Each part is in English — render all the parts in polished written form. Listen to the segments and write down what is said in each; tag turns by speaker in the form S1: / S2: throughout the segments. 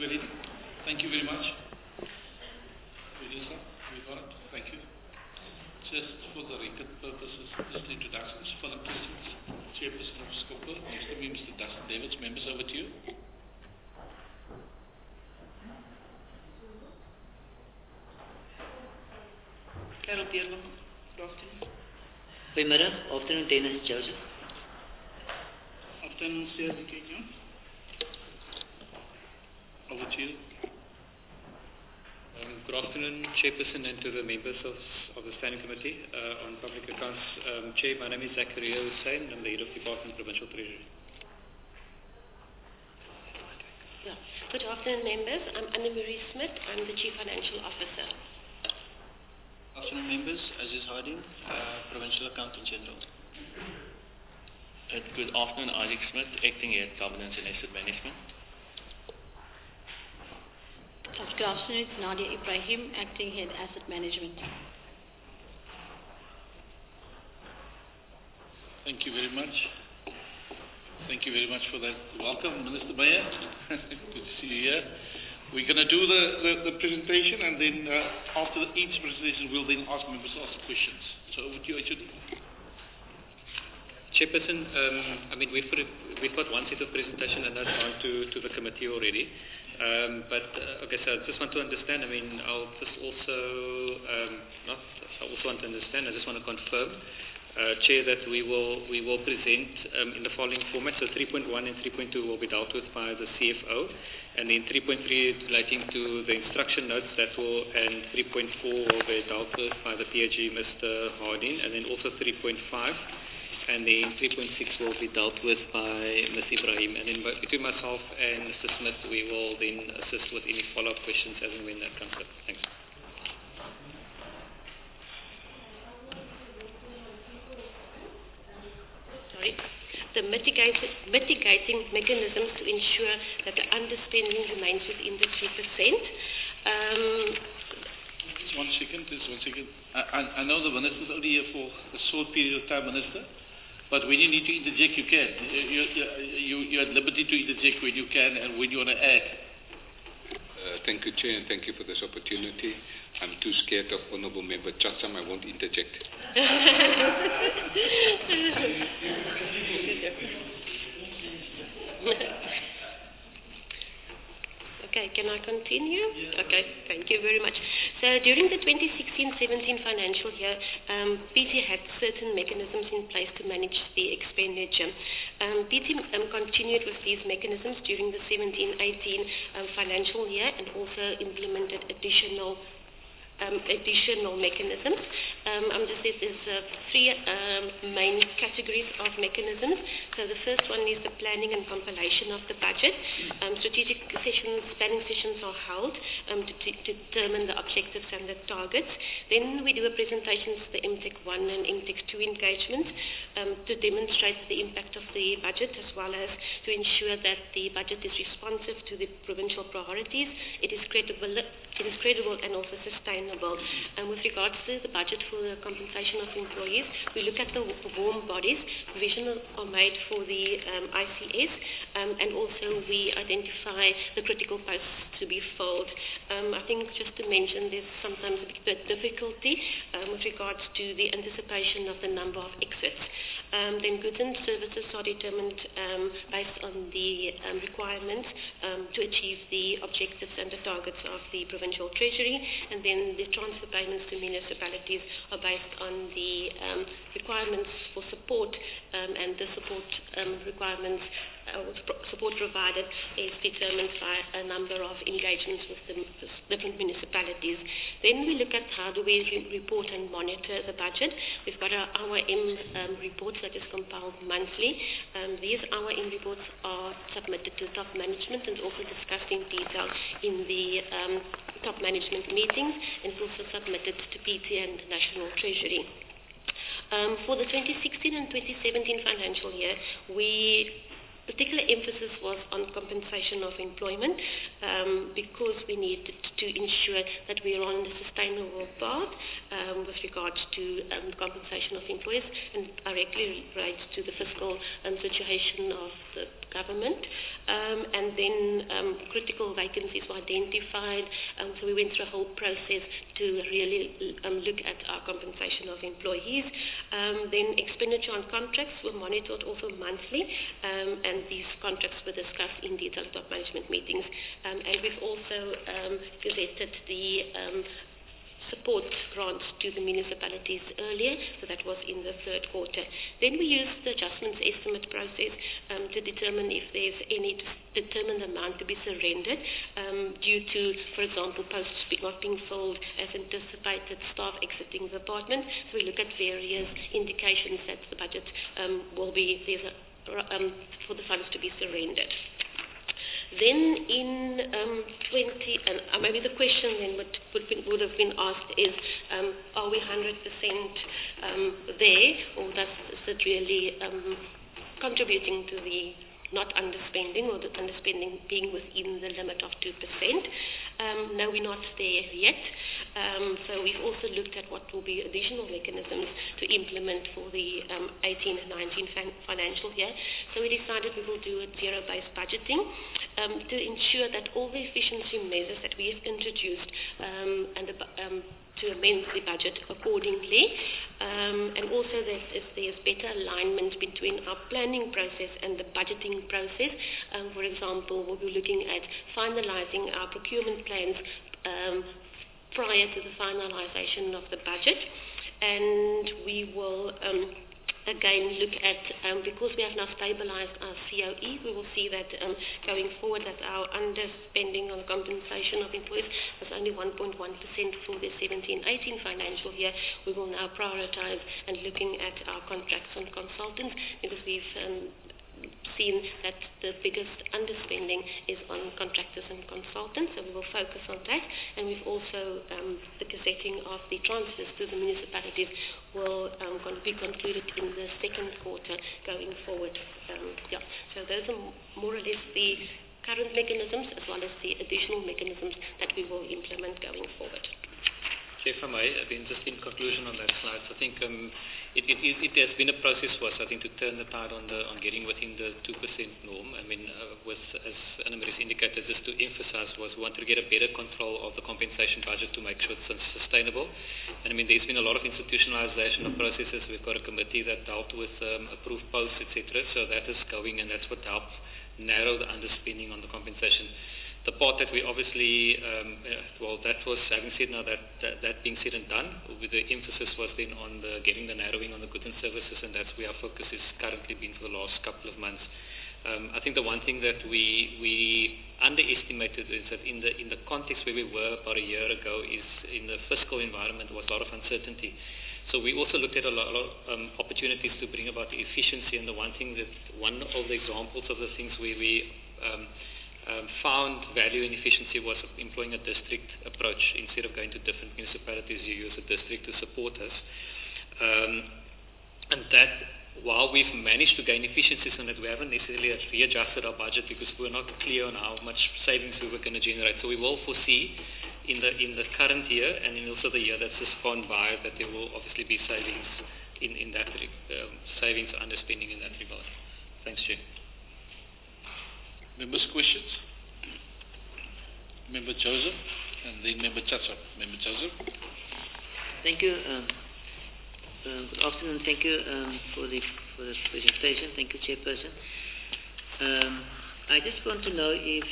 S1: Very. Thank you very much. Producer, we got it. Thank you. Just for the record purposes, just introductions. Philip Christians, Chairperson of SCOPA. Next to me, Mr. Dustin Davids. Members, over to you.
S2: Carol Pierlon, good afternoon.
S3: Goedemiddag, afternoon Dennis Joseph.
S2: Afternoon, Sir D.K. John.
S1: Over to you.
S4: Good afternoon, Chairperson, and to the members of the Standing Committee on Public Accounts. Chair, my name is Zakaria Hussain. I'm the Head of Department Provincial Treasury.
S5: Yeah. Good afternoon, members. I'm Anne-Marie Smith. I'm the Chief Financial Officer.
S6: Afternoon, members. Aziz Harding, Provincial Accountant General.
S7: Good afternoon, Isaac Smith, Acting Head Governance and Asset Management.
S8: Good afternoon, it's Nadia Ibrahim, Acting Head Asset Management.
S1: Thank you very much. Thank you very much for that. Welcome, Minister Meyer. Good to see you here. We're going to do the presentation, and then after each presentation, we'll then ask members to ask questions. So over to you, HOD.
S4: Chairperson, we've got one set of presentation, and that's gone to the committee already. Okay, so I just want to understand. I just want to confirm, Chair, that we will present in the following format. So 3.1 and 3.2 will be dealt with by the CFO, and then 3.3 is relating to the instruction notes and 3.4 will be dealt with by the PAG, Mr. Harding, and then also 3.5. And then 3.6 will be dealt with by Ms. Ibrahim. And then between myself and Mr. Smith, we will then assist with any follow-up questions as and when that comes up. Thanks.
S5: Sorry. The mitigating mechanisms to ensure that the understanding remains within the 3%.
S1: Just one second. I know the Minister is only here for a short period of time, Minister. But when you need to interject, you can. You're at liberty to interject when you can and when you want to add.
S9: Thank you, Chair, and thank you for this opportunity. I'm too scared of Honourable Member Chatham. I won't interject.
S5: Okay, can I continue? Okay, thank you very much. So during the 2016-17 financial year, PT had certain mechanisms in place to manage the expenditure. PT continued with these mechanisms during the 17-18 financial year and also implemented additional mechanisms. There's three main categories of mechanisms. So the first one is the planning and compilation of the budget. Strategic planning sessions are held to determine the objectives and the targets. Then we do a presentation to the MTech 1 and MTech 2 engagements to demonstrate the impact of the budget as well as to ensure that the budget is responsive to the provincial priorities. It is credible and also sustainable. With regards to the budget for the compensation of employees, we look at the warm bodies. Provisions are made for the ICS, and also we identify the critical posts to be filled. I think just to mention, there's sometimes a bit difficulty with regards to the anticipation of the number of exits. Then goods and services are determined based on the requirements to achieve the objectives and the targets of the provincial treasury, and then the transfer payments to municipalities are based on the requirements for support, and the support requirements support provided is determined by a number of engagements with the different municipalities. Then we look at how do we report and monitor the budget. We've got our OM reports that is compiled monthly. These OM reports are submitted to top management and also discussed in detail in the top management meetings, and it's also submitted to PT and National Treasury. For the 2016 and 2017 financial year, we particular emphasis was on compensation of employment because we needed to ensure that we are on the sustainable path with regards to compensation of employees, and directly relates to the fiscal situation of the government. And then critical vacancies were identified, so we went through a whole process to really look at our compensation of employees. Then expenditure on contracts were monitored also monthly, and these contracts were discussed in detail at top management meetings. And we've also gazetted the support grants to the municipalities earlier, so that was in the third quarter. Then we used the adjustments estimate process to determine if there's any determined amount to be surrendered due to, for example, posts not being filled as anticipated, staff exiting the department. So we look at various indications that the budget will be there's for the funds to be surrendered. Then in maybe the question then would have been asked is, are we 100% there, or is it really contributing to the not underspending, or the underspending being within the limit of 2%? No, we're not there yet. So we've also looked at what will be additional mechanisms to implement for the 18 and 19 financial year. So we decided we will do a zero-based budgeting to ensure that all the efficiency measures that we have introduced to amend the budget accordingly, and also that if there's better alignment between our planning process and the budgeting process. For example, we'll be looking at finalizing our procurement plans prior to the finalization of the budget, and we will again look at, because we have now stabilized our COE, we will see that going forward that our underspending on compensation of employees was only 1.1% for the 17-18 financial year. We will now prioritize and looking at our contracts and consultants, because we've seen that the biggest underspending is on contractors and consultants, so we will focus on that. And we've also, the gazetting of the transfers to the municipalities will be concluded in the second quarter going forward. So those are more or less the current mechanisms, as well as the additional mechanisms that we will implement going forward.
S4: Chair, if I may, just in conclusion on that slide, I think it has been a process for us, I think, to turn the tide on getting within the 2% norm. I mean, as Anna Marie indicated, just to emphasize, was we want to get a better control of the compensation budget to make sure it's sustainable. And I mean, there's been a lot of institutionalization of processes. We've got a committee that dealt with approved posts, etc. So that is going, and that's what helped narrow the underspending on the compensation. The part that we obviously, that was, having said now that being said and done, the emphasis was then on getting the narrowing on the goods and services, and that's where our focus has currently been for the last couple of months. I think the one thing that we underestimated is that in the context where we were about a year ago is in the fiscal environment there was a lot of uncertainty. So we also looked at a lot of opportunities to bring about efficiency, and one of the examples of the things where we found value in efficiency was employing a district approach. Instead of going to different municipalities, you use a district to support us. And that, while we've managed to gain efficiencies on it, we haven't necessarily readjusted our budget because we're not clear on how much savings we were going to generate. So we will foresee in the current year, and in also the year that's just gone by, that there will obviously be savings in that savings underspending in that regard. Thanks, Chair.
S1: Members' questions? Member Joseph, and then Member Chatsam. Member Joseph.
S3: Thank you. Good afternoon. Thank you for the presentation. Thank you, Chairperson. I just want to know if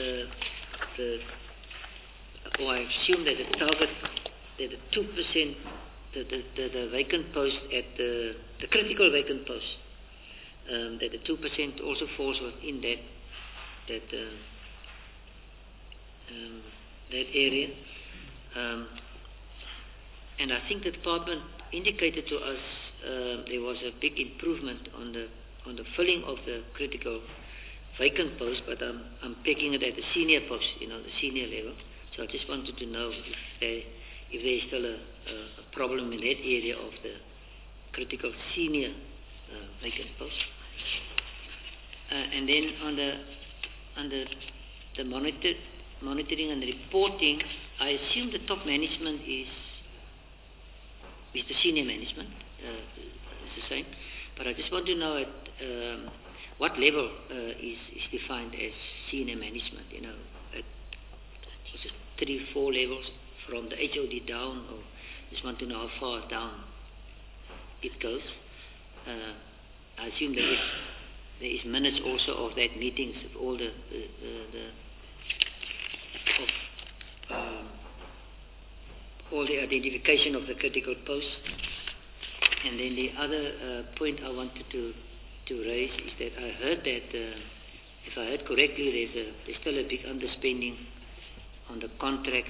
S3: I assume that the target, that the 2%, the vacant post at the critical vacant post, that the 2% also falls within that area, and I think the department indicated to us there was a big improvement on the filling of the critical vacant post, but I'm taking it at the senior post, the senior level. So I just wanted to know if there is still a problem in that area of the critical senior vacant post. And then on the monitoring and reporting, I assume the top management is the senior management, is the same. But I just want to know at what level is defined as senior management, is it 3-4 levels from the HOD down, or just want to know how far down it goes. I assume there is minutes also of that meetings of all all the identification of the critical posts. And then the other point I wanted to raise is that I heard that, if I heard correctly, there's still a big underspending on the contracts.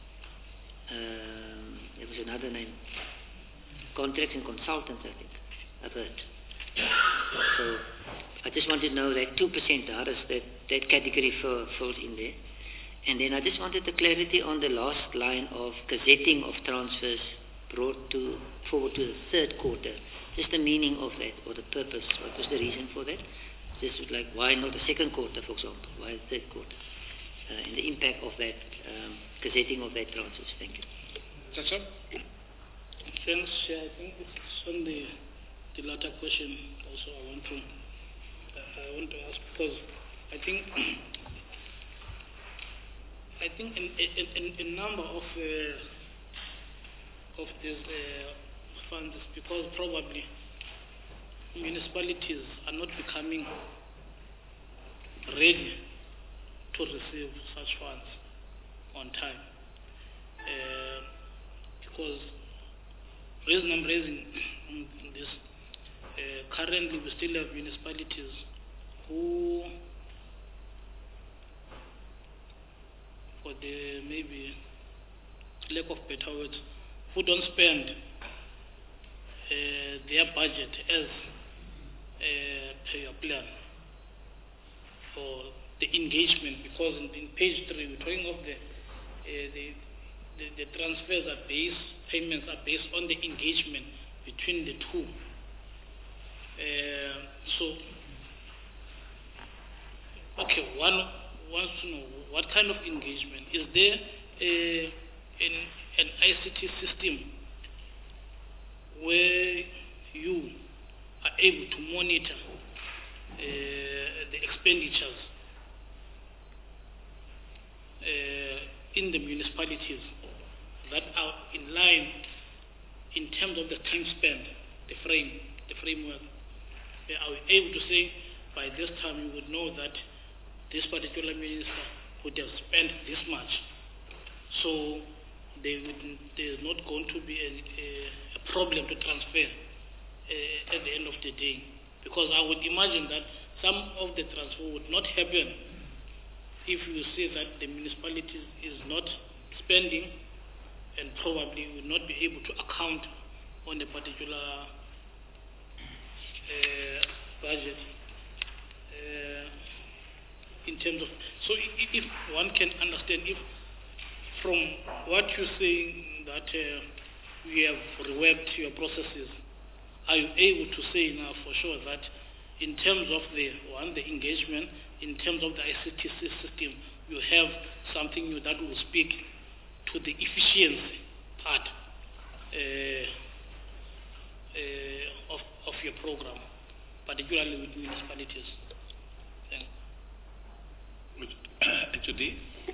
S3: There was another name. Contracts and consultants, I think, I've heard. So I just wanted to know that 2%, how does that category falls in there? And then I just wanted the clarity on the last line of gazetting of transfers brought forward to the third quarter. Just the meaning of that, or the purpose. What was the reason for that? Just like, why not the second quarter, for example? Why the third quarter? And the impact of that gazetting of that transfers. Thank you.
S1: Chacha?
S10: Thanks, Chair. I think it's on the latter question also I want to ask, because I think in number of these funds, because probably municipalities are not becoming ready to receive such funds on time, because reason I'm raising this, currently we still have municipalities who, for the maybe lack of better words, who don't spend their budget as per your plan for the engagement, because in page 3 we're talking of the transfers are based, payments are based on the engagement between the two. So, okay, one wants to know what kind of engagement. Is there an ICT system where you are able to monitor the expenditures in the municipalities that are in line in terms of the time spent, the framework? Are we able to say by this time you would know that this particular minister would have spent this much, so there's not going to be a problem to transfer at the end of the day? Because I would imagine that some of the transfer would not happen if you say that the municipality is not spending and probably will not be able to account on a particular budget in terms of, so if one can understand, if from what you're saying that you have reworked your processes, are you able to say now for sure that in terms of the engagement, in terms of the ICT system, you have something that will speak to the efficiency part of your program, particularly with municipalities? Thanks.
S1: HOD?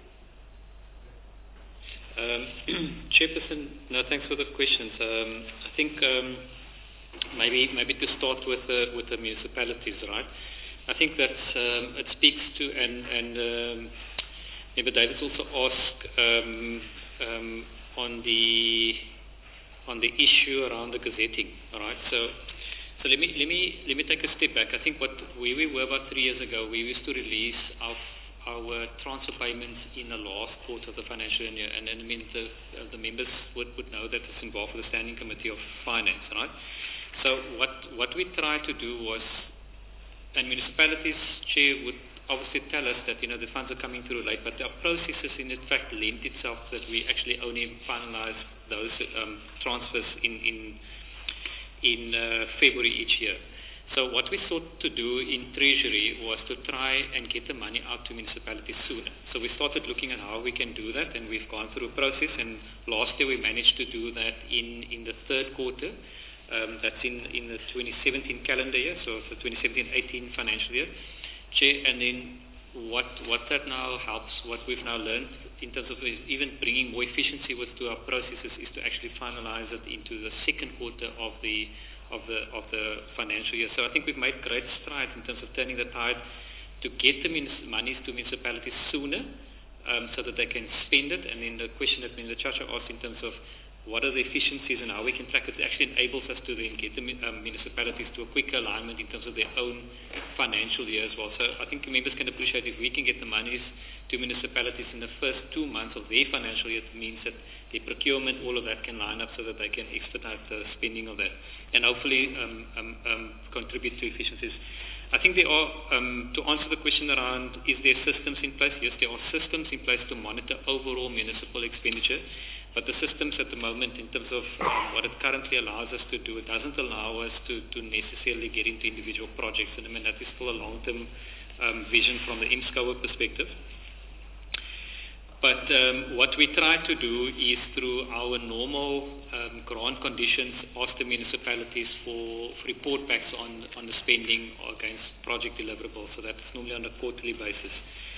S4: Chairperson, no, thanks for the questions. I think maybe to start with the municipalities, right? I think that it speaks to, and maybe David also asked on the issue around the gazetting, all right? So let me take a step back. I think where we were about 3 years ago, we used to release our transfer payments in the last quarter of the financial year, and I mean the members would know that it's involved with the Standing Committee of Finance, right? So what we tried to do was, and municipalities chair would obviously tell us that the funds are coming through late, but our processes in fact lent itself that we actually only finalize those transfers in February each year. So what we sought to do in Treasury was to try and get the money out to municipalities sooner. So we started looking at how we can do that, and we've gone through a process, and last year we managed to do that in the third quarter. That's in the 2017 calendar year, so it's the 2017-18 financial year. And then what that now helps, what we've now learned in terms of even bringing more efficiency to our processes, is to actually finalize it into the second quarter of the financial year. So I think we've made great strides in terms of turning the tide to get the monies to municipalities sooner, so that they can spend it. And then the question that Minister Chacha asked in terms of what are the efficiencies and how we can track it, actually enables us to then get the municipalities to a quicker alignment in terms of their own financial year as well. So I think members can appreciate if we can get the monies to municipalities in the first 2 months of their financial year, it means that the procurement, all of that can line up so that they can expedite the spending of that and hopefully contribute to efficiencies. I think there are, to answer the question around is there systems in place, yes, there are systems in place to monitor overall municipal expenditure. But the systems at the moment, in terms of what it currently allows us to do, it doesn't allow us to necessarily get into individual projects. And I mean, that is still a long-term vision from the MSCOA perspective. But what we try to do is through our normal grant conditions, ask the municipalities for report backs on the spending against project deliverables. So that's normally on a quarterly basis.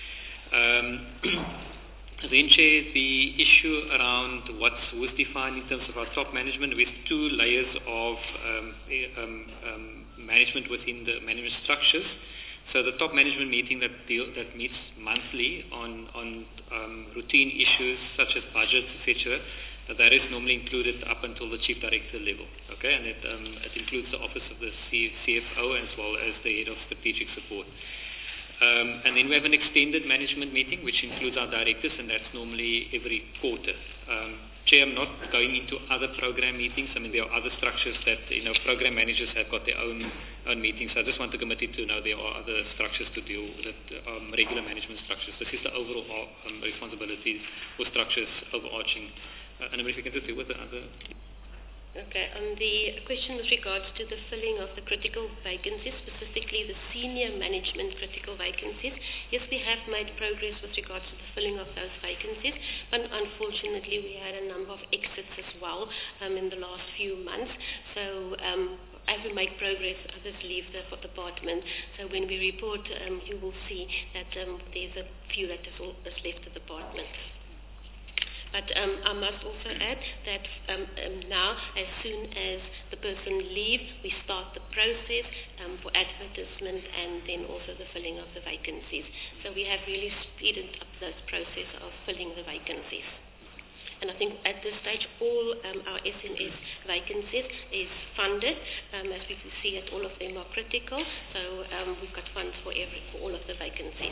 S4: Then, Chair, the issue around who's defined in terms of our top management, with 2 layers of management within the management structures. So the top management meeting that meets monthly on routine issues such as budgets, etc., that is normally included up until the chief director level. Okay, and it includes the office of the CFO as well as the head of strategic support. And then we have an extended management meeting, which includes our directors, and that's normally every quarter. Chair, I'm not going into other program meetings. I mean, there are other structures that, program managers have got their own meetings. I just want the committee to know there are other structures to deal with, regular management structures. This is the overall responsibilities or structures overarching. And if you can just deal with the other...
S5: Okay, on the question with regards to the filling of the critical vacancies, specifically the senior management critical vacancies, yes, we have made progress with regards to the filling of those vacancies, but unfortunately we had a number of exits as well in the last few months. So as we make progress, others leave the department. So when we report, you will see that there's a few that is left the department. But I must also add that now, as soon as the person leaves, we start the process for advertisement and then also the filling of the vacancies. So we have really speeded up this process of filling the vacancies. And I think at this stage, all our SNS vacancies is funded. As we can see, that all of them are critical. So we've got funds for all of the vacancies.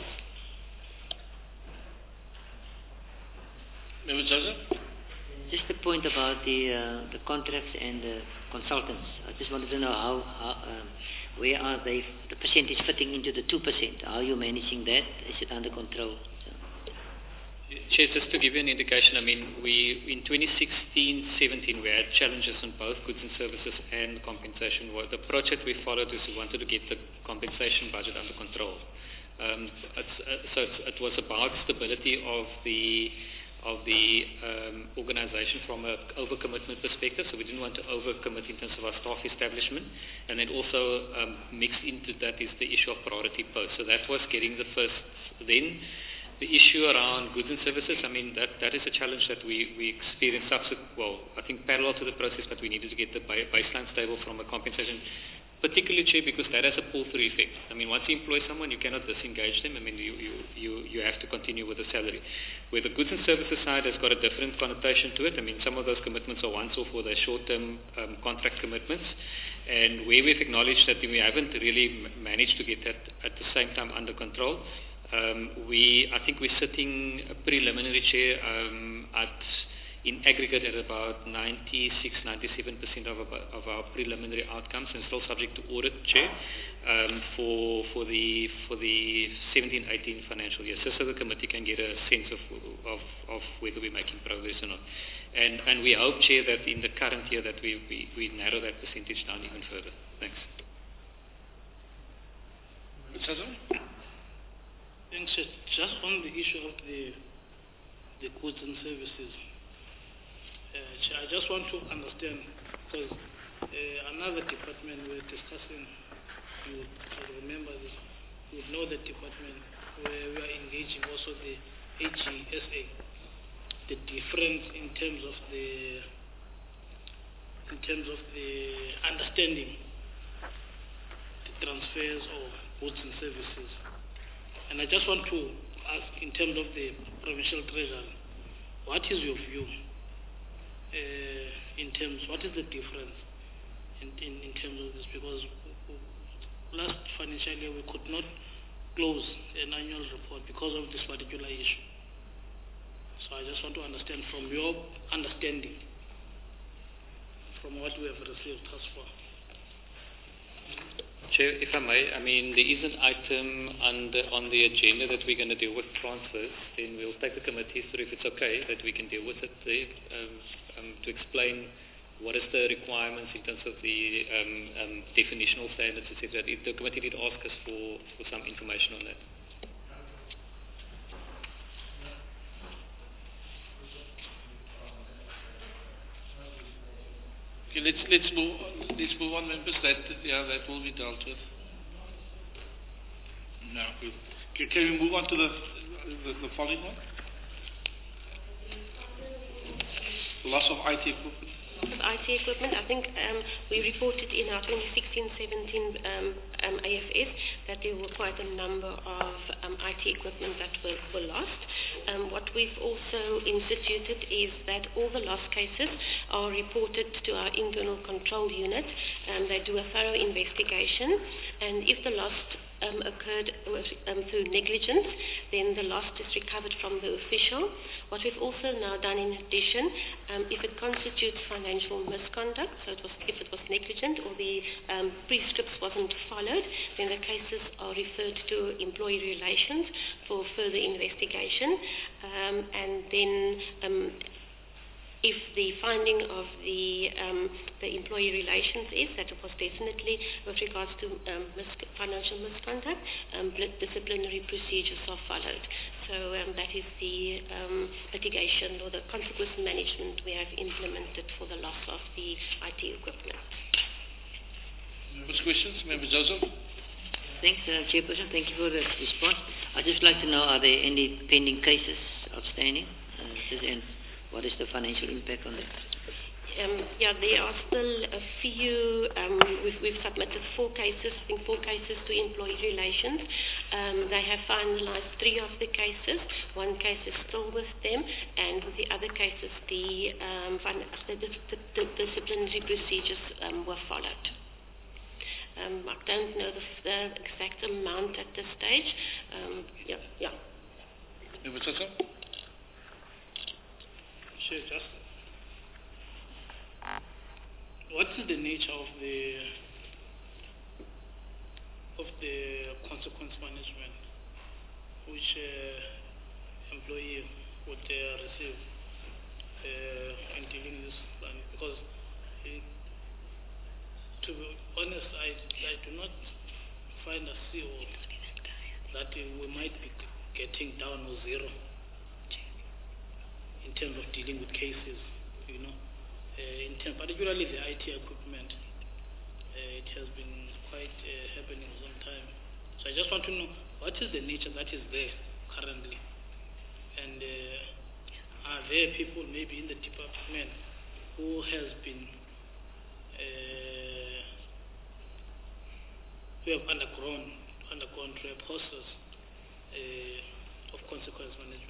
S3: Just a point about the contracts and the consultants. I just wanted to know how where are they, the percentage fitting into the 2%? How are you managing that? Is it under control?
S4: Chair, just to give you an indication, I mean, in 2016-17 we had challenges on both goods and services and compensation. The project we followed is we wanted to get the compensation budget under control. So it was about stability of the organization from an overcommitment perspective, so we didn't want to overcommit in terms of our staff establishment, and then also mixed into that is the issue of priority posts. So that was getting the first. Then the issue around goods and services, I mean, that is a challenge that we experienced I think parallel to the process, but we needed to get the baseline stable from a compensation, particularly, Chair, because that has a pull-through effect. I mean, once you employ someone, you cannot disengage them. I mean, you have to continue with the salary. Where the goods and services side has got a different connotation to it. I mean, some of those commitments are once-off or they're short-term contract commitments. And where we've acknowledged that we haven't really managed to get that at the same time under control, I think we're sitting a preliminary, Chair, in aggregate at about 96-97% of our preliminary outcomes, and still subject to audit, Chair, for the 17-18 financial year, so the committee can get a sense of whether we're making progress or not. And we hope, Chair, that in the current year that we narrow that percentage down even further. Thanks.
S1: Chazo?
S10: Thanks, Chair. Just on the issue of the goods and services, Chair, I just want to understand, because another department we're discussing, you would remember this, you would know the department where we are engaging also the AGSA, the difference in terms of the understanding the transfers of goods and services. And I just want to ask, in terms of the provincial treasury, what is your view what is the difference in terms of this? Because last financial year we could not close an annual report because of this particular issue. So I just want to understand from your understanding, from what we have received thus far.
S4: Chair, if I may, I mean, there is an item on the agenda that we're going to deal with transfers. Then we'll take the committee through, if it's okay, that we can deal with it there, to explain what is the requirements in terms of the definitional standards, etc. The committee did ask us for some information on that.
S1: Okay, let's move on, members. That will be dealt with. No, good. Okay, can we move on to the following one? Loss of IT equipment.
S5: Of IT equipment, I think we reported in our 2016-17 AFS that there were quite a number of IT equipment that were lost. What we've also instituted is that all the lost cases are reported to our internal control unit. They do a thorough investigation, and if the loss occurred through negligence, then the loss is recovered from the official. What we've also now done in addition, if it constitutes financial misconduct, so if it was negligent or the prescripts wasn't followed, then the cases are referred to employee relations for further investigation. And then if the finding of the employee relations is that it was definitely with regards to financial misconduct, disciplinary procedures are followed. So that is the litigation or the consequence management we have implemented for the loss of the IT equipment.
S1: Members' questions? Member Joseph?
S3: Thanks, Chairperson. Thank you for the response. I'd just like to know, are there any pending cases outstanding? And what is the financial impact on that?
S5: Yeah, there are still a few. We've submitted 4 cases, I think 4 cases to employee relations. They have finalized 3 of the cases. 1 case is still with them, and with the other cases, the disciplinary procedures were followed. I don't know the exact amount at this stage. Yeah.
S1: Member Chazo?
S10: Sure, just what is the nature of the consequence management which employee would receive in dealing with this plan? Because to be honest, I do not find a CO that we might be getting down to 0 in terms of dealing with cases, particularly the IT equipment. It has been quite happening for some time. So I just want to know what is the nature that is there currently, and are there people maybe in the department who has been who have undergone a process of consequence management?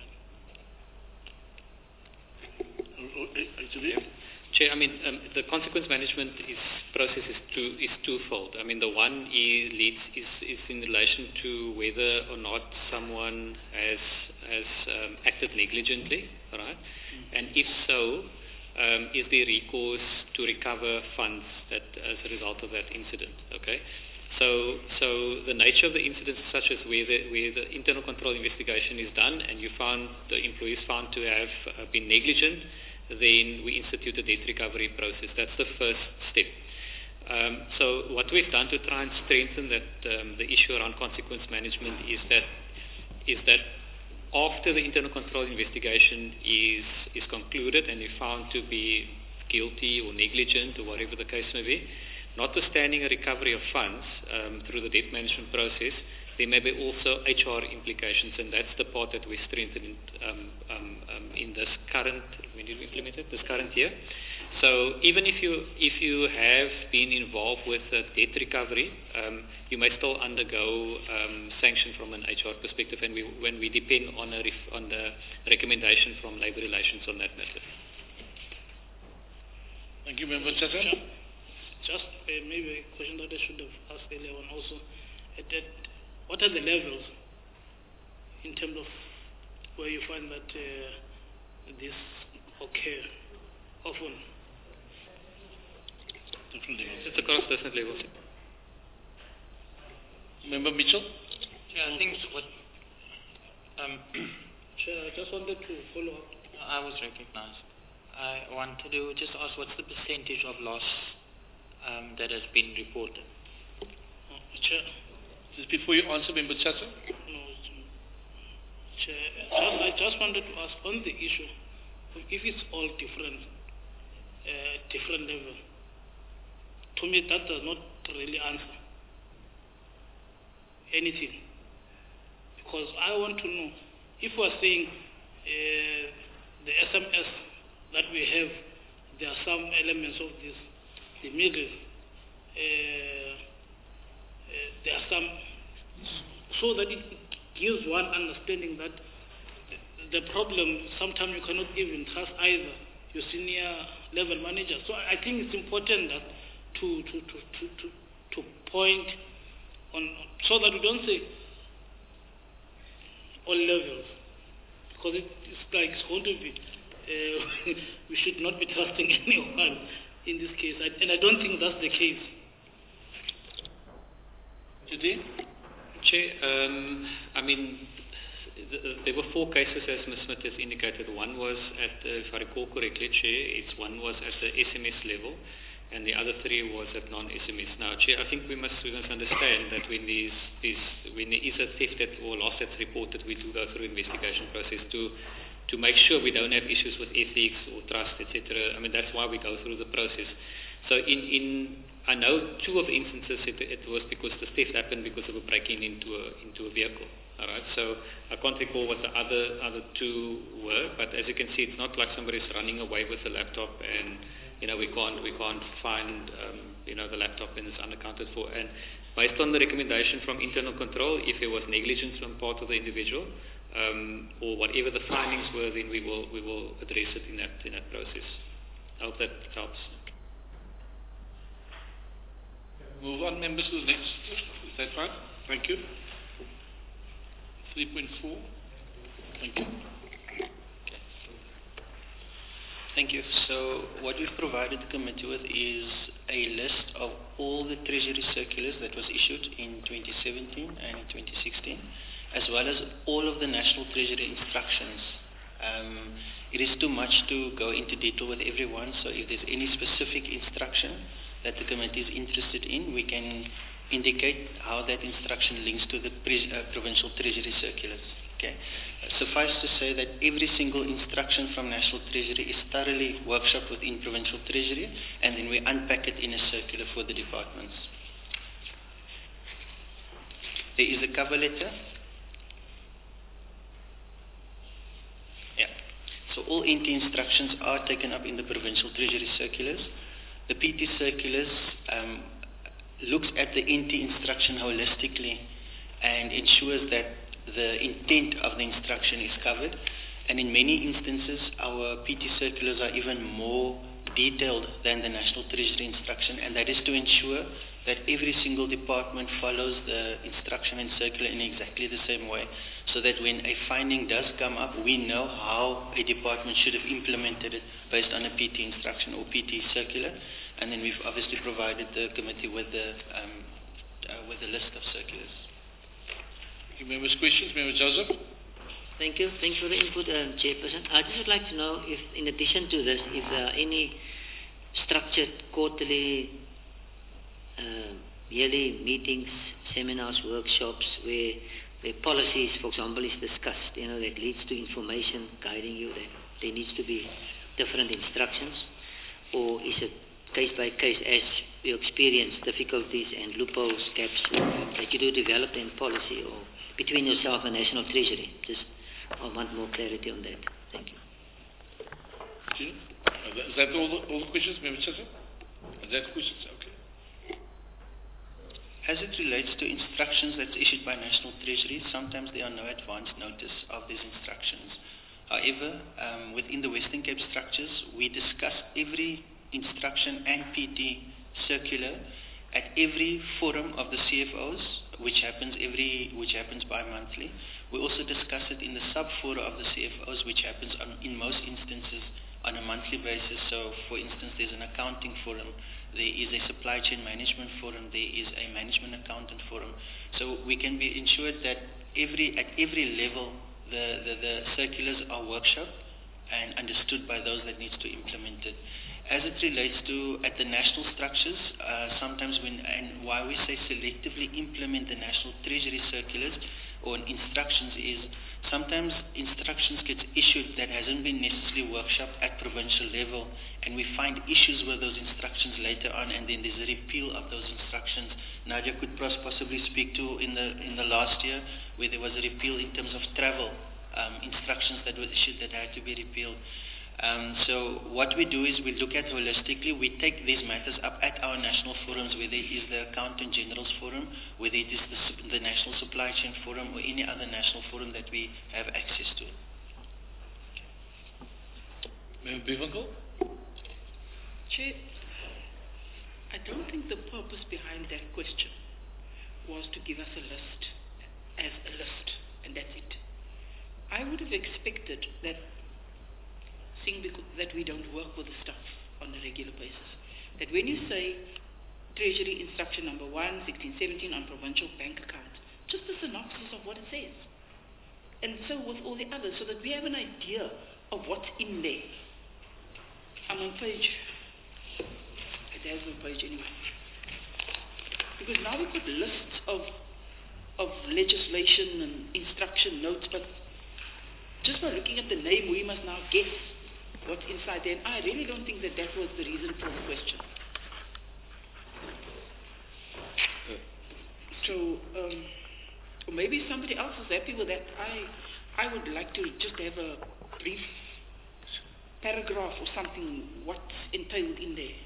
S4: Chair, I mean, the consequence management process is twofold. I mean, the one is in relation to whether or not someone has acted negligently, right? And if so, is there recourse to recover funds that as a result of that incident? Okay. So the nature of the incident is such as where the internal control investigation is done and you found the employees found to have been negligent, then we institute a debt recovery process. That's the first step. So what we've done to try and strengthen that the issue around consequence management is that after the internal control investigation is concluded and is found to be guilty or negligent or whatever the case may be, notwithstanding a recovery of funds through the debt management process, there may be also HR implications, and that's the part that we strengthened in this current, when did we implement it? This current year. So even if you have been involved with debt recovery, you may still undergo sanction from an HR perspective, and when we depend on the recommendation from Labour Relations on that matter.
S1: Thank you, Member Chacha.
S10: Just maybe a question that I should have asked earlier on also. What are the levels in terms of where you find that this occur often?
S1: Different levels.
S4: It's across different levels.
S1: Member Mitchell?
S11: Yeah, I think what...
S10: Chair, I just wanted to follow up.
S11: I was recognized. I wanted to just ask, what's the percentage of loss that has been reported?
S10: Chair.
S1: Just before you answer, Member Chacha.
S10: No, Chair. I just wanted to ask on the issue, if it's all different level, to me that does not really answer anything. Because I want to know, if we are saying the SMS that we have, there are some elements of this, the middle, there are some, so that it gives one understanding that the problem, sometimes you cannot even trust either your senior level manager. So I think it's important that to point on, so that we don't say all levels, because it's like it's going to be, we should not be trusting anyone in this case, and I don't think that's the case.
S1: Judy?
S4: Chair, I mean, there were 4 cases, as Ms. Smith has indicated. One was at, if I recall correctly, Chair, one was at the SMS level, and the other 3 was at non-SMS. Now, Chair, I think we must understand that when there is a theft or loss that's reported, we do go through investigation process to make sure we don't have issues with ethics or trust, etc. I mean, that's why we go through the process. So I know 2 of the instances it was because the theft happened because of a breaking into a vehicle. All right. So I can't recall what the other 2 were, but as you can see, it's not like somebody's running away with a laptop and we can't find the laptop and it's unaccounted for. And based on the recommendation from internal control, if there was negligence on part of the individual or whatever the findings were, then we will address it in that process. I hope that helps.
S1: Move on, members, to the next. Is that right? Thank you. 3.4. Thank you.
S6: Thank you. So what we've provided the committee with is a list of all the Treasury circulars that was issued in 2017 and 2016, as well as all of the National Treasury instructions. It is too much to go into detail with everyone, so if there's any specific instruction that the committee is interested in, we can indicate how that instruction links to the provincial Treasury circulars. Okay. Suffice to say that every single instruction from National Treasury is thoroughly workshopped within Provincial Treasury, and then we unpack it in a circular for the departments. There is a cover letter. Yeah. So all NT instructions are taken up in the Provincial Treasury circulars. The PT circulars looks at the NT instruction holistically and ensures that the intent of the instruction is covered, and in many instances our PT circulars are even more detailed than the National Treasury instruction, and that is to ensure that every single department follows the instruction and circular in exactly the same way, so that when a finding does come up, we know how a department should have implemented it based on a PT instruction or PT circular, and then we've obviously provided the committee with a list of circulars.
S1: Members' questions, Member Joseph.
S3: Thank you. Thanks for the input, Chairperson. I just would like to know if, in addition to this, if there are any structured quarterly yearly meetings, seminars, workshops where policies, for example, is discussed, that leads to information guiding you, that there needs to be different instructions, or is it case by case as you experience difficulties and loopholes, gaps that you do develop in policy or between yourself and National Treasury? I want more clarity on that. Thank you.
S1: Is that all the questions, Member Chairman? Is that questions? Okay.
S6: As it relates to instructions that's issued by National Treasury, sometimes there are no advance notice of these instructions. However, within the Western Cape structures, we discuss every instruction and PT circular at every forum of the CFOs, which happens bi-monthly. We also discuss it in the sub-fora of the CFOs, which happens in most instances on a monthly basis. So, for instance, there's an accounting forum, there is a supply chain management forum, there is a management accountant forum. So we can be ensured that at every level the circulars are workshopped and understood by those that needs to implement it. As it relates to at the national structures, sometimes why we say selectively implement the National Treasury circulars or instructions is sometimes instructions get issued that hasn't been necessarily workshopped at provincial level, and we find issues with those instructions later on, and then there's a repeal of those instructions. Nadia could possibly speak to in the last year where there was a repeal in terms of travel instructions that were issued that had to be repealed. So what we do is we look at holistically, we take these matters up at our national forums, whether it is the Accountant General's Forum, whether it is the National Supply Chain Forum, or any other national forum that we have access to.
S1: Member Bivango?
S2: Chair, I don't think the purpose behind that question was to give us a list as a list, and that's it. I would have expected that that we don't work with the stuff on a regular basis. That when you say Treasury Instruction Number 1, 1617 on provincial bank accounts, just a synopsis of what it says. And so with all the others, so that we have an idea of what's in there. I'm on page, it has no page anyway. Because now we've got lists of legislation and instruction notes, but just by looking at the name, we must now guess what's inside there. And I really don't think that was the reason for the question. So maybe somebody else is happy with that. I would like to just have a brief paragraph or something, what's entailed in there.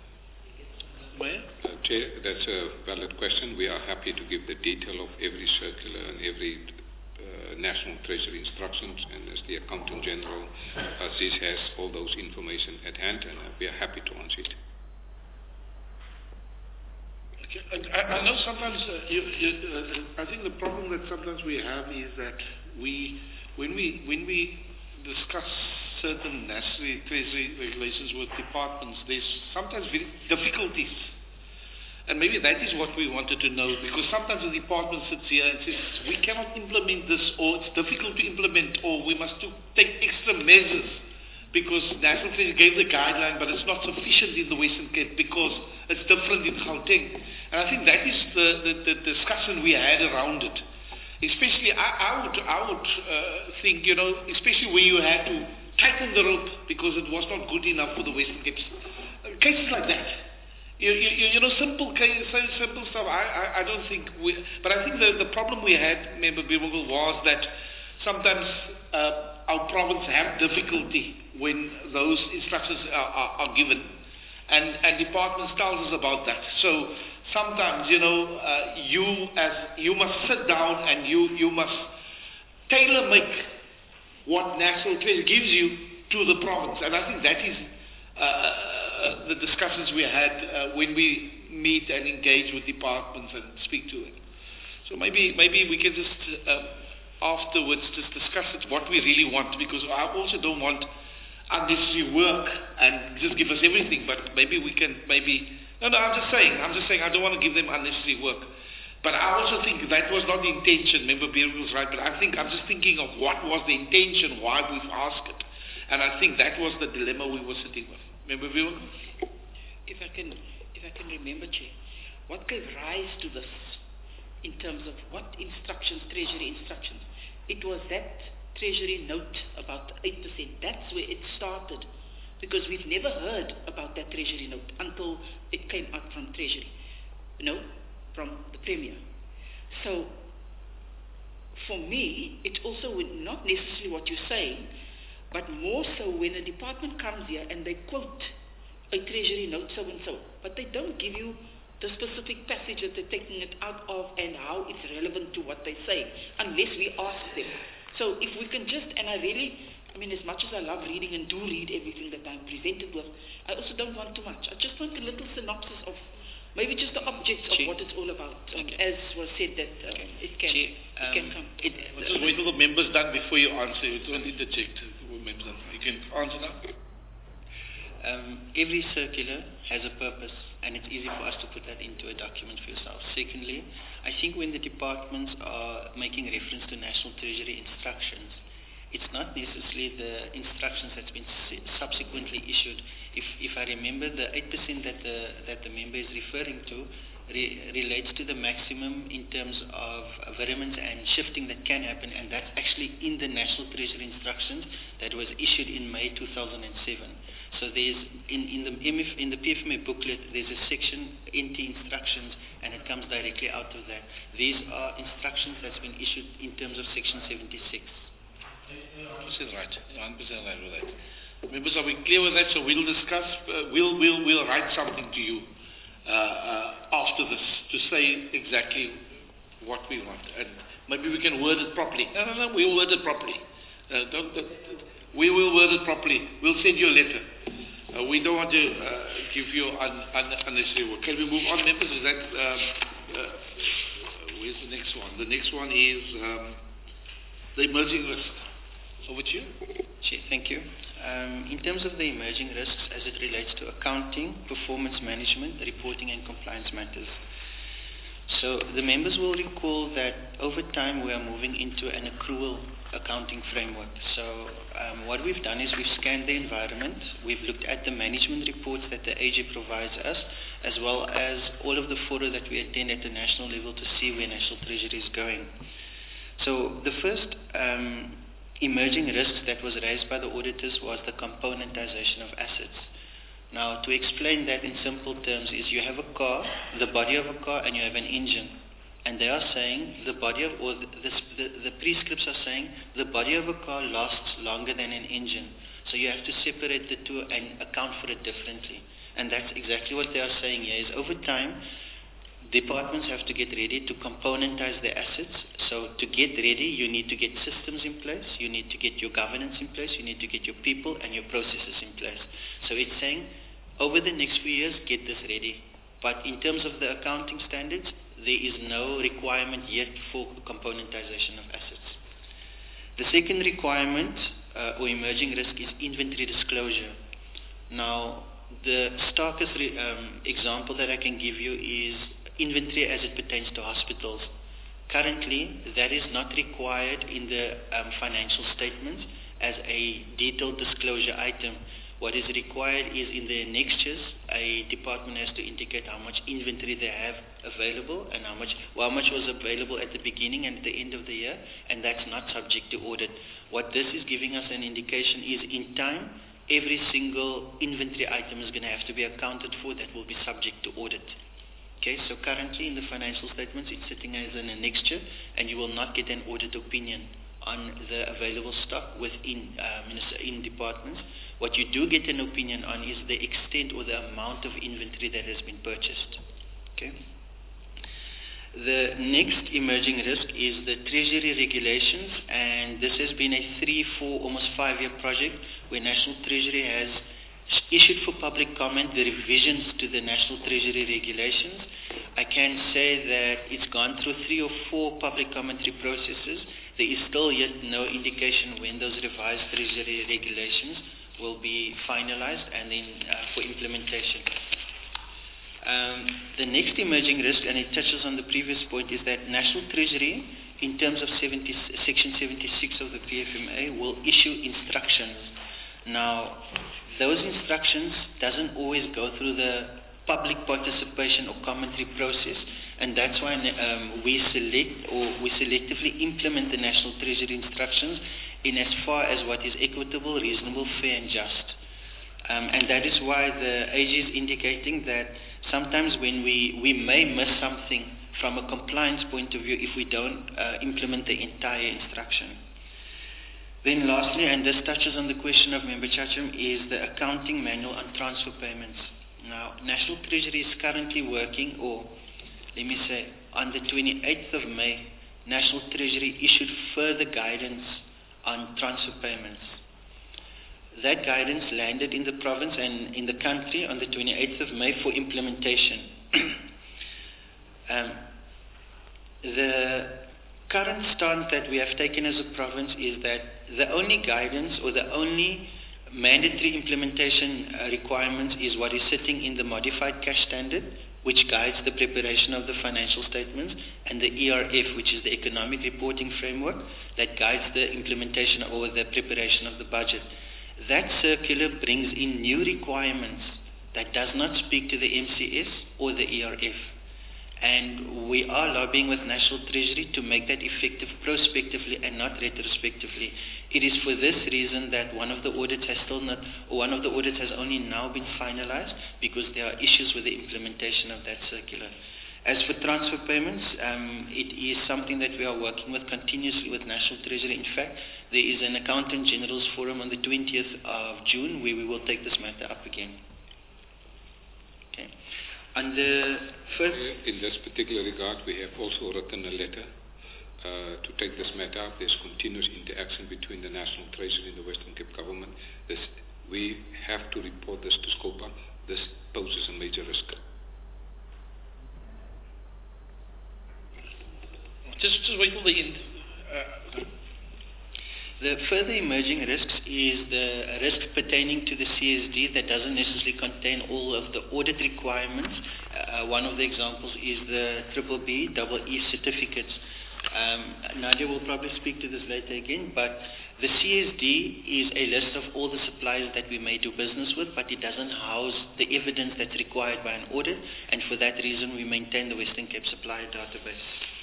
S9: Chair, that's a valid question. We are happy to give the detail of every circular and every National Treasury instructions, and as the Accountant General, Aziz has all those information at hand, and we are happy to answer it.
S1: Okay. I know sometimes, I think the problem that sometimes we have is that when we discuss certain National Treasury regulations with departments, there's sometimes difficulties. And maybe that is what we wanted to know, because sometimes the department sits here and says, we cannot implement this, or it's difficult to implement, or we must take extra measures, because National Treasury gave the guideline, but it's not sufficient in the Western Cape because it's different in Gauteng. And I think that is the discussion we had around it. Especially, I would think, especially where you had to tighten the rope because it was not good enough for the Western Cape. Cases like that. Simple stuff. I don't think but I think the problem we had, Member Bivango, was that sometimes our province have difficulty when those instructions are given, and departments tells us about that. So sometimes, you must sit down and you must tailor make what National Treasury gives you to the province, and I think that is the discussions we had when we meet and engage with departments and speak to it. So maybe we can just afterwards just discuss it, what we really want, because I also don't want unnecessary work and just give us everything, but maybe we can I'm just saying I don't want to give them unnecessary work. But I also think that was not the intention. Member Beer was right, but I'm just thinking of what was the intention, why we've asked it. And I think that was the dilemma we were sitting with. Member Beer?
S2: If I can remember, Chair, what gave rise to this in terms of what instructions, Treasury instructions. It was that Treasury note about 8%. That's where it started, because we've never heard about that Treasury note until it came out from Treasury, from the Premier. So, for me, it's also not necessarily what you're saying, but more so when a department comes here and they quote a Treasury note so and so, but they don't give you the specific passage that they're taking it out of and how it's relevant to what they say, unless we ask them. So if we can just, and I really, as much as I love reading and do read everything that I'm presented with, I also don't want too much. I just want a little synopsis of maybe just the objects of what it's all about. As was said, that it can come.
S1: Just wait till the member's done before you answer. You don't interject. You can answer now.
S6: Every circular has a purpose, and it's easy for us to put that into a document for yourself. Secondly, I think when the departments are making reference to National Treasury instructions, it's not necessarily the instructions that's been subsequently issued. If I remember, the 8% that the member is referring to relates to the maximum in terms of variance and shifting that can happen, and that's actually in the National Treasury instructions that was issued in May 2007. So there's in the PFMA booklet, there's a section NT instructions, and it comes directly out of that. These are instructions that's been issued in terms of Section 76.
S1: 100% right. 100% right with that. Members, are we clear with that? So we'll discuss. We'll write something to you after this to say exactly what we want, and maybe we can word it properly. No, we'll word it properly. We will word it properly. We'll send you a letter. We don't want to give you unnecessary work. Can we move on, members? Is that where's the next one? The next one is the emerging risk. Over to you.
S6: Sure, thank you. In terms of the emerging risks as it relates to accounting, performance management, reporting and compliance matters. So the members will recall that over time we are moving into an accrual accounting framework. So what we've done is we've scanned the environment, we've looked at the management reports that the AG provides us, as well as all of the fora that we attend at the national level to see where National Treasury is going. So the first emerging risks that was raised by the auditors was the componentization of assets. Now, to explain that in simple terms is you have a car, the body of a car, and you have an engine. And they are saying the prescripts are saying the body of a car lasts longer than an engine. So you have to separate the two and account for it differently. And that's exactly what they are saying here is over time, departments have to get ready to componentize their assets. So to get ready, you need to get systems in place, you need to get your governance in place, you need to get your people and your processes in place. So it's saying, over the next few years, get this ready. But in terms of the accounting standards, there is no requirement yet for componentization of assets. The second requirement or emerging risk is inventory disclosure. Now, the starkest example that I can give you is inventory as it pertains to hospitals. Currently, that is not required in the financial statements as a detailed disclosure item. What is required is in the annexures, a department has to indicate how much inventory they have available and how much was available at the beginning and at the end of the year, and that's not subject to audit. What this is giving us an indication is in time, every single inventory item is going to have to be accounted for that will be subject to audit. Okay, so currently in the financial statements, it's sitting as an annexure, and you will not get an audit opinion on the available stock within in departments. What you do get an opinion on is the extent or the amount of inventory that has been purchased. Okay. The next emerging risk is the Treasury regulations, and this has been a 3, 4, almost 5-year project where National Treasury has issued for public comment the revisions to the National Treasury regulations. I can say that it's gone through 3 or 4 public commentary processes. There is still yet no indication when those revised Treasury regulations will be finalized and then for implementation. The next emerging risk, and it touches on the previous point, is that National Treasury, in terms of Section 76 of the PFMA, will issue instructions. Now, those instructions doesn't always go through the public participation or commentary process, and that's why we selectively implement the National Treasury instructions in as far as what is equitable, reasonable, fair and just. And that is why the AG is indicating that sometimes when we may miss something from a compliance point of view if we don't implement the entire instruction. Then lastly, and this touches on the question of Member Chacham, is the accounting manual on transfer payments. Now, National Treasury is currently working, or let me say, on the 28th of May, National Treasury issued further guidance on transfer payments. That guidance landed in the province and in the country on the 28th of May for implementation. The current stance that we have taken as a province is that the only guidance or the only mandatory implementation requirements is what is sitting in the modified cash standard, which guides the preparation of the financial statements, and the ERF, which is the economic reporting framework that guides the implementation or the preparation of the budget. That circular brings in new requirements that does not speak to the MCS or the ERF. And we are lobbying with National Treasury to make that effective prospectively and not retrospectively. It is for this reason that one of the audits has only now been finalized, because there are issues with the implementation of that circular. As for transfer payments, it is something that we are working with continuously with National Treasury. In fact, there is an Accountant General's Forum on the 20th of June where we will take this matter up again. Okay. On the first,
S9: in this particular regard, we have also written a letter to take this matter up. There's continuous interaction between the National Treasury and the Western Cape government. We have to report this to SCOPA. This poses a major risk.
S1: Just wait till the end.
S6: The further emerging risks is the risk pertaining to the CSD that doesn't necessarily contain all of the audit requirements. One of the examples is the BBB, EE certificates. Nadia will probably speak to this later again, but the CSD is a list of all the suppliers that we may do business with, but it doesn't house the evidence that's required by an audit, and for that reason we maintain the Western Cape supplier database.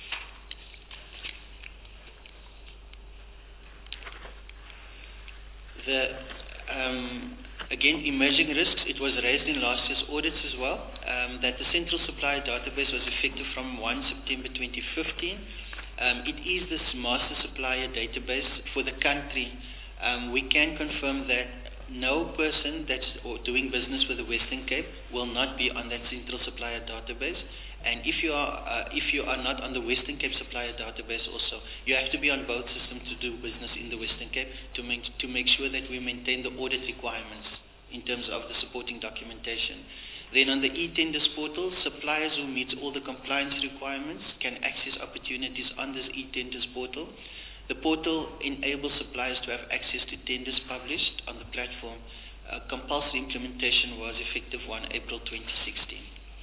S6: Again, emerging risks, it was raised in last year's audits as well, that the central supplier database was effective from 1 September 2015. It is this master supplier database for the country. We can confirm that no person that's doing business with the Western Cape will not be on that central supplier database. And if you are not on the Western Cape supplier database also, you have to be on both systems to do business in the Western Cape to make sure that we maintain the audit requirements in terms of the supporting documentation. Then on the e-tenders portal, suppliers who meet all the compliance requirements can access opportunities on this e-tenders portal. The portal enables suppliers to have access to tenders published on the platform. Compulsory implementation was effective 1 April 2016.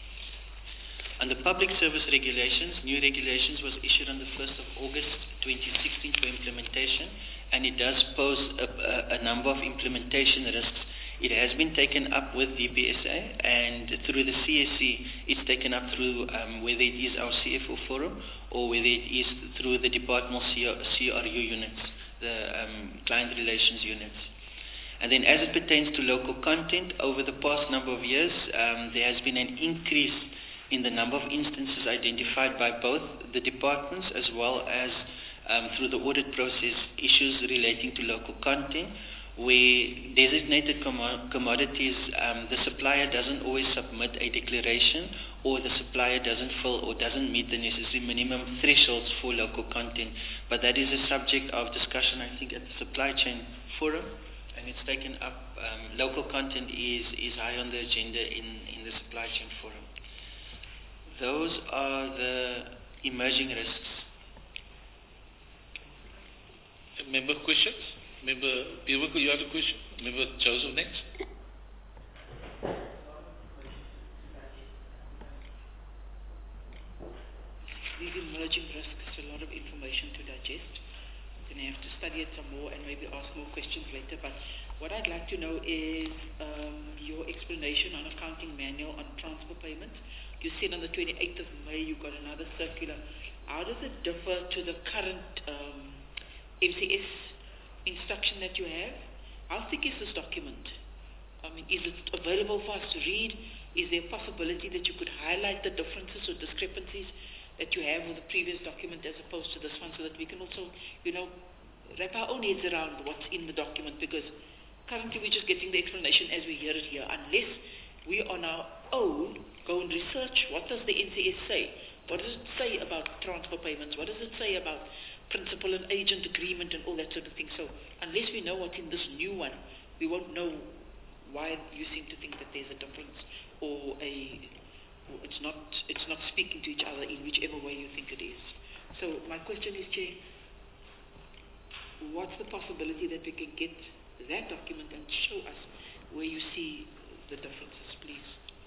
S6: On the public service regulations, new regulations was issued on the 1st of August 2016 for implementation, and it does pose a number of implementation risks. It has been taken up with DPSA, and through the CSC, it's taken up through whether it is our CFO forum or whether it is through the departmental CRU units, the client relations units. And then as it pertains to local content, over the past number of years, there has been an increase in the number of instances identified by both the departments as well as through the audit process, issues relating to local content, where designated commodities, the supplier doesn't always submit a declaration, or the supplier doesn't fill or doesn't meet the necessary minimum thresholds for local content. But that is a subject of discussion, I think, at the supply chain forum, and it's taken up. Local content is high on the agenda in the supply chain forum. Those are the emerging risks.
S1: Member questions? Member Biwako, you have a question? Member Joseph next.
S2: These emerging risks, a lot of information to digest. going to have to study it some more and maybe ask more questions later. But what I'd like to know is your explanation on accounting manual on transfer payments. You said on the 28th of May you got another circular. How does it differ to the current MCS instruction that you have? How thick is this document? I mean, is it available for us to read? Is there a possibility that you could highlight the differences or discrepancies that you have with the previous document as opposed to this one, so that we can also, wrap our own heads around what's in the document? Because currently we're just getting the explanation as we hear it here. Unless we on our own go and research, what does the NCS say? What does it say about transfer payments? What does it say about principal and agent agreement and all that sort of thing? So unless we know what's in this new one, we won't know why you seem to think that there's a difference or it's not speaking to each other in whichever way you think it is. So my question is, Chair, what's the possibility that we can get that document and show us where you see the differences, please?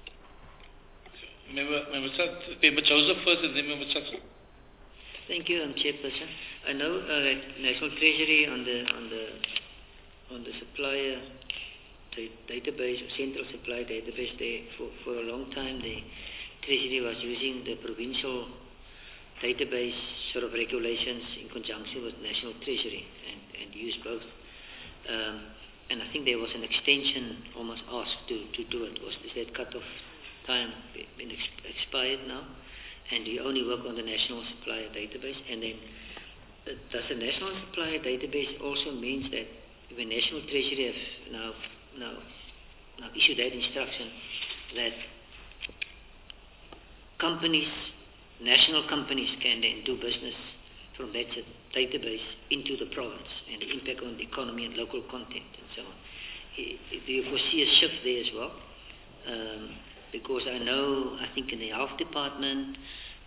S1: Member Joseph first and then Member Chacha.
S3: Thank you, Chairperson. I know that National Treasury on the supplier database, central supply database, for a long time the Treasury was using the provincial database sort of regulations in conjunction with National Treasury and used both. And I think there was an extension almost asked to do it. Is that cut-off time been expired now? And you only work on the National Supplier Database? And then does the National Supplier Database also means that the National Treasury have now issued that instruction that companies, national companies, can then do business from that database into the province and the impact on the economy and local content and so on. Do you foresee a shift there as well? Because I think in the health department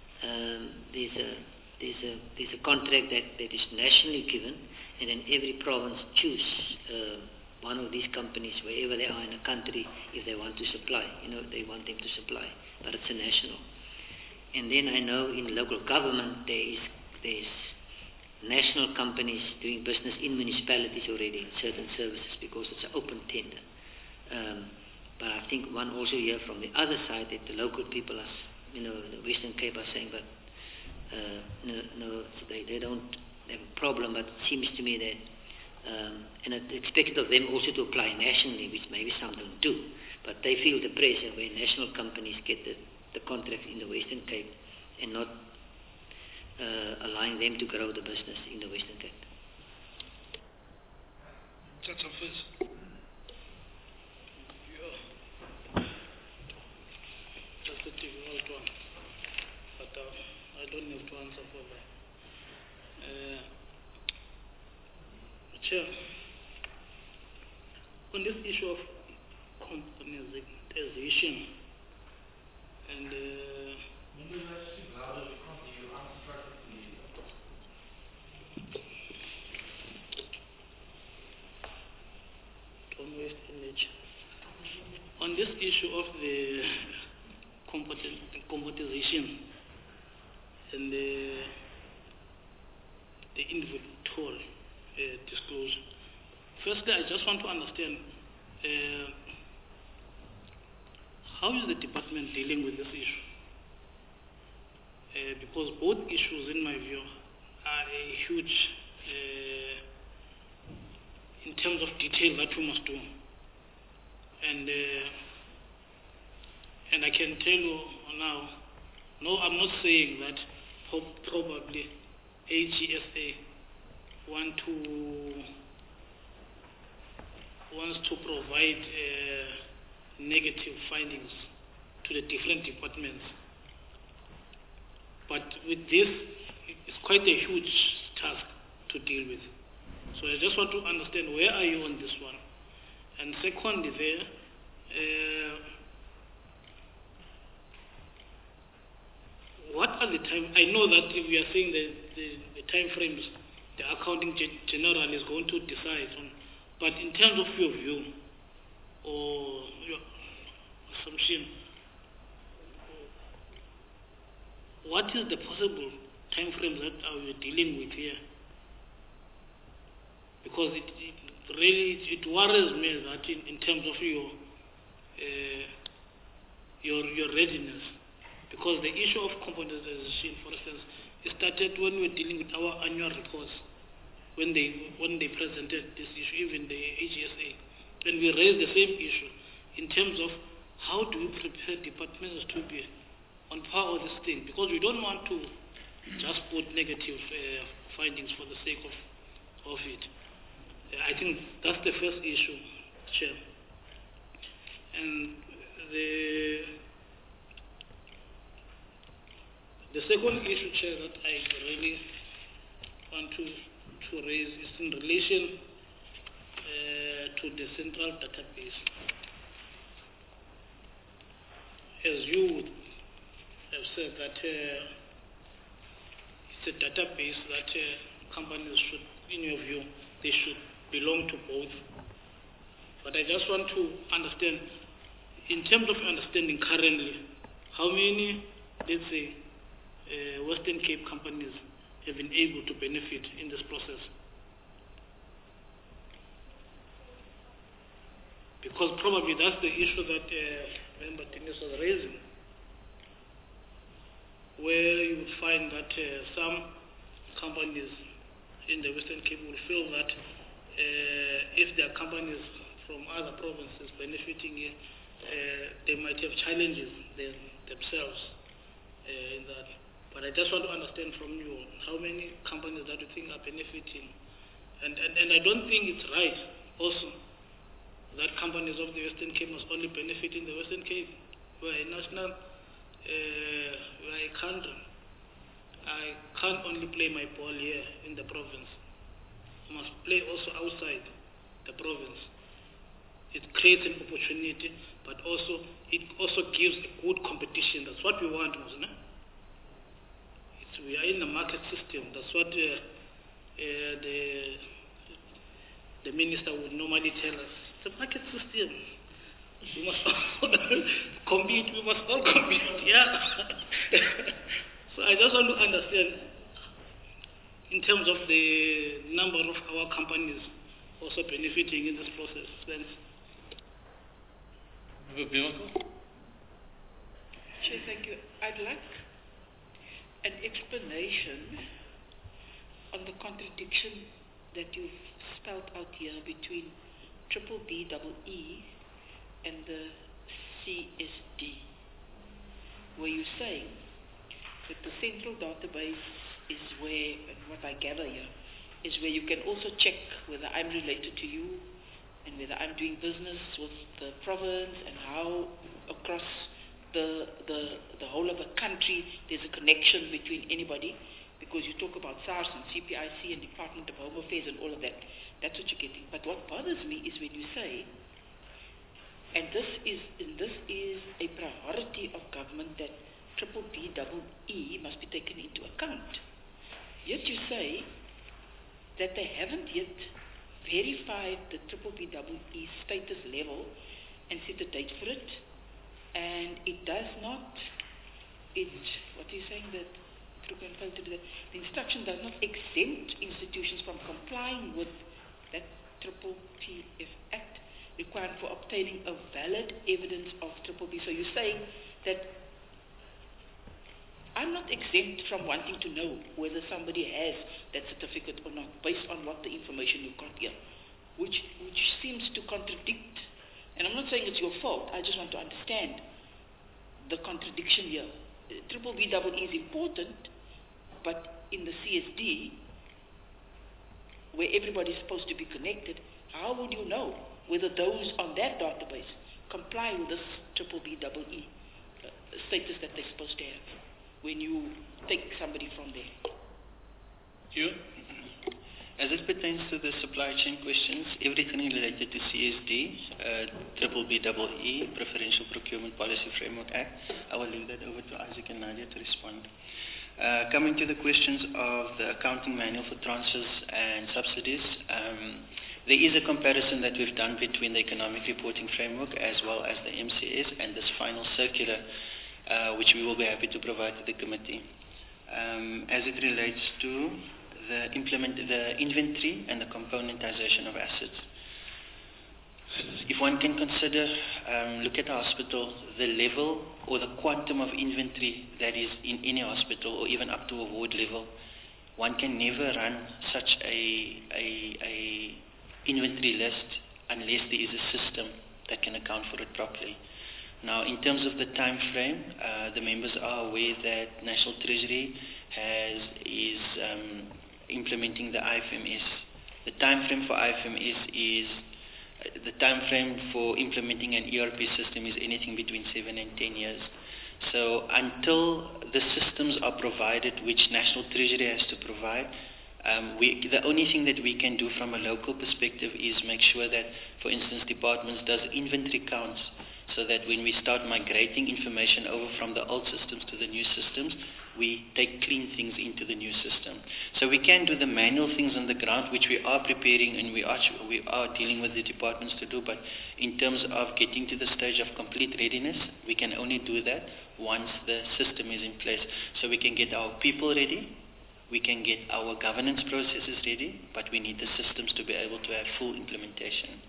S3: there's a contract that is nationally given, and then every province choose one of these companies wherever they are in the country if they want to supply. They want them to supply, but it's a national. And then I know in local government there's national companies doing business in municipalities already in certain services because it's an open tender. But I think one also hear from the other side that the local people are, the Western Cape are saying, but no, they don't have a problem. But it seems to me that, and it's expected of them also to apply nationally, which maybe some don't do. But they feel the pressure where national companies get the contract in the Western Cape and not allowing them to grow the business in the Western Cape.
S10: That's a first. That's a difficult one, but I don't have to answer for that. Chair, on this issue of componentization and don't waste energy. On this issue of the componentization and the inventory disclosure. Firstly, I just want to understand how is the department dealing with this issue? Because both issues, in my view, are a huge, in terms of detail that we must do. And I can tell you now, no, I'm not saying that probably AGSA wants to provide negative findings to the different departments. But with this, it's quite a huge task to deal with. So I just want to understand, where are you on this one? And secondly, what are the time? I know that we are saying the time frames, the accounting general is going to decide on. But in terms of your view or your assumption, what is the possible time frame that are we dealing with here? because it really worries me that in terms of your readiness, because the issue of componentization, for instance, it started when we were dealing with our annual reports, when they presented this issue, even the AGSA, and we raised the same issue in terms of how do we prepare departments to be on par with this thing, because we don't want to just put negative findings for the sake of it. I think that's the first issue, Chair. And the second issue, Chair, that I really want to raise is in relation to the central database. As you would have said that it's a database that companies should, in your view, they should belong to both. But I just want to understand, in terms of understanding currently, how many, let's say, Western Cape companies have been able to benefit in this process? Because probably that's the issue that Member Dennis was raising, where you would find that some companies in the Western Cape will feel that if there are companies from other provinces benefiting, they might have challenges themselves in that. But I just want to understand from you how many companies that you think are benefiting. And I don't think it's right also that companies of the Western Cape must only benefit in the Western Cape. We're a national, we're a country. I can't only play my ball here in the province. I must play also outside the province. It creates an opportunity, but also it also gives a good competition. That's what we want, isn't it? We are in the market system. That's what the minister would normally tell us. It's a market system. We must all compete. We must all compete. Yeah. So I just want to understand, in terms of the number of our companies also benefiting in this process. Thanks.
S2: Chair, thank you. I'd like an explanation on the contradiction that you've spelled out here between BBBEE and the CSD, where you say that the central database is where, and what I gather here, is where you can also check whether I'm related to you and whether I'm doing business with the province and how across the whole of the country there's a connection between anybody, because you talk about SARS and CPIC and Department of Home Affairs and all of that. That's what you're getting. But what bothers me is when you say, and this is a priority of government, that BBBEE must be taken into account. Yet you say that they haven't yet verified the BBBEE status level and set a date for it, and it does not, what are you saying, that the instruction does not exempt institutions from complying with that PPPF Act required for obtaining a valid evidence of BBB. So you're saying that I'm not exempt from wanting to know whether somebody has that certificate or not, based on what the information you've got here, which seems to contradict. And I'm not saying it's your fault. I just want to understand the contradiction here. BBBEE is important, but in the CSD, where everybody is supposed to be connected, how would you know whether those on that database comply with this BBBEE status that they're supposed to have when you take somebody from there?
S6: You? As it pertains to the supply chain questions, everything related to CSD, BBBEE, Preferential Procurement Policy Framework Act, I will leave that over to Isaac and Nadia to respond. Coming to the questions of the accounting manual for transfers and subsidies, there is a comparison that we've done between the economic reporting framework as well as the MCS and this final circular, which we will be happy to provide to the committee. As it relates to the inventory and the componentization of assets. If one can consider, look at the hospital, the level or the quantum of inventory that is in any hospital, or even up to a ward level, one can never run such a inventory list unless there is a system that can account for it properly. Now, in terms of the time frame, the members are aware that National Treasury is implementing the IFMS. The time frame for IFMS is the time frame for implementing an ERP system is anything between 7 and 10 years. So until the systems are provided, which National Treasury has to provide, the only thing that we can do from a local perspective is make sure that, for instance, departments does inventory counts, so that when we start migrating information over from the old systems to the new systems, we take clean things into the new system. So we can do the manual things on the ground, which we are preparing and we are dealing with the departments to do, but in terms of getting to the stage of complete readiness, we can only do that once the system is in place. So we can get our people ready, we can get our governance processes ready, but we need the systems to be able to have full implementation.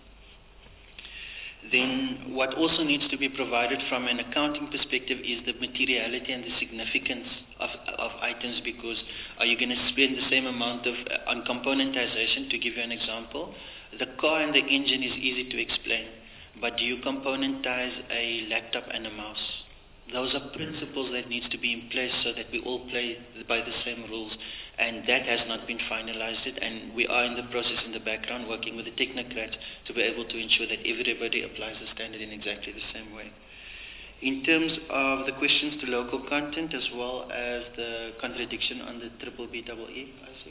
S6: Then what also needs to be provided from an accounting perspective is the materiality and the significance of items, because are you going to spend the same amount on componentization? To give you an example, the car and the engine is easy to explain, but do you componentize a laptop and a mouse? Those are principles that needs to be in place so that we all play by the same rules, and that has not been finalized yet, and we are in the process in the background working with the technocrats to be able to ensure that everybody applies the standard in exactly the same way. In terms of the questions to local content as well as the contradiction on the BBBEE, I see.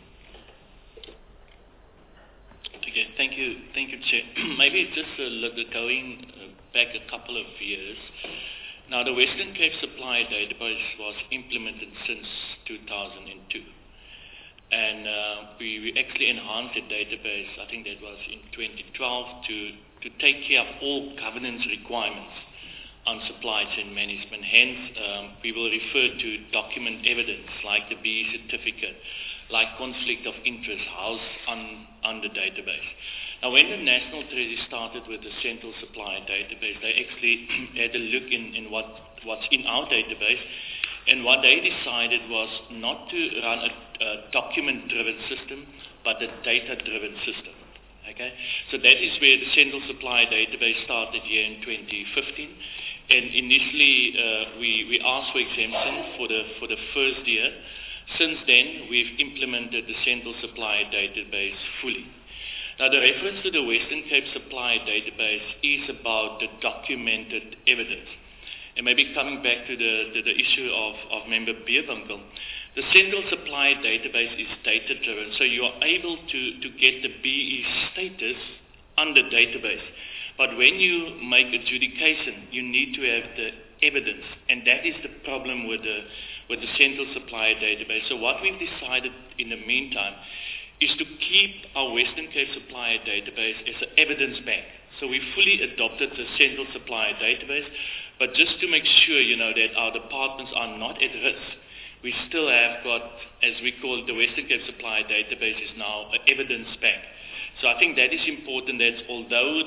S7: Okay, thank you, Chair. Maybe just going back a couple of years. Now, the Western Cape Supply Database was implemented since 2002. And we actually enhanced the database, I think that was in 2012, to take care of all governance requirements on supply chain management. Hence, we will refer to document evidence like the BE certificate, like conflict of interest housed on the database. Now, when the National Treasury started with the Central Supply Database, they actually had a look in what's in our database, and what they decided was not to run a document-driven system, but a data-driven system. Okay, so that is where the Central Supply Database started here in 2015, and initially we asked for exemption for the first year. Since then, we've implemented the Central Supply Database fully. Now, the reference to the Western Cape Supply Database is about the documented evidence. And maybe coming back to the issue of Member Beerwinkel, the Central Supply Database is data-driven, so you are able to get the BE status on the database. But when you make adjudication, you need to have the evidence, and that is the problem with the Central Supply Database. So what we've decided in the meantime is to keep our Western Cape Supply Database as an evidence bank. So we fully adopted the Central Supply Database, but just to make sure, that our departments are not at risk, we still have got, as we call it, the Western Cape Supply Database is now an evidence bank. So I think that is important, that although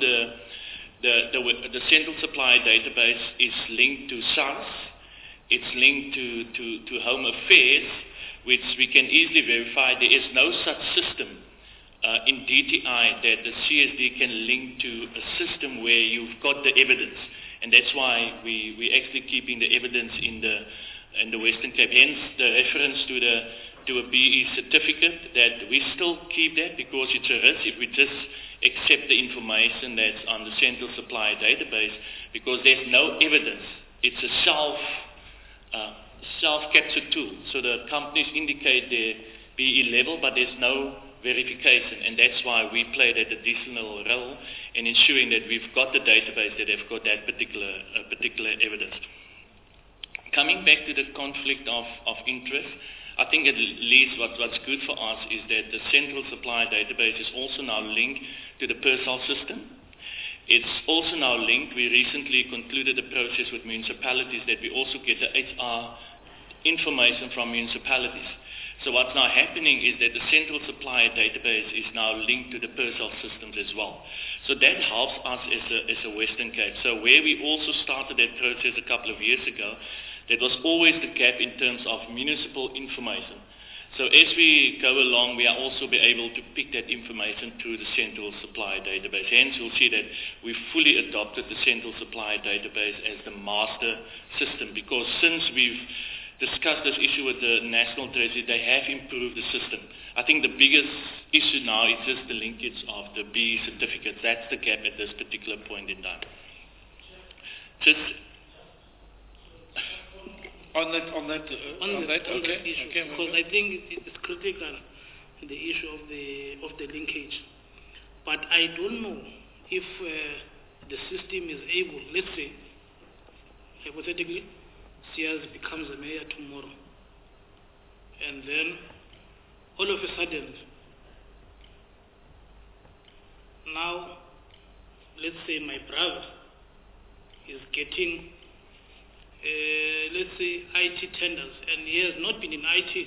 S7: the Central Supply Database is linked to SARS, it's linked to Home Affairs, which we can easily verify. There is no such system in DTI that the CSD can link to a system where you've got the evidence, and that's why we're actually keeping the evidence in the Western Cape. Hence the reference to a BE certificate, that we still keep that because it's a risk if we just accept the information that's on the Central Supply Database, because there's no evidence. It's a self-capture tool. So the companies indicate their BE level, but there's no verification, and that's why we play that additional role in ensuring that we've got the database that have got that particular evidence. Coming back to the conflict of interest, I think at least what's good for us is that the Central Supply Database is also now linked to the PERSAL system. It's also now linked. We recently concluded a process with municipalities that we also get the HR information from municipalities. So what's now happening is that the central supplier database is now linked to the PERSAL systems as well. So that helps us as a Western Cape. So where we also started that process a couple of years ago, that was always the gap in terms of municipal information. So as we go along, we are also be able to pick that information through the central supplier database. Hence, you'll see that we fully adopted the central supplier database as the master system, because since we've discussed this issue with the National Treasury, they have improved the system. I think the biggest issue now is just the linkage of the B certificates. That's the gap at this particular point in time. Just
S10: on that issue, because I think it's critical, the issue of the linkage. But I don't know if the system is able, let's say, hypothetically, Sears becomes a mayor tomorrow, and then all of a sudden, now, let's say my brother is getting, let's say, IT tenders, and he has not been in IT.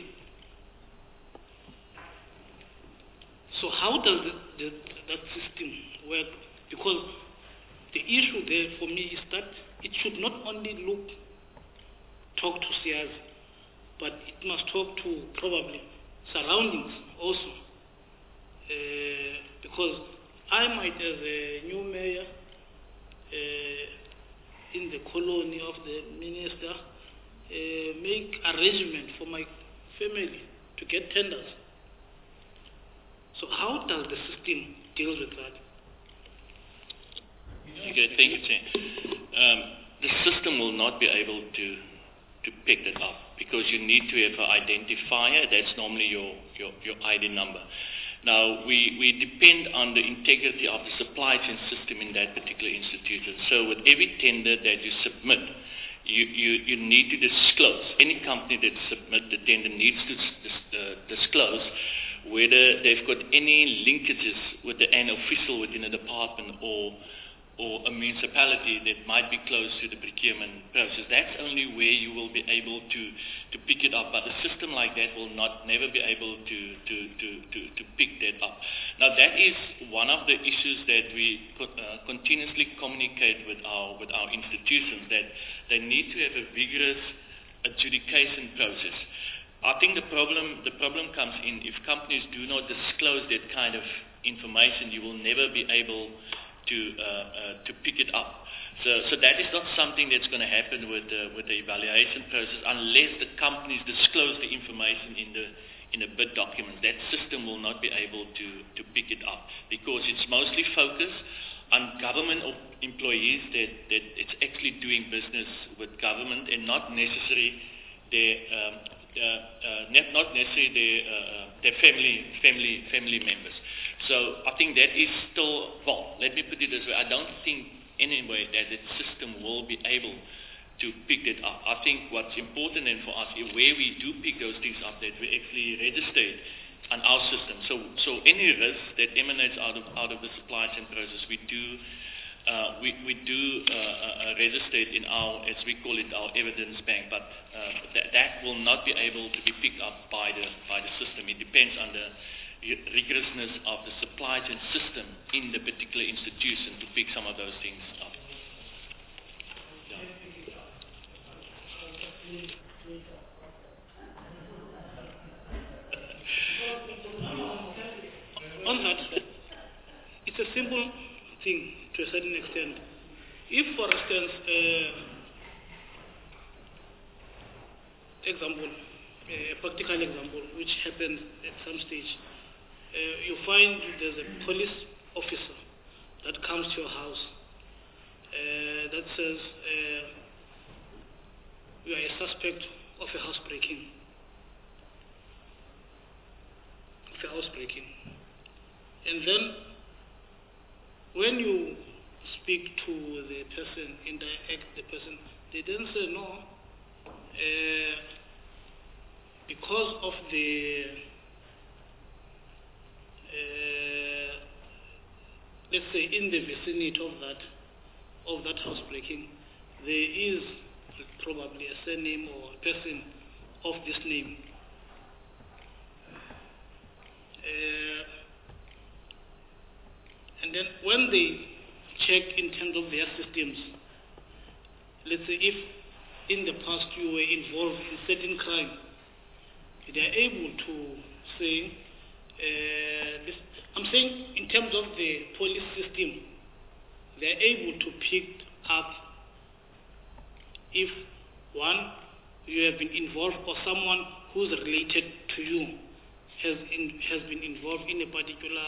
S10: So how does that system work? Because the issue there for me is that it should not only talk to Sears, but it must talk to probably surroundings also. Because I might, as a new mayor in the colony of the minister, make arrangement for my family to get tenders. So how does the system deal with that?
S7: Okay, thank you, Chair. The system will not be able to pick that up, because you need to have an identifier. That's normally your ID number. Now, we depend on the integrity of the supply chain system in that particular institution. So with every tender that you submit, you need to disclose. Any company that submits the tender needs to disclose whether they've got any linkages with an official within a department or a municipality that might be close to the procurement process. That's only where you will be able to pick it up. But a system like that will never be able to pick that up. Now, that is one of the issues that we continuously communicate with our institutions, that they need to have a vigorous adjudication process. I think the problem comes in if companies do not disclose that kind of information. You will never be able to pick it up. So that is not something that's going to happen with the evaluation process unless the companies disclose the information in the bid document. That system will not be able to pick it up, because it's mostly focused on government employees that it's actually doing business with government, and not necessarily their family members. So I think that is still, well, let me put it this way, I don't think anyway that the system will be able to pick it up. I think what's important then for us is where we do pick those things up, that we actually register it on our system. So any risk that emanates out of the supply chain process, we do register it in our, as we call it, our evidence bank, but that will not be able to be picked up by the system. It depends on the rigorousness of the supply chain system in the particular institution to pick some of those things up.
S10: On that, it's a simple thing to a certain extent. If, for instance, a practical example, which happened at some stage, you find there's a police officer that comes to your house that says you are a suspect of a housebreaking. And then when you speak to the person, interact the person, they then say no, because of the let's say in the vicinity of that housebreaking, there is probably a surname or a person of this name. And then when they check in terms of their systems, let's say if in the past you were involved in certain crime, they are able to say, I'm saying in terms of the police system, they are able to pick up if one, you have been involved or someone who's related to you has been involved in a particular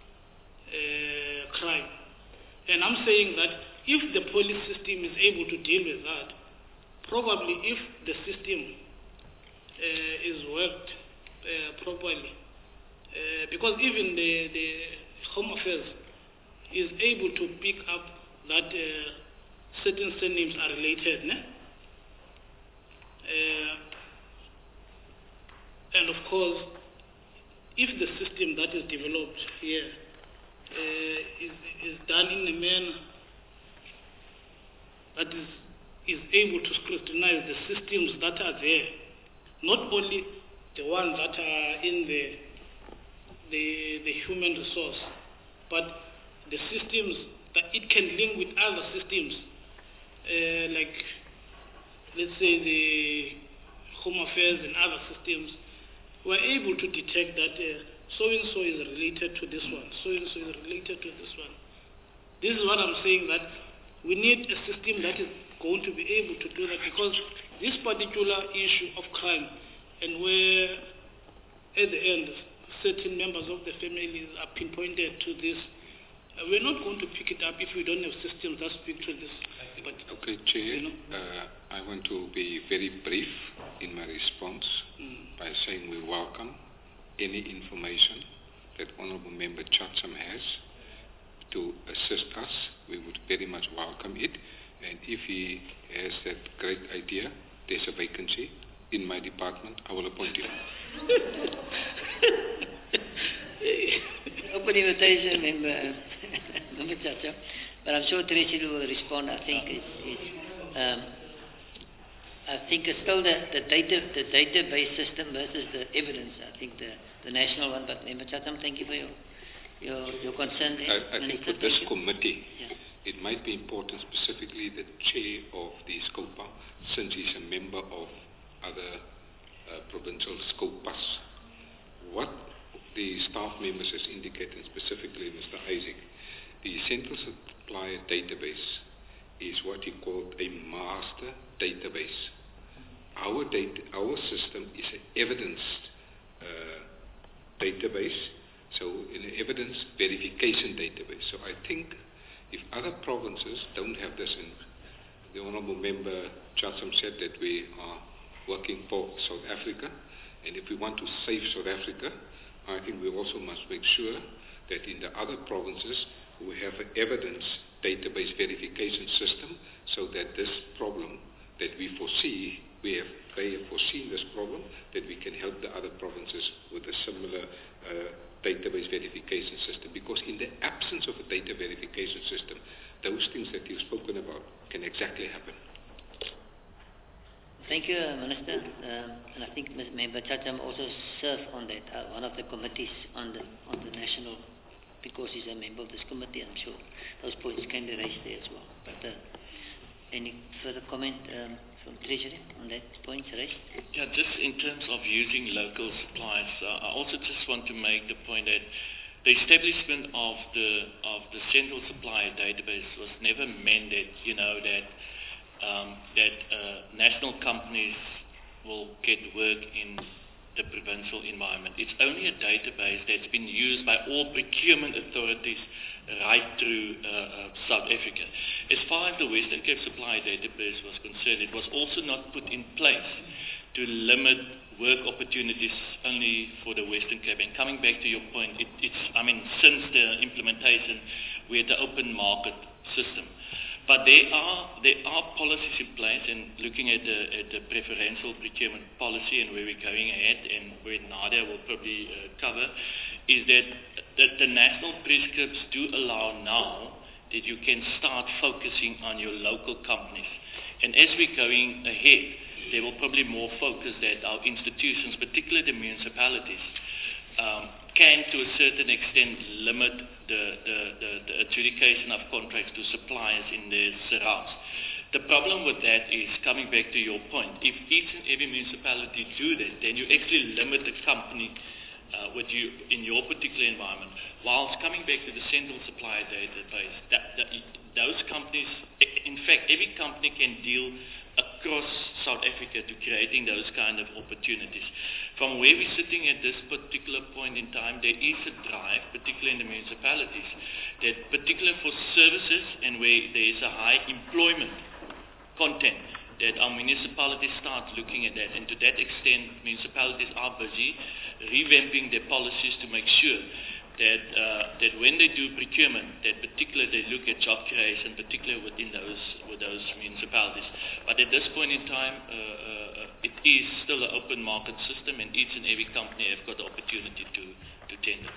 S10: crime. And I'm saying that if the police system is able to deal with that, probably if the system is worked properly, because even the Home Affairs is able to pick up that certain surnames are related, né? And of course, if the system that is developed here is done in a manner that is able to scrutinize the systems that are there, not only the ones that are in the human resource, but the systems that it can link with other systems, like let's say the Home Affairs and other systems, we're able to detect that so-and-so is related to this one, so-and-so is related to this one. This is what I'm saying, that we need a system that is going to be able to do that, because this particular issue of crime, and where at the end certain members of the families are pinpointed to this, we're not going to pick it up if we don't have systems that speak to this. But,
S9: okay, Chair, I want to be very brief in my response by saying we welcome any information that Honourable Member Chatham has to assist us. We would very much welcome it. And if he has that great idea, there's a vacancy in my department, I will appoint him.
S3: Open invitation, Member Chatham. But I'm sure Treasury will respond. I think it's still the database system versus the evidence. I think the national one. But Member Chatham, thank you for your concern.
S9: I think for this committee, it might be important, specifically the chair of the SCOPA, since he's a member of other provincial SCOPAs, what the staff members has indicated, specifically Mr. Isaac, the Central Supplier Database is what he called a master database. Our system is an evidenced database, so an evidence verification database. So I think if other provinces don't have this, and the Honourable Member Chatham said that we are working for South Africa, and if we want to save South Africa, I think we also must make sure that in the other provinces we have an evidence database verification system, so that this problem that we foresee, they have foreseen this problem, that we can help the other provinces with a similar database verification system. Because in the absence of a data verification system, those things that you've spoken about can exactly happen.
S3: Thank you, Minister. And I think Member Chatham also served on that, one of the committees on the national, because he's a member of this committee. I'm sure those points can be raised there as well. But any further comment from Treasury on that point raised?
S7: Yeah, just in terms of using local suppliers, I also just want to make the point that the establishment of the central supplier database was never meant that national companies will get work in the provincial environment. It's only a database that's been used by all procurement authorities right through South Africa. As far as the Western Cape Supply Database was concerned, it was also not put in place to limit work opportunities only for the Western Cape. And coming back to your point, since the implementation, we had the open market system. But there are policies in place, and looking at the preferential procurement policy and where we're going ahead, and where Nadia will probably cover, is that the national prescripts do allow now that you can start focusing on your local companies. And as we're going ahead, there will probably more focus that our institutions, particularly the municipalities, can to a certain extent limit the adjudication of contracts to suppliers in their surrounds. The problem with that is, coming back to your point, if each and every municipality do that, then you actually limit the company with you in your particular environment. Whilst coming back to the central supplier database, those companies, in fact, every company can deal across South Africa to creating those kind of opportunities. From where we're sitting at this particular point in time, there is a drive, particularly in the municipalities, that particularly for services and where there is a high employment content, that our municipalities start looking at that. And to that extent, municipalities are busy revamping their policies to make sure that when they do procurement, that particularly they look at job creation, particularly within those municipalities. But at this point in time, it is still an open market system, and each and every company have got the opportunity to tender.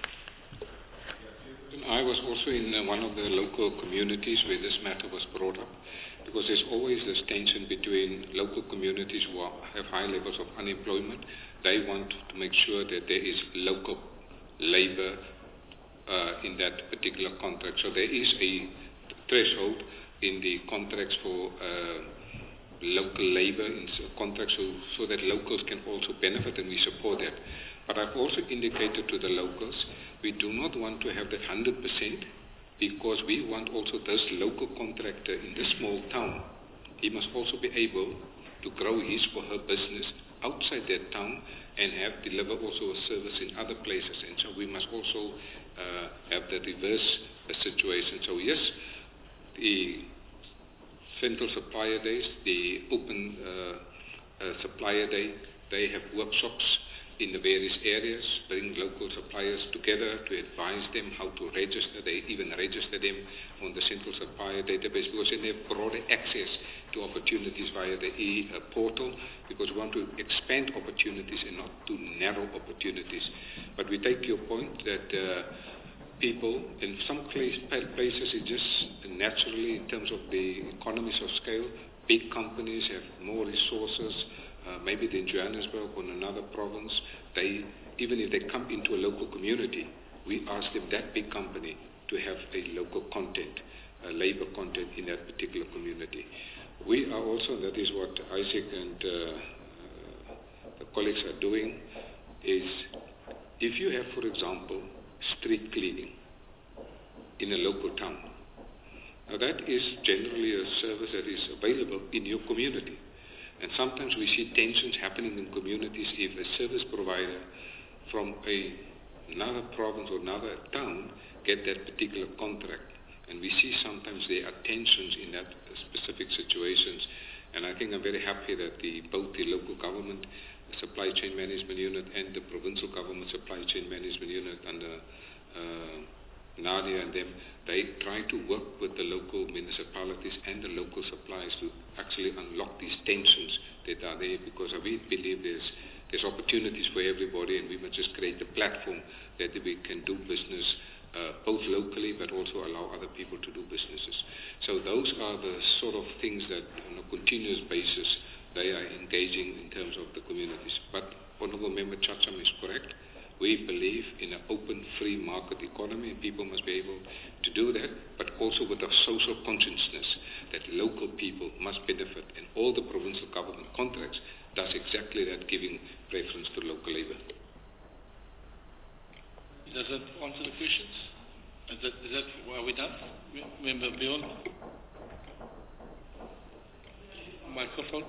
S9: I was also in one of the local communities where this matter was brought up, because there's always this tension between local communities who have high levels of unemployment. They want to make sure that there is local labor in that particular contract. So there is a threshold in the contracts for local labor in contracts so that locals can also benefit, and we support that. But I've also indicated to the locals, we do not want to have that 100%, because we want also this local contractor in the small town, he must also be able to grow his or her business outside that town and deliver also a service in other places. And so we must also have the reverse situation. So yes, the central supplier days, the open supplier day, they have workshops in the various areas, bring local suppliers together to advise them how to register. They even register them on the central supplier database, because then they have broader access to opportunities via the portal, because we want to expand opportunities and not to narrow opportunities. But we take your point that people in some places, it just naturally, in terms of the economies of scale, big companies have more resources. Maybe in Johannesburg or in another province, even if they come into a local community, we ask them, that big company, to have a local content, a labor content in that particular community. We are also, that is what Isaac and the colleagues are doing, is if you have, for example, street cleaning in a local town, now that is generally a service that is available in your community. And sometimes we see tensions happening in communities if a service provider from another province or another town get that particular contract. And we see sometimes there are tensions in that specific situations. And I think I'm very happy that both the local government supply chain management unit and the provincial government supply chain management unit under Nadia and them, they try to work with the local municipalities and the local suppliers to actually unlock these tensions that are there, because we believe there's opportunities for everybody, and we must just create a platform that we can do business both locally but also allow other people to do businesses. So those are the sort of things that on a continuous basis they are engaging in terms of the communities. But Honorable Member Chacham is correct. We believe in an open, free market economy, and people must be able to do that, but also with a social consciousness that local people must benefit, and all the provincial government contracts does exactly that, giving preference to local labor.
S1: Does that answer the questions? Are we done? Member Bjorn? Microphone.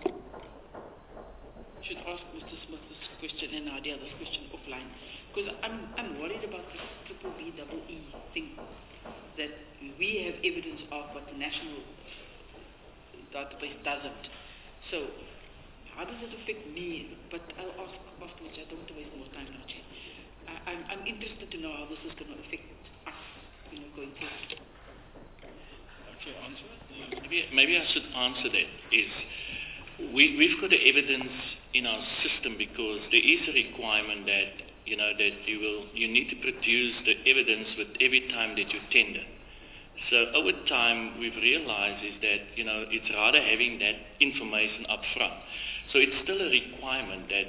S2: I should ask Mr. Smith this question and Nadia this question offline, because I'm worried about this BBEE thing, that we have evidence of what the national database doesn't. So how does it affect me? But I'll ask afterwards. I don't want to waste more time now, Chair. I'm interested to know how this is going to affect us, going forward.
S1: Okay, answer.
S7: Maybe I should answer that. We've got the evidence in our system, because there is a requirement that you need to produce the evidence with every time that you tender. So over time, we've realized is that, it's rather having that information up front. So it's still a requirement that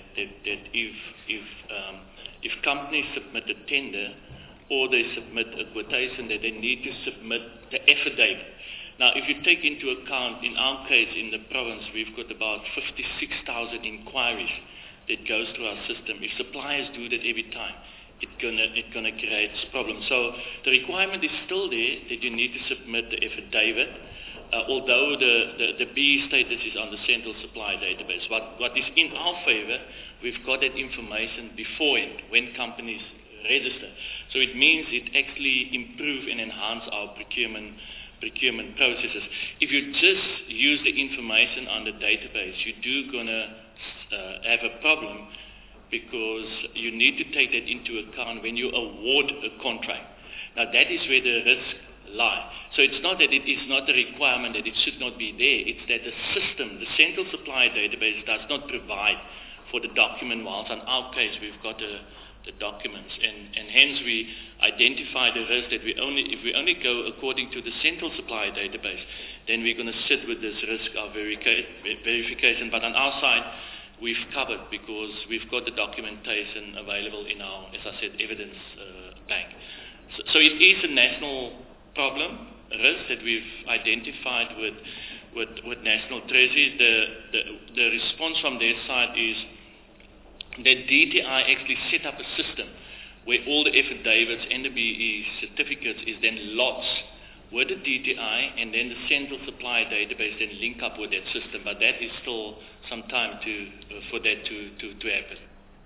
S7: if companies submit a tender or they submit a quotation, that they need to submit the affidavit. Now, if you take into account, in our case in the province, we've got about 56,000 inquiries that goes through our system. If suppliers do that every time, it's gonna create problems. So the requirement is still there that you need to submit the affidavit, although the BE status is on the central supply database. What is in our favor, we've got that information beforehand when companies register. So it means it actually improve and enhance our procurement processes. If you just use the information on the database, you do gonna have a problem, because you need to take that into account when you award a contract. Now that is where the risk lie. So it's not that it is not a requirement that it should not be there, it's that the system, the central supply database, does not provide for the document, whilst in our case we've got the documents, and hence we identify the risk that if we only go according to the central supply database, then we're going to sit with this risk of verification. But on our side, we've covered, because we've got the documentation available in our, as I said, evidence bank. So it is a national problem, a risk that we've identified with National Treasury. The response from their side is that DTI actually set up a system where all the affidavits and the BE certificates is then lodged with the DTI, and then the central supply database then link up with that system. But that is still some time for that to happen.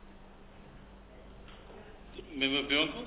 S1: Member Bianco?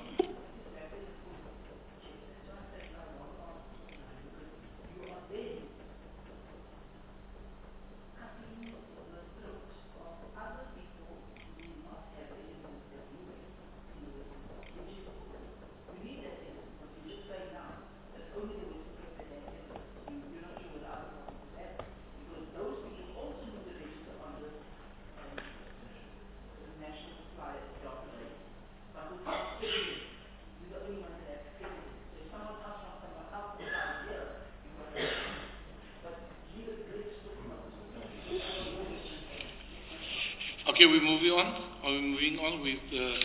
S1: Okay, we're moving on. Are we moving on with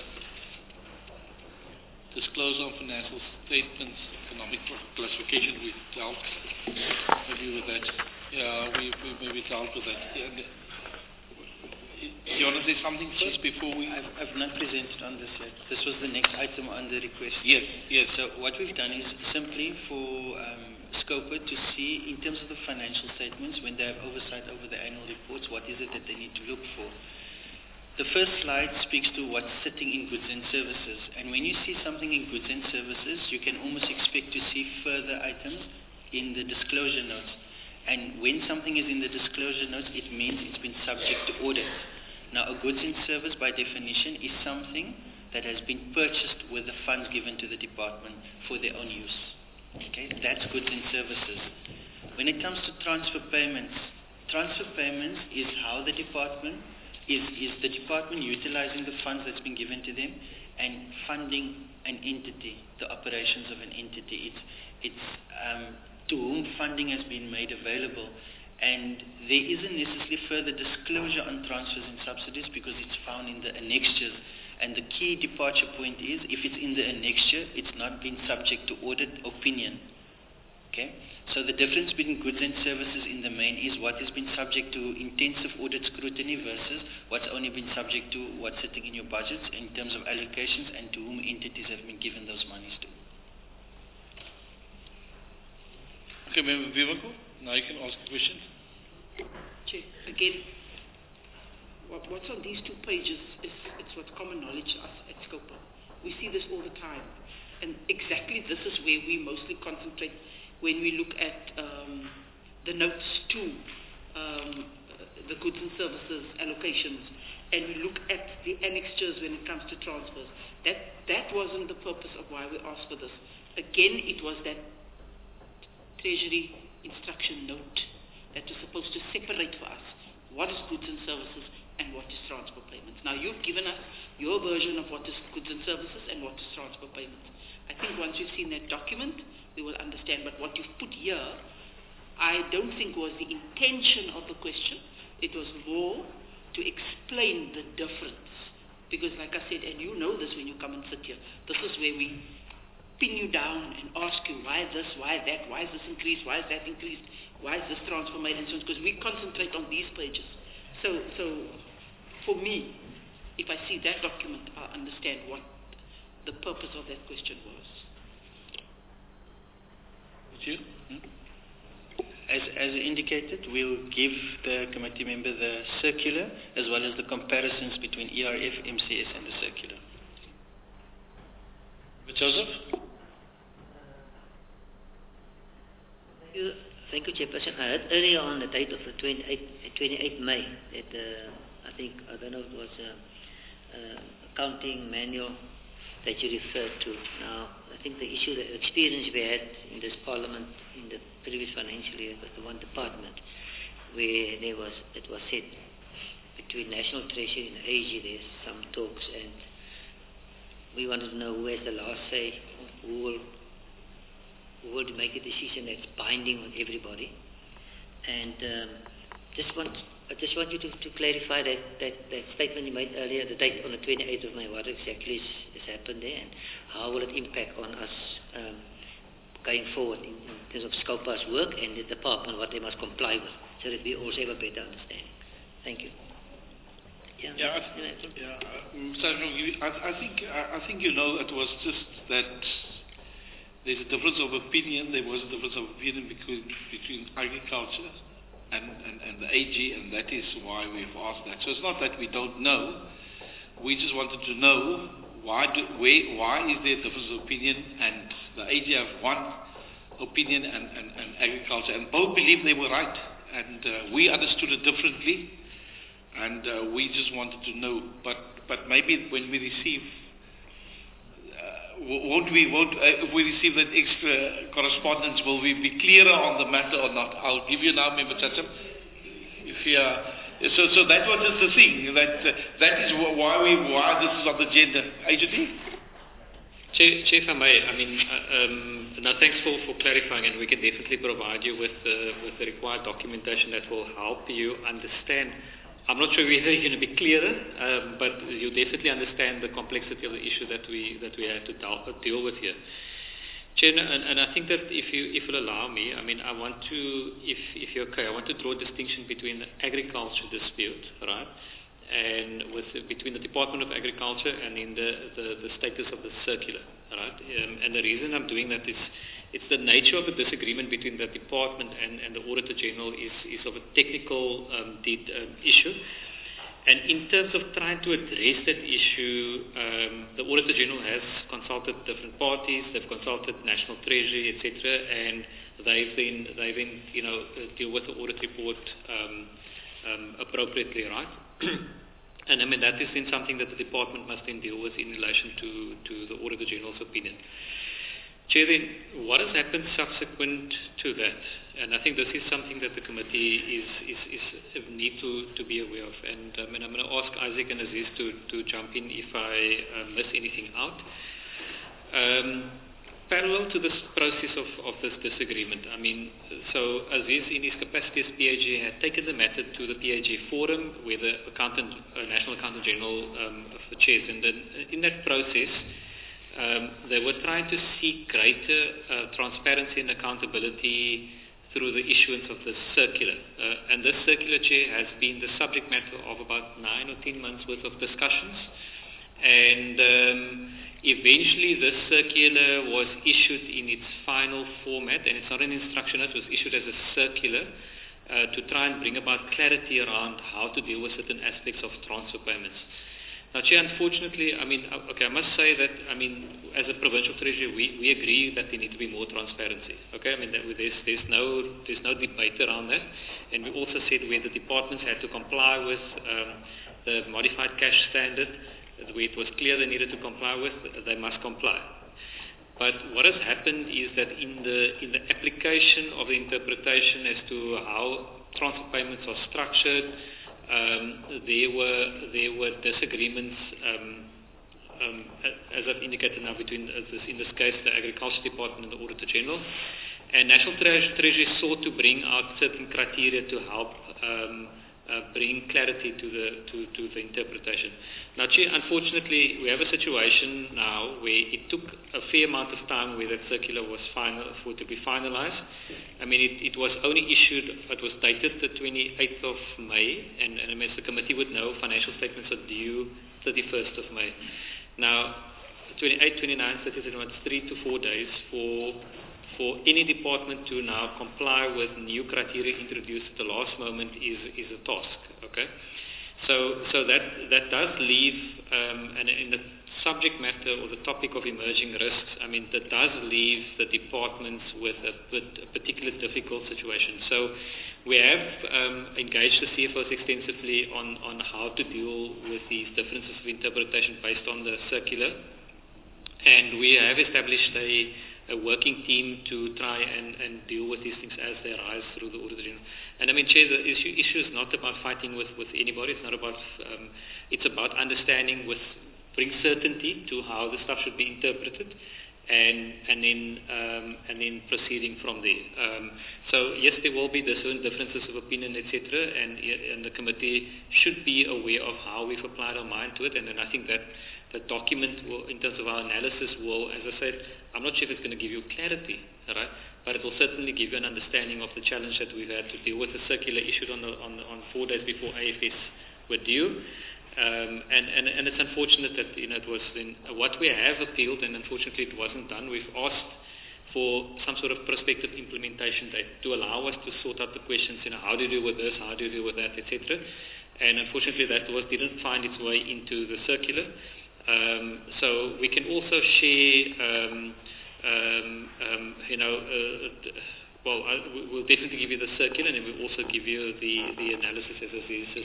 S1: disclosure of financial statements, economic classification? We dealt maybe with that. Yeah, we maybe dealt with that. You want to say something first before we?
S6: I've not presented on this yet. This was the next item on the request.
S1: Yes.
S6: So what we've done is simply for SCOPA to see, in terms of the financial statements, when they have oversight over the annual reports, what is it that they need to look for. The first slide speaks to what's sitting in goods and services. And when you see something in goods and services, you can almost expect to see further items in the disclosure notes. And when something is in the disclosure notes, it means it's been subject to audit. Now, a goods and service, by definition, is something that has been purchased with the funds given to the department for their own use. Okay, that's goods and services. When it comes to transfer payments is how the department is the department utilizing the funds that's been given to them and funding an entity, the operations of an entity. It's to whom funding has been made available. And there isn't necessarily further disclosure on transfers and subsidies because it's found in the annexures. And the key departure point is, if it's in the annexure, it's not been subject to audit opinion. Okay? So the difference between goods and services in the main is what has been subject to intensive audit scrutiny versus what's only been subject to what's sitting in your budgets in terms of allocations and to whom entities have been given those monies to.
S1: Okay, Member Bianco, now you can ask a question.
S2: Chair, again, what's on these 2 pages it's what's common knowledge to us at SCOPA. We see this all the time. And exactly this is where we mostly concentrate when we look at the notes to the goods and services allocations, and we look at the annexures when it comes to transfers. That wasn't the purpose of why we asked for this. Again, it was that Treasury instruction note that was supposed to separate for us what is goods and services and what is transfer payments. Now you've given us your version of what is goods and services and what is transfer payments. I think once we've seen that document, we will understand. But what you've put here, I don't think was the intention of the question. It was more to explain the difference. Because like I said, and you know this when you come and sit here, this is where we pin you down and ask you why this, why that, why is this increased, why is that increased, why is this transfer made, and so on, because we concentrate on these pages. So for me, if I see that document, I'll understand what the purpose of that question was.
S1: Did you?
S6: As indicated, we'll give the committee member the circular as well as the comparisons between ERF, MCS and the circular.
S1: Joseph?
S3: Thank you, Chairperson. I heard earlier on the date of the 28th May that I think, I don't know if it was accounting manual that you referred to. Now, I think the issue, the experience we had in this Parliament in the previous financial year was the one department where it was said between National Treasury and AG there's some talks, and we wanted to know who has the last say, who will make a decision that's binding on everybody. And I just want you to clarify that statement you made earlier, the date on the 28th of May, what exactly has happened there, and how will it impact on us going forward in terms of Scopa's work and the department, what they must comply with, so that we also have a better understanding. Thank you.
S1: I think you know it was just that there's a difference of opinion. There was a difference of opinion between agriculture and the AG, and that is why we've asked that. So it's not that we don't know. We just wanted to know why is there a difference of opinion, and the AG have one opinion and agriculture, and both believe they were right, and we understood it differently, and we just wanted to know. But maybe when we receive, if we receive that extra correspondence, will we be clearer on the matter or not? I'll give you now, Member Chacham. So that was just the thing. That is why this is on the agenda. AGT?
S4: Chair, if I may, now thanks for clarifying, and we can definitely provide you with the required documentation that will help you understand. I'm not sure whether you're going to be clearer, but you definitely understand the complexity of the issue that we had to deal with here. Chair, and I think that if you'll allow me, I want to, if you're okay, I want to draw a distinction between the agriculture dispute, right, and between the Department of Agriculture and in the status of the circular, right. And the reason I'm doing that is it's the nature of the disagreement between the department and the Auditor General is of a technical issue. And in terms of trying to address that issue, the Auditor General has consulted different parties. They've consulted National Treasury, etc., and they've been deal with the audit report appropriately, right? And that is then something that the department must then deal with in relation to the Auditor General's opinion. Chair, then what has happened subsequent to that? And I think this is something that the committee need to be aware of. And I'm going to ask Isaac and Aziz to jump in if I miss anything out. Parallel to this process of this disagreement, so Aziz in his capacity as PAG had taken the matter to the PAG forum where the National Accountant General chairs. And then in that process, they were trying to seek greater transparency and accountability through the issuance of this circular. And this circular, Chair, has been the subject matter of about 9 or 10 months worth of discussions. And eventually this circular was issued in its final format, and it's not an instruction, it was issued as a circular to try and bring about clarity around how to deal with certain aspects of transfer payments. Now, Chair, unfortunately, I must say that, as a provincial treasury, we agree that there need to be more transparency. Okay, there's no debate around that, and we also said where the departments had to comply with the modified cash standard, where it was clear they needed to comply with, they must comply. But what has happened is that in the application of the interpretation as to how transfer payments are structured, there were disagreements, as I've indicated now, between, in this case, the Agriculture Department and the Auditor General. And National Treasury sought to bring out certain criteria to help bring clarity to the interpretation. Now, Chair, unfortunately, we have a situation now where it took a fair amount of time where that circular was to be finalized. I mean, it was only issued, it was dated the 28th of May, and as the committee would know, financial statements are due 31st of May. Now, 28, 29, 30, 31, it's 3 to 4 days for any department to now comply with new criteria introduced at the last moment is a task. Okay, so that does leave, and in the subject matter or the topic of emerging risks, I mean, that does leave the departments with a particular difficult situation. So we have engaged the CFOs extensively on how to deal with these differences of interpretation based on the circular, and we have established a working team to try and deal with these things as they arise through the Auditor General. And I mean, Chair, the issue is not about fighting with anybody. It's not about. It's about understanding bring certainty to how the stuff should be interpreted, and then proceeding from there. So yes, there will be differences of opinion, etc., and the committee should be aware of how we've applied our mind to it. And then I think that the document will, in terms of our analysis, will, as I said, I'm not sure if it's going to give you clarity, right? But it will certainly give you an understanding of the challenge that we've had to deal with. The circular issued on 4 days before AFS were due, and it's unfortunate that it was then what we have appealed, and unfortunately it wasn't done. We've asked for some sort of prospective implementation date to allow us to sort out the questions. How do you deal with this? How do you deal with that, etc. And unfortunately that didn't find its way into the circular. So we can also share, we'll definitely give you the circular, and then we'll also give you the analysis as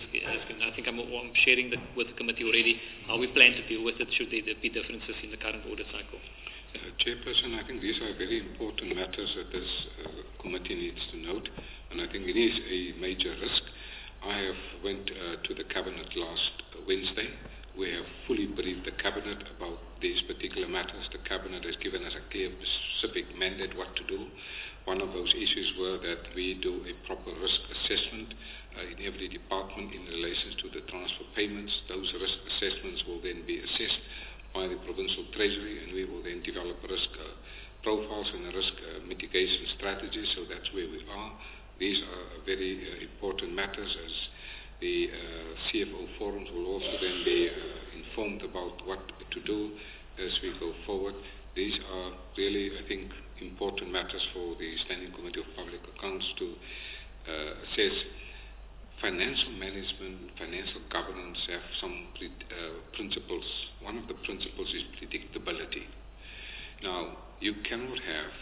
S4: I think I'm sharing with the committee already how we plan to deal with it should there be differences in the current audit cycle.
S9: Chairperson, I think these are very important matters that this committee needs to note, and I think it is a major risk. I have went to the Cabinet last Wednesday. We have fully briefed the Cabinet about these particular matters. The Cabinet has given us a clear, specific mandate what to do. One of those issues were that we do a proper risk assessment in every department in relation to the transfer payments. Those risk assessments will then be assessed by the Provincial Treasury, and we will then develop risk profiles and risk mitigation strategies. So that's where we are. These are very important matters, as the CFO forums will also then be informed about what to do as we go forward. These are really, I think, important matters for the Standing Committee of Public Accounts to assess. Financial management, financial governance have some principles. One of the principles is predictability. Now, you cannot have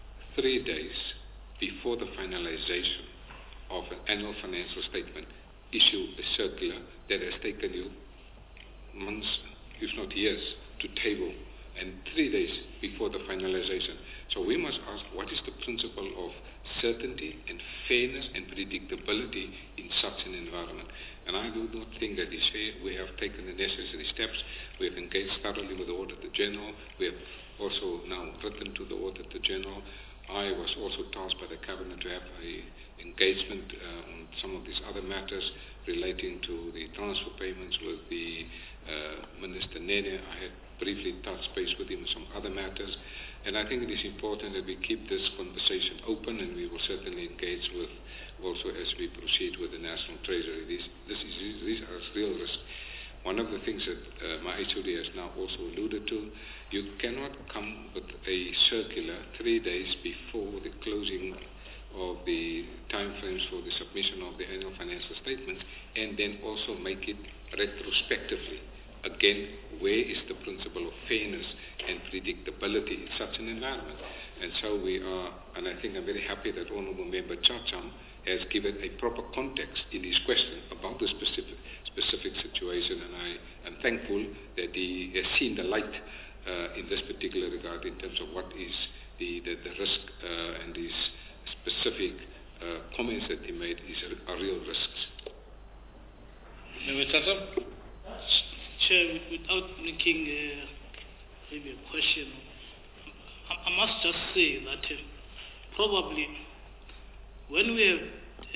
S9: 3 days before the finalization of an annual financial statement issue a circular that has taken you months, if not years, to table, and 3 days before the finalization. So we must ask, what is the principle of certainty and fairness and predictability in such an environment? And I do not think that is fair. We have taken the necessary steps. We have engaged thoroughly with the Auditor General. We have also now written to the Auditor General. I was also tasked by the Cabinet to have an engagement on some of these other matters relating to the transfer payments with the Minister Nene. I had briefly touched base with him on some other matters. And I think it is important that we keep this conversation open, and we will certainly engage with also as we proceed with the National Treasury. These are real risks. One of the things that my HOD has now also alluded to, you cannot come with a circular 3 days before the closing of the timeframes for the submission of the annual financial statements and then also make it retrospectively. Again, where is the principle of fairness and predictability in such an environment? And so we are, and I think I'm very happy that Honourable Member Chacham has given a proper context in his question about the specific situation, and I am thankful that he has seen the light in this particular regard in terms of what is the risk and these specific comments that he made are real risks.
S1: Member Chatham?
S10: Chair, without making maybe a question, I must just say that probably when we have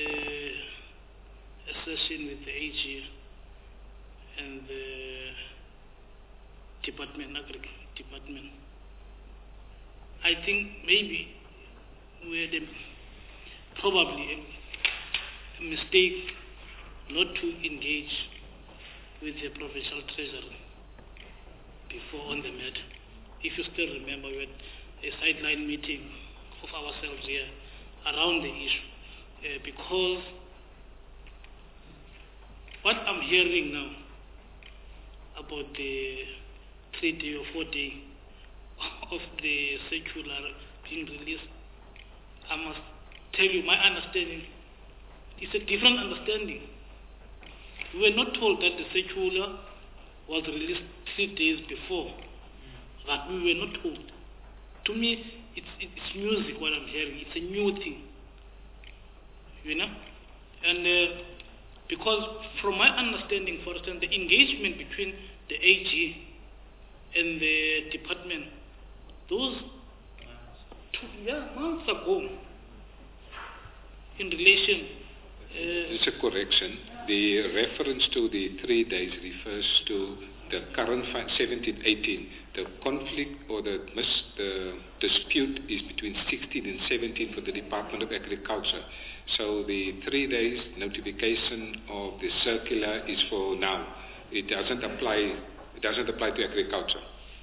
S10: a session with the AG and the department, I think maybe we had probably a mistake not to engage with the provincial treasury before on the matter. If you still remember, we had a sideline meeting of ourselves here around the issue, because what I'm hearing now about the 3-day or 4-day of the circular being released, I must tell you my understanding is a different understanding. We were not told that the circular was released 3 days before. That we were not told. To me, it's music what I'm hearing. It's a new thing. You know? And because from my understanding, for instance, the engagement between the AG and the department, those 2 months ago, in relation...
S9: It's a correction. The reference to the 3 days refers to the current 17-18. The conflict or the dispute is between 16 and 17 for the Department of Agriculture. So the 3 days notification of the circular is for now. It doesn't apply. It doesn't apply to agriculture.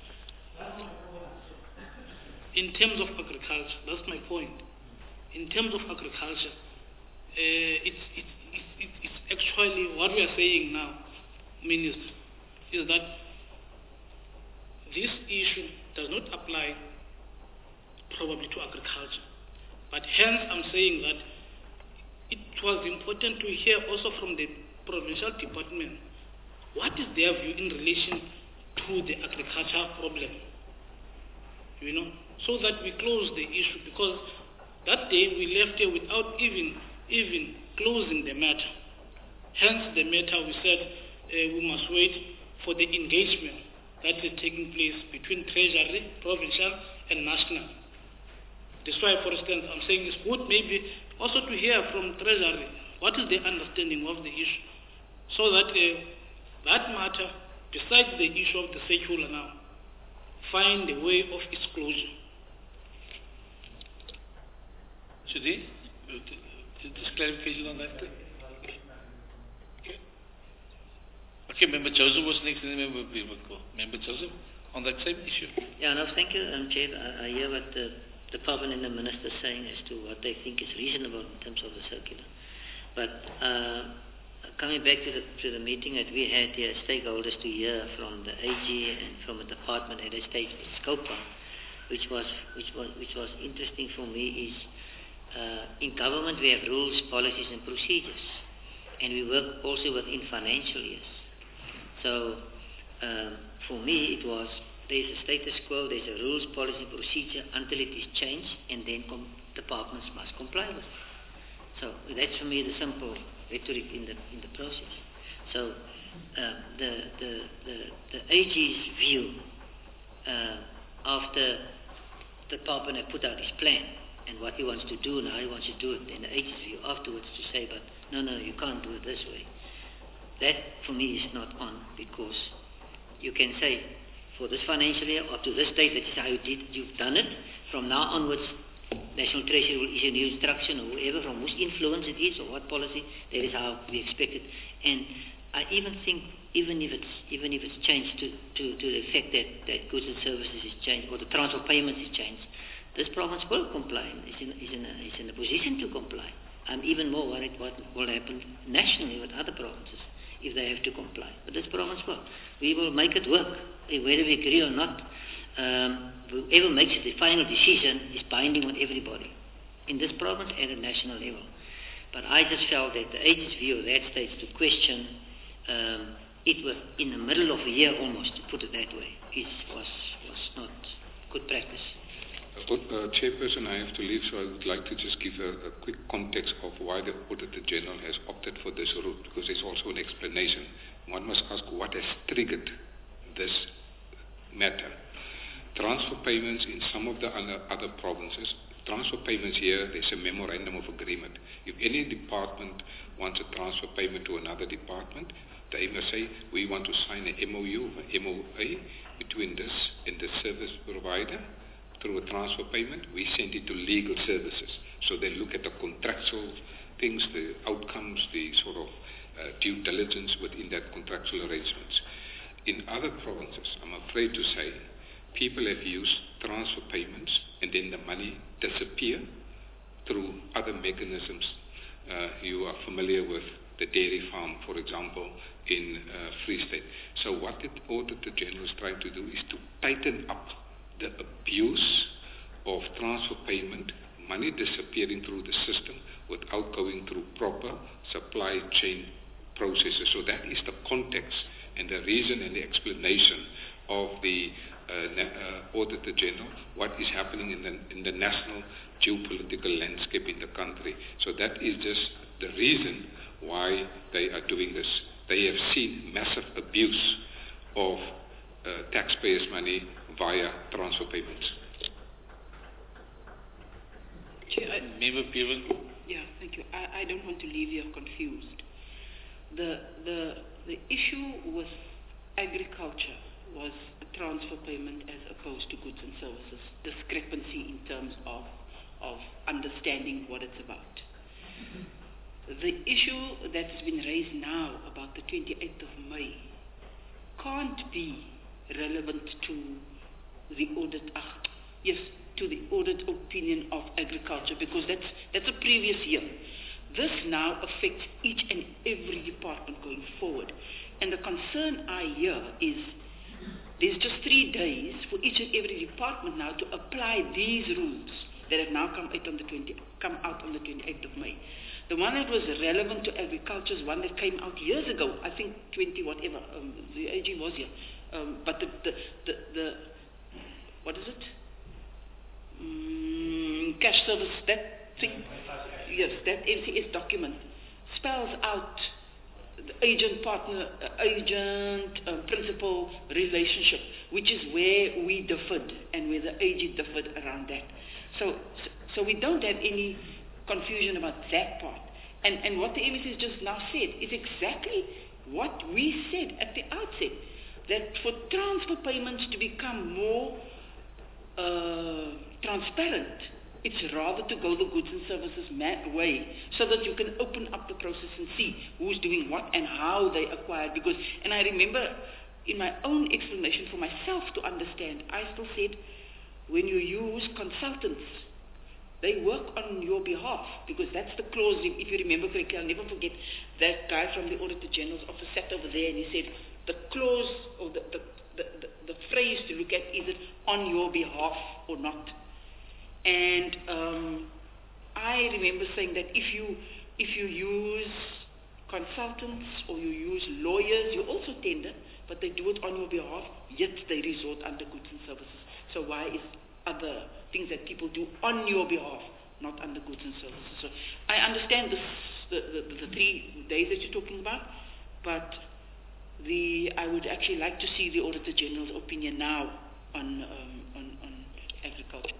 S10: In terms of agriculture, that's my point. In terms of agriculture, it's actually what we are saying now, Minister, is that this issue does not apply probably to agriculture. But hence I'm saying that it was important to hear also from the provincial department what is their view in relation to the agriculture problem, you know, so that we close the issue, because that day we left here without even closing the matter. Hence the matter we said we must wait for the engagement that is taking place between Treasury, provincial and national. That's why, for instance, I'm saying it's good maybe also to hear from Treasury what is their understanding of the issue, so that that matter, besides the issue of the circular now, find a way of its closure.
S1: Sudhi, just clarification on that. Okay, Member Joseph was next, and then Member Joseph on that same issue.
S3: Yeah, no, thank you, Chair. I hear what the Department and the Minister are saying as to what they think is reasonable in terms of the circular. But coming back to the meeting that we had here, stakeholders to hear from the AG and from the department at a stage in SCOPA, which was interesting for me, is in government we have rules, policies and procedures, and we work also within financial years. So for me it was, there's a status quo, there's a rules, policy, procedure until it is changed, and then departments must comply with it. So that's for me the simple rhetoric in the process. So the AG's view after the department had put out his plan and what he wants to do and how he wants to do it, and the AG's view afterwards to say, but no, you can't do it this way. That for me is not on, because you can say for this financial year up to this date, that is how you've done it. From now onwards, National Treasury will issue new instruction or whoever, from whose influence it is or what policy, that is how we expect it. And I even think even if it's changed to the effect that goods and services is changed or the transfer payments is changed, this province will comply. It's in a position to comply. I'm even more worried what will happen nationally with other provinces if they have to comply. But this province will. We will make it work, whether we agree or not. Whoever makes the final decision is binding on everybody in this province and at national level. But I just felt that the AG's view of that stage to question it was in the middle of a year almost, to put it that way, was not good practice.
S9: Chairperson, I have to leave, so I would like to just give a quick context of why the Auditor General has opted for this route, because there's also an explanation. One must ask what has triggered this matter. Transfer payments in some of the other provinces, transfer payments here, there's a memorandum of agreement. If any department wants a transfer payment to another department, they must say, we want to sign an MOU, MOA, between this and the service provider through a transfer payment. We send it to legal services. So they look at the contractual things, the outcomes, the sort of due diligence within that contractual arrangements. In other provinces, I'm afraid to say, people have used transfer payments and then the money disappear through other mechanisms. You are familiar with the dairy farm, for example, in Free State. So what the Auditor General is trying to do is to tighten up the abuse of transfer payment, money disappearing through the system without going through proper supply chain processes. So that is the context and the reason and the explanation of the Auditor General, what is happening in the national geopolitical landscape in the country. So that is just the reason why they are doing this. They have seen massive abuse of taxpayers' money via transfer payments.
S2: Yeah, thank you. I don't want to leave you confused. The issue with agriculture was a transfer payment as opposed to goods and services, discrepancy in terms of understanding what it's about. The issue that has been raised now about the 28th of May can't be relevant to the audit, to the audit opinion of agriculture, because that's a previous year. This now affects each and every department going forward. And the concern I hear is there's just 3 days for each and every department now to apply these rules that have now come out on the 28th of May. The one that was relevant to agriculture is one that came out years ago, I think 20 whatever, the AG was here. But the what is it? Cash service, that thing, yes, that NCS document spells out the agent-partner, agent-principal relationship, which is where we differed and where the AG differed around that. So we don't have any confusion about that part. And what the MEC just now said is exactly what we said at the outset, that for transfer payments to become more transparent, it's rather to go the goods and services way, so that you can open up the process and see who's doing what and how they acquired. Because, and I remember in my own explanation for myself to understand, I still said, when you use consultants, they work on your behalf, because that's the clause. If you remember correctly, I'll never forget that guy from the Auditor General's office sat over there and he said, the clause or the phrase to look at, is it on your behalf or not? And I remember saying that if you use consultants or you use lawyers, you also tender, but they do it on your behalf, yet they resort under goods and services. So why is other things that people do on your behalf not under goods and services? So I understand the 3 days that you're talking about, but I would actually like to see the Auditor General's opinion now on agriculture.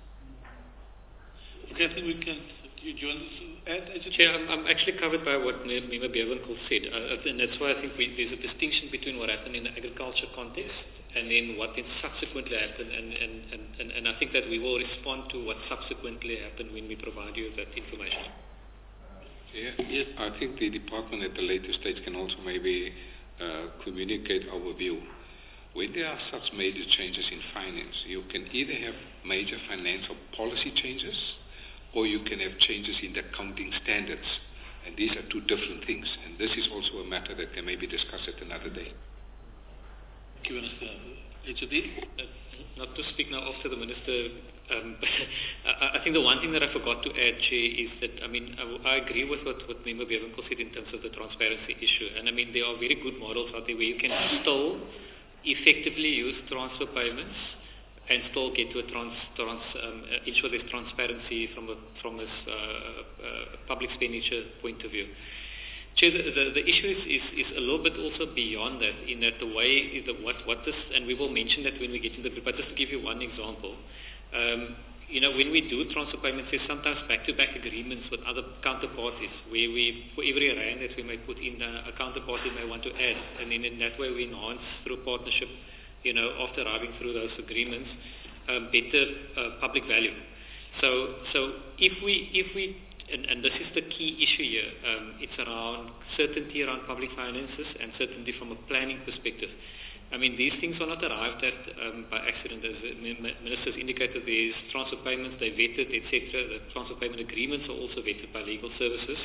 S1: Okay, I think we can. Do you want to add?
S4: Chair, I'm actually covered by what Member Bierwinkel said, and that's why I think there's a distinction between what happened in the agriculture context and then what then subsequently happened, and I think that we will respond to what subsequently happened when we provide you with that information.
S9: Yes, I think the department at the later stage can also maybe communicate our view. When there are such major changes in finance, you can either have major financial policy changes, or you can have changes in the accounting standards. And these are 2 different things. And this is also a matter that can maybe discuss at another day.
S1: Thank you, Minister.
S4: Not to speak now after the Minister, I think the one thing that I forgot to add, Chair, is that, I agree with what Member Bierwinkel said in terms of the transparency issue. And there are very good models out there where you can still effectively use transfer payments and still get to ensure there's transparency from a public expenditure point of view. Chair, the issue is a little bit also beyond that, in that the way what this, and we will mention that when we get into the, but just to give you one example, when we do transfer payments, there's sometimes back-to-back agreements with other counterparties where for every rand that we may put in, a counterparty may want to add, and then in that way we enhance through partnership, after arriving through those agreements, better public value. So if we and this is the key issue here, it's around certainty around public finances and certainty from a planning perspective. I mean, these things are not arrived at by accident. As the ministers indicated, there's transfer payments, they're vetted, etc. The transfer payment agreements are also vetted by legal services.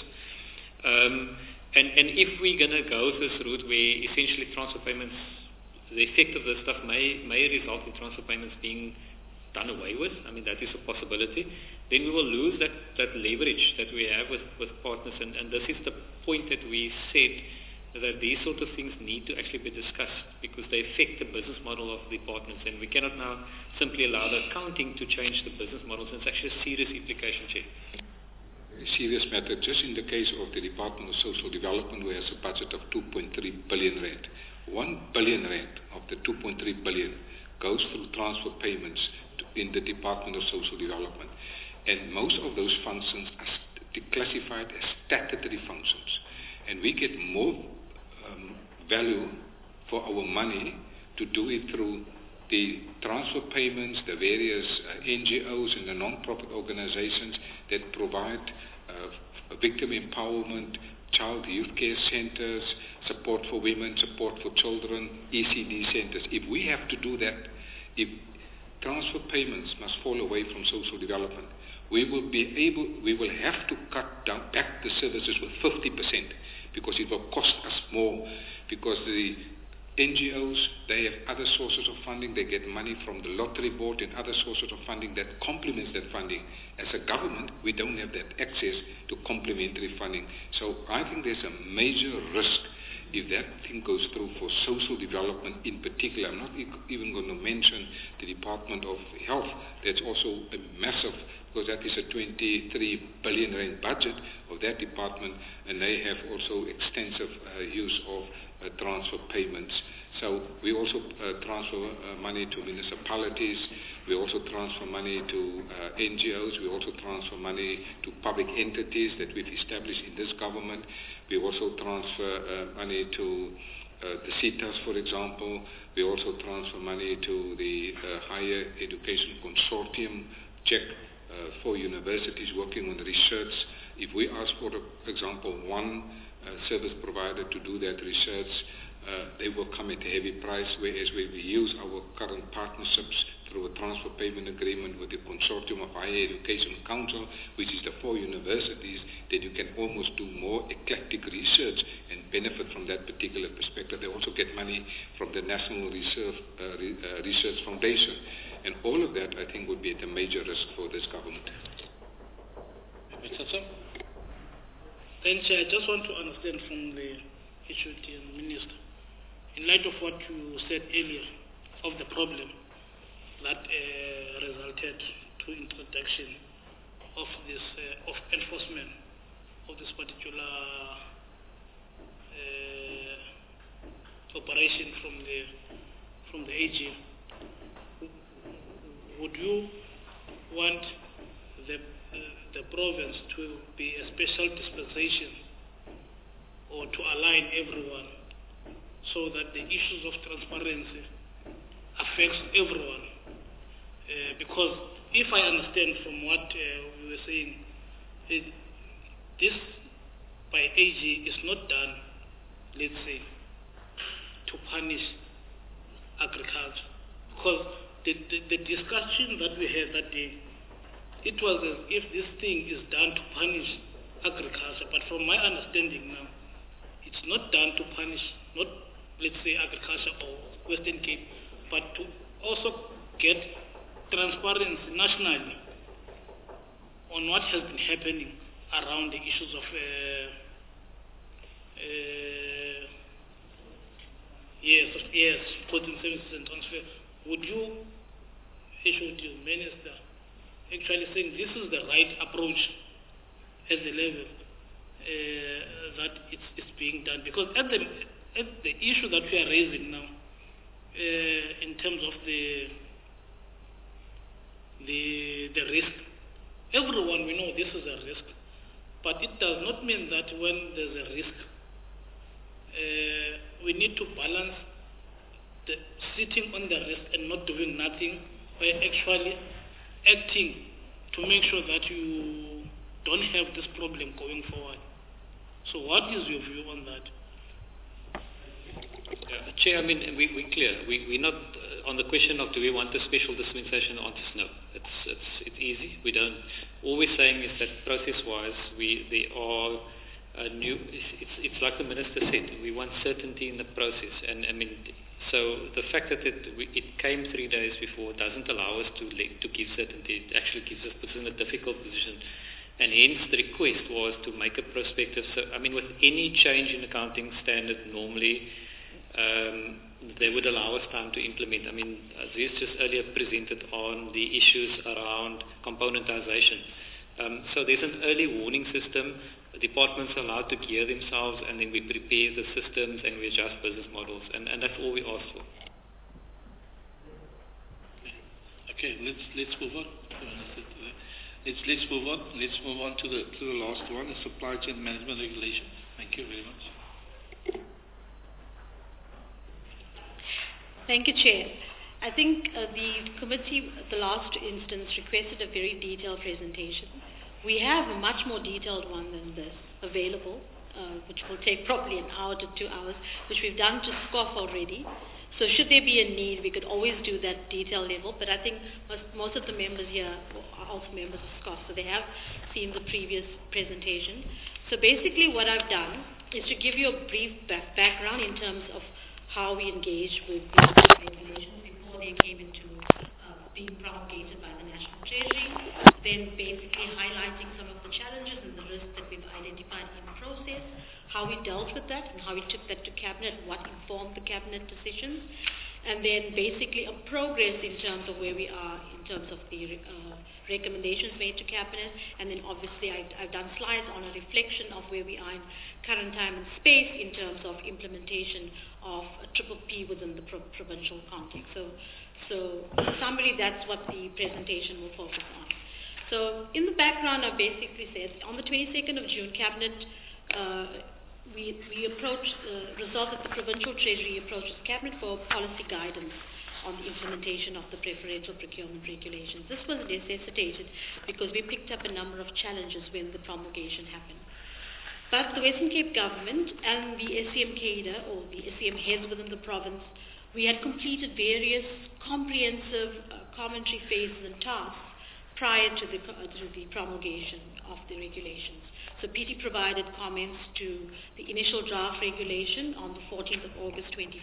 S4: And if we're going to go this route where essentially transfer payments, the effect of this stuff may result in transfer payments being done away with, I mean, that is a possibility, then we will lose that leverage that we have with partners. And this is the point that we said, that these sort of things need to actually be discussed because they affect the business model of the partners, and we cannot now simply allow the accounting to change the business models. It's actually a serious implication, Chair.
S9: A serious matter. Just in the case of the Department of Social Development, where has a budget of 2.3 billion rand. 1 billion rand of the 2.3 billion goes through transfer payments in the Department of Social Development. And most of those functions are classified as statutory functions. And we get more value for our money to do it through the transfer payments, the various NGOs and the non-profit organizations that provide victim empowerment, child youth care centers, support for women, support for children, ECD centers. If we have to do that, if transfer payments must fall away from social development, we will have to cut down back the services with 50% because it will cost us more, because the NGOs, they have other sources of funding. They get money from the lottery board and other sources of funding that complements that funding. As a government, we don't have that access to complementary funding. So I think there's a major risk if that thing goes through for social development in particular. I'm not even going to mention the Department of Health. That's also a massive, because that is a 23 billion rand budget of that department, and they have also extensive use of transfer payments. So we also transfer money to municipalities. We also transfer money to NGOs. We also transfer money to public entities that we've established in this government. We also transfer money to the CETAs, for example. We also transfer money to the Higher Education Consortium, check for universities working on research. If we ask, for example, one service provider to do that research, they will come at a heavy price, whereas we use our current partnerships through a transfer payment agreement with the Consortium of Higher Education Council, which is the 4 universities, that you can almost do more eclectic research and benefit from that particular perspective. They also get money from the National Research Foundation. And all of that, I think, would be at a major risk for this government.
S1: Mr. Sir?
S10: Then, Chair, I just want to understand from the HOD and Minister, in light of what you said earlier of the problem that resulted to introduction of this of enforcement of this particular operation from the AG, would you want the province to be a special dispensation or to align everyone so that the issues of transparency affects everyone? Because if I understand from what we were saying, this by AG is not done, let's say, to punish agriculture. Because the discussion that we had that day, it was as if this thing is done to punish agriculture. But from my understanding now, it's not done to punish, not, let's say, agriculture or Western Cape, but to also get transparency nationally on what has been happening around the issues of goods and services and transfer. Would you HOD Minister actually saying this is the right approach at the level that it's being done. Because at the issue that we are raising now, in terms of the risk, everyone, we know this is a risk, but it does not mean that when there's a risk, we need to balance the sitting on the risk and not doing nothing by actually acting to make sure that you don't have this problem going forward. So what is your view on that?
S4: Chair, I mean, we're clear. We're not on the question of do we want a special dispensation. The answer is no. It's easy. We don't. All we're saying is that process-wise, there are new. It's like the minister said. We want certainty in the process, and I mean, so the fact that it came 3 days before doesn't allow us to give certainty. It actually puts us in a difficult position. And hence the request was to make a prospective. So, I mean, with any change in accounting standard, normally they would allow us time to implement. I mean, Aziz just earlier presented on the issues around componentization. So there's an early warning system. Departments are allowed to gear themselves, and then we prepare the systems and we adjust business models, and that's all we ask for.
S1: Okay, let's move on. Let's move on. Let's move on to the last one, the supply chain management regulation. Thank you very much.
S8: Thank you, Chair. I think the committee, at the last instance, requested a very detailed presentation. We have a much more detailed one than this available, which will take probably an hour to 2 hours, which we've done to SCOF already. So should there be a need, we could always do that detail level, but I think most of the members here are also members of SCOF, so they have seen the previous presentation. So basically what I've done is to give you a brief background in terms of how we engage with these regulations before they came into being promulgated by the National Treasury, then basically highlighting some of the challenges and the risks that we've identified in the process, how we dealt with that and how we took that to Cabinet, what informed the Cabinet decisions, and then basically a progress in terms of where we are in terms of the recommendations made to Cabinet, and then obviously I've done slides on a reflection of where we are in current time and space in terms of implementation of a PPP within the provincial context. So in summary, that's what the presentation will focus on. So in the background, I basically said on the 22nd of June, Cabinet we resolved that the Provincial Treasury approaches Cabinet for policy guidance on the implementation of the preferential procurement regulations. This was necessitated because we picked up a number of challenges when the promulgation happened. But the Western Cape government and the SCM cadre, or the SCM heads within the province, we had completed various comprehensive commentary phases and tasks prior to the promulgation of the regulations. So PT provided comments to the initial draft regulation on the 14th of August 2015,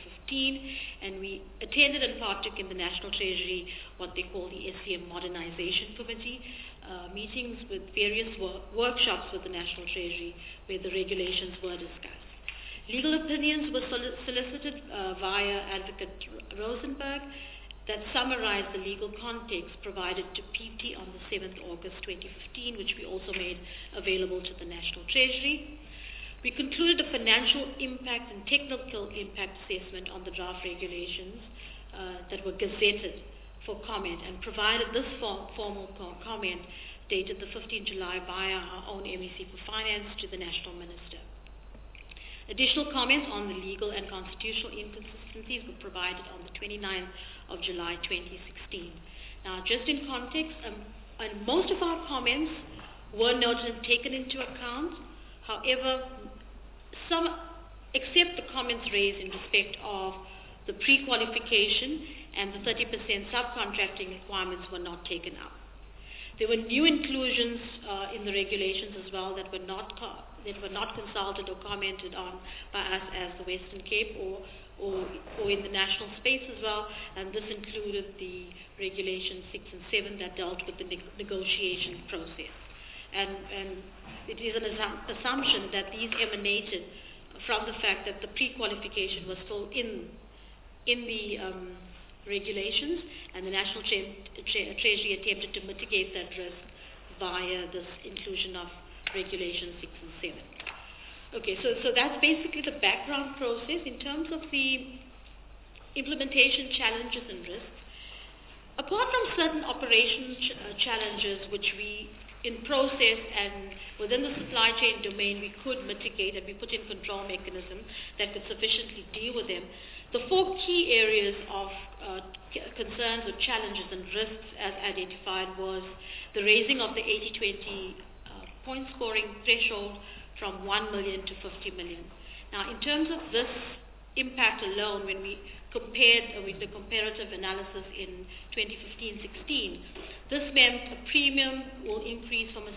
S8: and we attended and partook in the National Treasury, what they call the SCM Modernization Committee, meetings with various workshops with the National Treasury where the regulations were discussed. Legal opinions were solicited via Advocate Rosenberg that summarized the legal context provided to PT on the 7th August 2015, which we also made available to the National Treasury. We concluded a financial impact and technical impact assessment on the draft regulations that were gazetted for comment, and provided this formal comment dated the 15th July via our own MEC for Finance to the National Minister. Additional comments on the legal and constitutional inconsistencies were provided on the 29th of July 2016. Now, just in context, and most of our comments were noted and taken into account. However, some, except the comments raised in respect of the pre-qualification and the 30% subcontracting requirements, were not taken up. There were new inclusions in the regulations as well that were not consulted or commented on by us as the Western Cape or in the national space as well, and this included the Regulations 6 and 7 that dealt with the negotiation process. And it is an assumption that these emanated from the fact that the pre-qualification was still in the regulations, and the National Treasury attempted to mitigate that risk via this inclusion of Regulation 6 and 7. Okay, so that's basically the background process. In terms of the implementation challenges and risks, apart from certain operation challenges which we, in process and within the supply chain domain, we could mitigate, and we put in control mechanisms that could sufficiently deal with them, the 4 key areas of concerns or challenges and risks as identified was the raising of the 80/20 point scoring threshold from 1 million to 50 million. Now, in terms of this impact alone, when we compared with the comparative analysis in 2015-16, this meant a premium will increase from a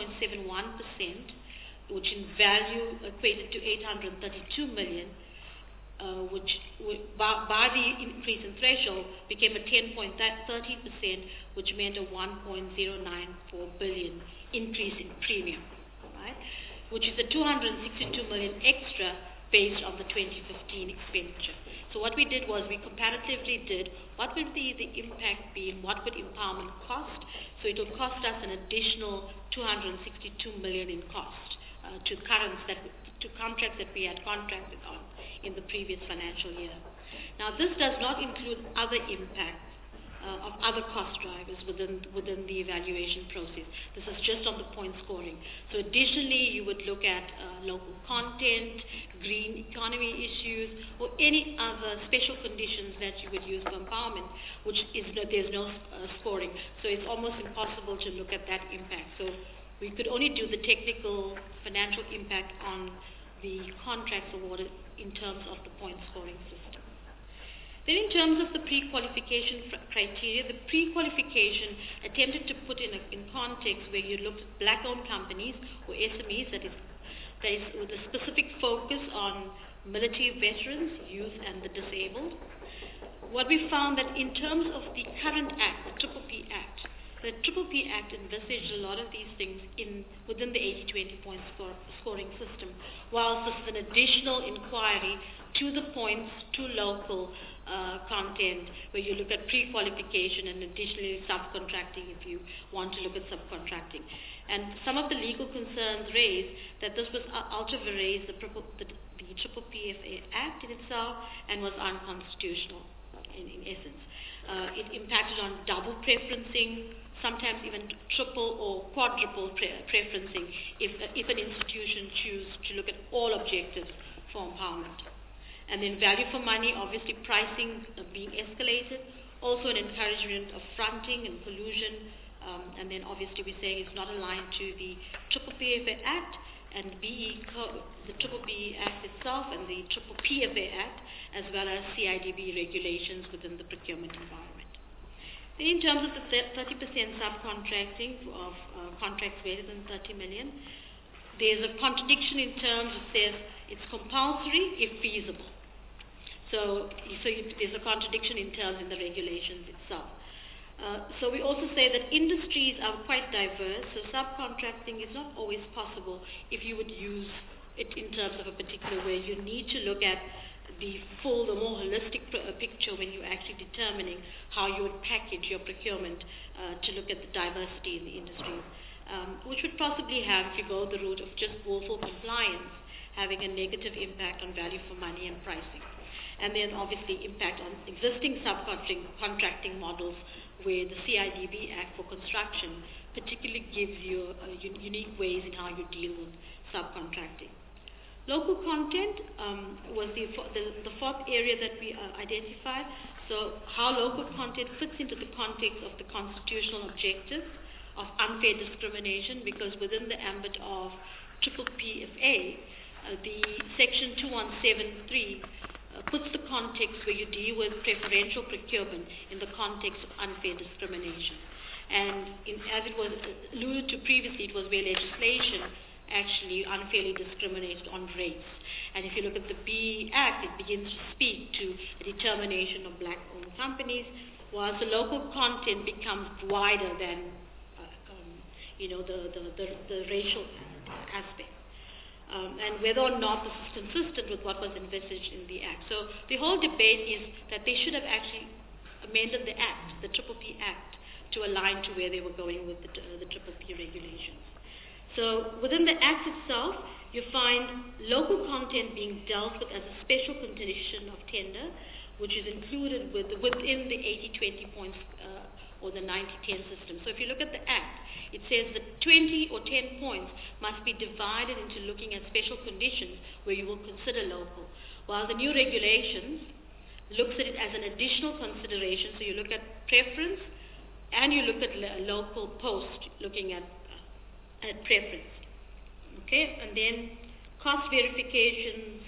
S8: 7.71%, which in value equated to 832 million, which by the increase in threshold became a 10.13%, which meant a 1.094 billion increase in premium, right? Which is a 262 million extra based on the 2015 expenditure. So what we did was we comparatively did what would the impact be and what would empowerment cost. So it will cost us an additional 262 million in cost to contracts that we had contracted on in the previous financial year. Now, this does not include other impacts of other cost drivers within the evaluation process. This is just on the point scoring. So additionally, you would look at local content, green economy issues, or any other special conditions that you would use for empowerment, which is there's no scoring. So it's almost impossible to look at that impact. So we could only do the technical financial impact on the contracts awarded in terms of the point scoring system. Then in terms of the pre-qualification criteria, the pre-qualification attempted to put in context where you looked at black-owned companies or SMEs, that is with a specific focus on military veterans, youth, and the disabled. What we found that in terms of the current act, the PPP Act, the PPP Act envisaged a lot of these things within the 80/20 point scoring system, whilst this is an additional inquiry to the points, to local content, where you look at pre-qualification and additionally subcontracting if you want to look at subcontracting. And some of the legal concerns raised that this was ultra vires the PPPFA Act in itself and was unconstitutional in essence. It impacted on double preferencing, sometimes even triple or quadruple preferencing if an institution chooses to look at all objectives for empowerment. And then value for money, obviously pricing being escalated, also an encouragement of fronting and collusion, and then obviously we're saying it's not aligned to the PPPFA Act and the PPP Act itself and the PPPFA Act, as well as CIDB regulations within the procurement environment. Then in terms of the 30% subcontracting of contracts greater than 30 million, there's a contradiction in terms that says it's compulsory if feasible. So there's a contradiction in terms in the regulations itself. So we also say that industries are quite diverse, so subcontracting is not always possible if you would use it in terms of a particular way. You need to look at the more holistic picture when you're actually determining how you would package your procurement to look at the diversity in the industry, which would possibly have, if you go the route of just willful compliance, having a negative impact on value for money and pricing. And then obviously impact on existing subcontracting models where the CIDB Act for construction particularly gives you unique ways in how you deal with subcontracting. Local content was the fourth area that we identified. So how local content fits into the context of the constitutional objective of unfair discrimination, because within the ambit of PPPFA, the section 2173 puts the context where you deal with preferential procurement in the context of unfair discrimination. And as it was alluded to previously, it was where legislation actually unfairly discriminated on race. And if you look at the BE Act, it begins to speak to the determination of black-owned companies, whilst the local content becomes wider than the racial aspect. And whether or not this is consistent with what was envisaged in the Act. So the whole debate is that there should have actually amended the Act, the Triple P Act, to align to where they were going with the Triple P regulations. So within the Act itself, you find local content being dealt with as a special condition of tender, which is included within the 80-20 points or the 90-10 system. So if you look at the Act, it says that 20 or 10 points must be divided into looking at special conditions where you will consider local, while the new regulations looks at it as an additional consideration. So you look at preference and you look at local post, looking at preference. Okay, and then cost verifications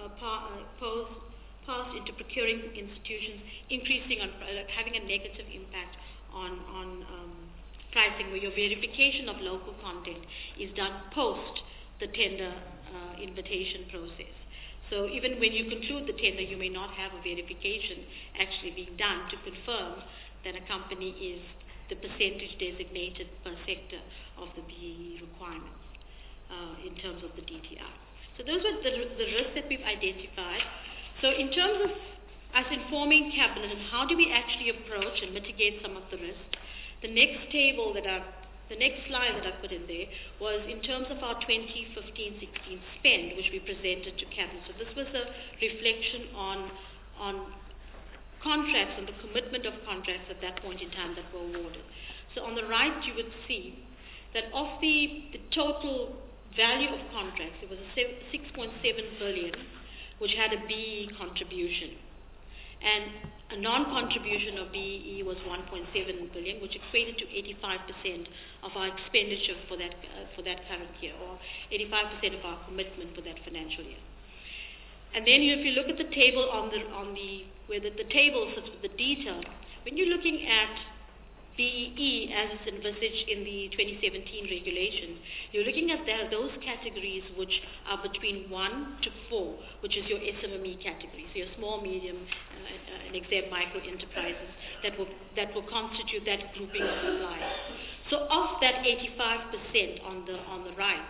S8: passed into procuring institutions, increasing on having a negative impact on pricing, where your verification of local content is done post the tender invitation process. So even when you conclude the tender, you may not have a verification actually being done to confirm that a company is the percentage designated per sector of the BEE requirements in terms of the DTI. So those are the risks that we've identified. So in terms of us informing Cabinet and how do we actually approach and mitigate some of the risks, the next slide that I put in there was in terms of our 2015-16 spend, which we presented to Cabinet. So this was a reflection on contracts and the commitment of contracts at that point in time that were awarded. So on the right, you would see that of the total value of contracts, it was 6.7 billion, which had a BEE contribution. And a non-contribution of BEE was 1.7 billion, which equated to 85% of our expenditure for that current year, or 85% of our commitment for that financial year. And then if you look at the table where the table sits with the detail, when you're looking at BEE as it's envisaged in the 2017 regulations, you're looking at those categories which are between 1 to 4, which is your SMME category, so your small, medium, and exempt micro enterprises that will constitute that grouping of suppliers. So of that 85% on the right,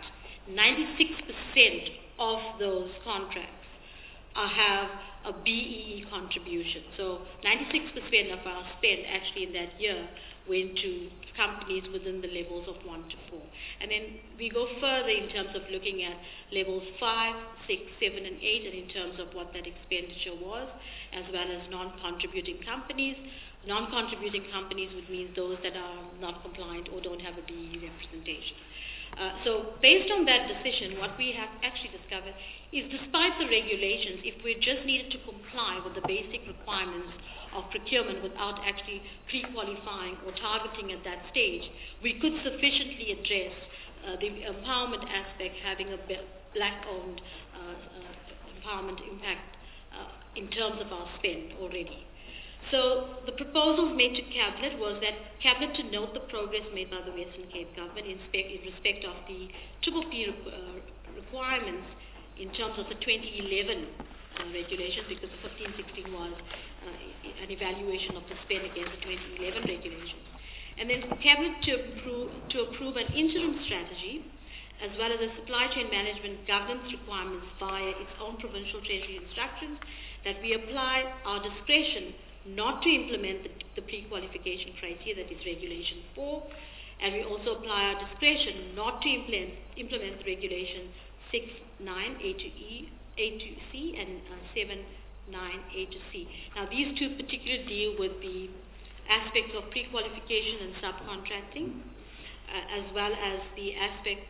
S8: 96% of those contracts have a BEE contribution. So 96% of our spend actually in that year went to companies within the levels of 1 to 4. And then we go further in terms of looking at levels 5, 6, 7, and 8, and in terms of what that expenditure was, as well as non-contributing companies. Non-contributing companies would mean those that are not compliant or don't have a BEE representation. So based on that decision, what we have actually discovered is despite the regulations, if we just needed to comply with the basic requirements of procurement without actually pre-qualifying or targeting at that stage, we could sufficiently address the empowerment aspect, having a black-owned empowerment impact in terms of our spend already. So the proposals made to Cabinet was that Cabinet to note the progress made by the Western Cape government in respect of the Triple P requirements in terms of the 2011 regulations, because the 15-16 was an evaluation of the spend against the 2011 regulations. And then Cabinet to approve an interim strategy as well as a supply chain management governance requirements via its own provincial treasury instructions, that we apply our discretion not to implement the pre-qualification criteria, that is Regulation 4, and we also apply our discretion not to implement Regulation 6, 9, A to C, and 7, 9, A to C. Now these two particularly deal with the aspects of pre-qualification and subcontracting, as well as the aspect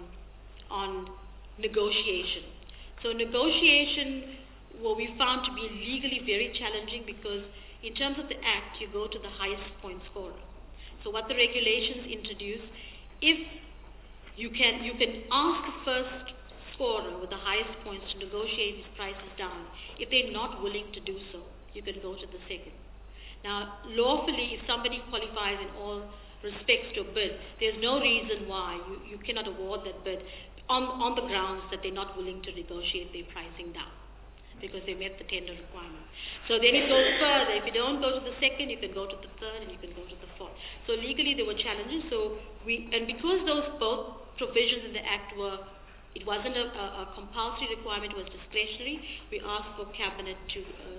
S8: on negotiation. So negotiation, what we found to be legally very challenging, because in terms of the Act, you go to the highest point scorer. So what the regulations introduce, if you can ask the first scorer with the highest points to negotiate his prices down. If they're not willing to do so, you can go to the second. Now, lawfully, if somebody qualifies in all respects to a bid, there's no reason why you cannot award that bid on the grounds that they're not willing to negotiate their pricing down, because they met the tender requirement. So then it goes further. If you don't go to the second, you can go to the third, and you can go to the fourth. So legally there were challenges. And because those both provisions in the Act it wasn't a compulsory requirement, it was discretionary, we asked for Cabinet to